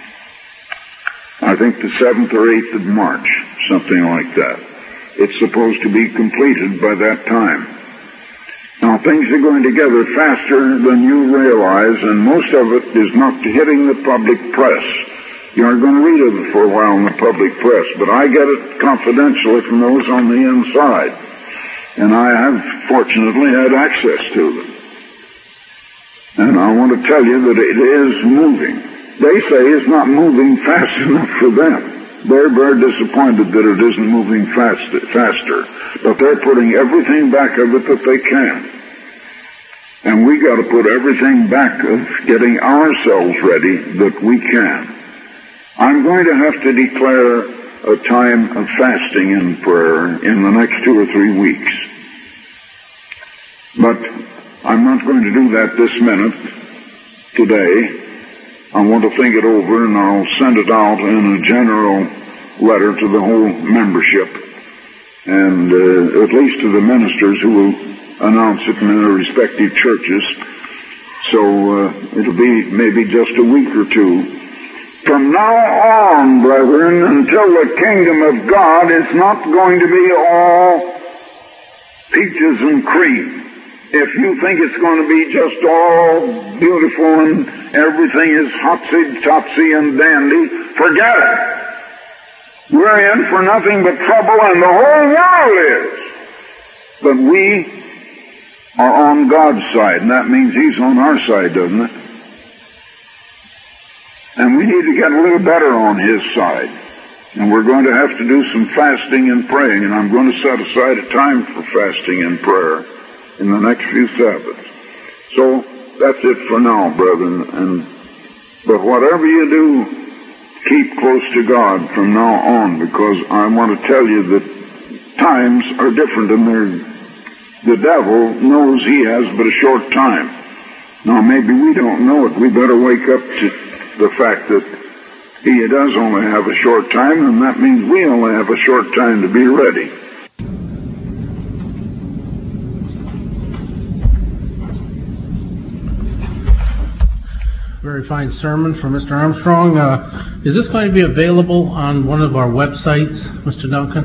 I think the seventh or eighth of March, something like that. It's supposed to be completed by that time. Now, things are going together faster than you realize, and most of it is not hitting the public press. You aren't going to read of it for a while in the public press, but I get it confidentially from those on the inside. And I have, fortunately, had access to them. And I want to tell you that it is moving. They say it's not moving fast enough for them. They're very disappointed that it isn't moving fast, faster. But they're putting everything back of it that they can. And we got to put everything back of getting ourselves ready that we can. I'm going to have to declare a time of fasting and prayer in the next two or three weeks. But I'm not going to do that this minute, today. I want to think it over, and I'll send it out in a general letter to the whole membership, and uh, at least to the ministers who will announce it in their respective churches. So uh, it'll be maybe just a week or two. From now on, brethren, until the kingdom of God, it's not going to be all peaches and cream. If you think it's going to be just all beautiful and everything is hopsy-topsy and dandy, forget it. We're in for nothing but trouble, and the whole world is. But we are on God's side, and that means He's on our side, doesn't it? And we need to get a little better on His side. And we're going to have to do some fasting and praying, and I'm going to set aside a time for fasting and prayer in the next few Sabbaths. So that's it for now, brethren. And but whatever you do, keep close to God from now on, because I want to tell you that times are different, and the devil knows he has but a short time. Now maybe we don't know it. We better wake up to the fact that he does only have a short time, and that means we only have a short time to be ready.
Very fine sermon from Mister Armstrong. Uh, is this going to be available on one of our websites, Mister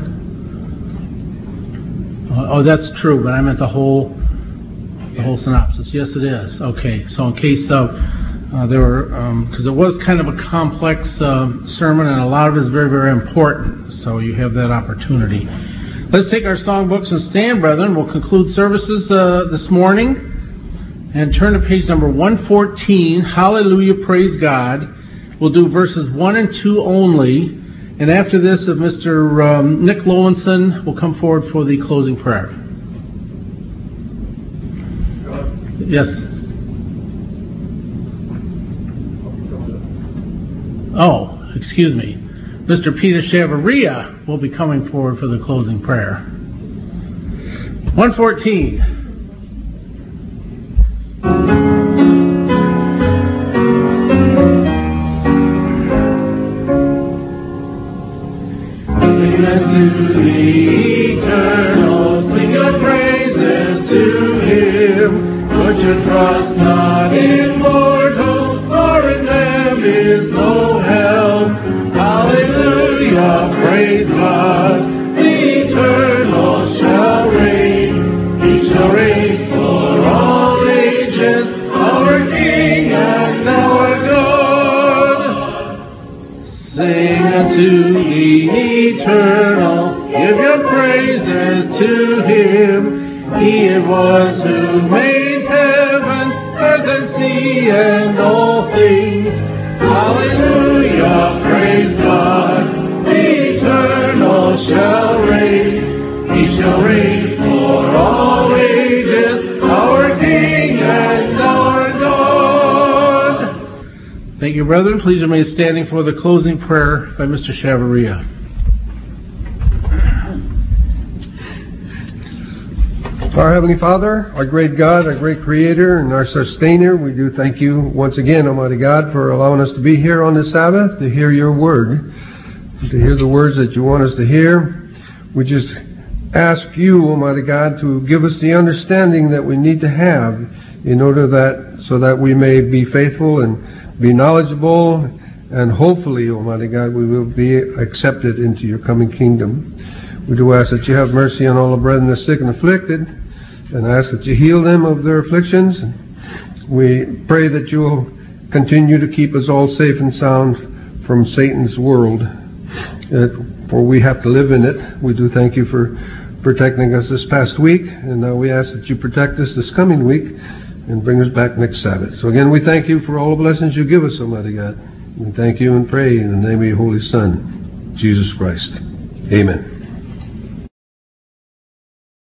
Duncan? Uh, oh, that's true, but I meant the whole, the whole synopsis. Yes, it is. Okay, so in case uh, uh, there were, because um, it was kind of a complex uh, sermon, and a lot of it is very, very important. So you have that opportunity. Let's take our songbooks and stand, brethren. We'll conclude services uh, this morning. And turn to page number one fourteen, Hallelujah, Praise God. We'll do verses one and two only. And after this, if Mister Um, Nick Lowenson will come forward for the closing prayer. Yes. Oh, excuse me. Mister Peter Chavarria will be coming forward for the closing prayer. one fourteen.
To the eternal, sing your praises to Him. Put your trust not in mortals, for in them is no help. Hallelujah, praise God. The eternal shall reign. He shall reign for all ages, our King and our God. Sing unto the eternal, give your praises to Him. He it was who made heaven, earth and sea and all things. Hallelujah, praise God. The eternal shall reign. He shall reign for all ages, our King and our God.
Thank you, brethren. Please remain standing for the closing prayer by Mister Chavarria.
Our Heavenly Father, our great God, our great Creator, and our Sustainer, we do thank you once again, Almighty God, for allowing us to be here on this Sabbath to hear your word, to hear the words that you want us to hear. We just ask you, Almighty God, to give us the understanding that we need to have in order that, so that we may be faithful and be knowledgeable, and hopefully, Almighty God, we will be accepted into your coming kingdom. We do ask that you have mercy on all the brethren that are sick and afflicted, and ask that you heal them of their afflictions. We pray that you will continue to keep us all safe and sound from Satan's world, for we have to live in it. We do thank you for protecting us this past week, and now we ask that you protect us this coming week and bring us back next Sabbath. So again, we thank you for all the blessings you give us, Almighty God. We thank you and pray in the name of your Holy Son, Jesus Christ. Amen.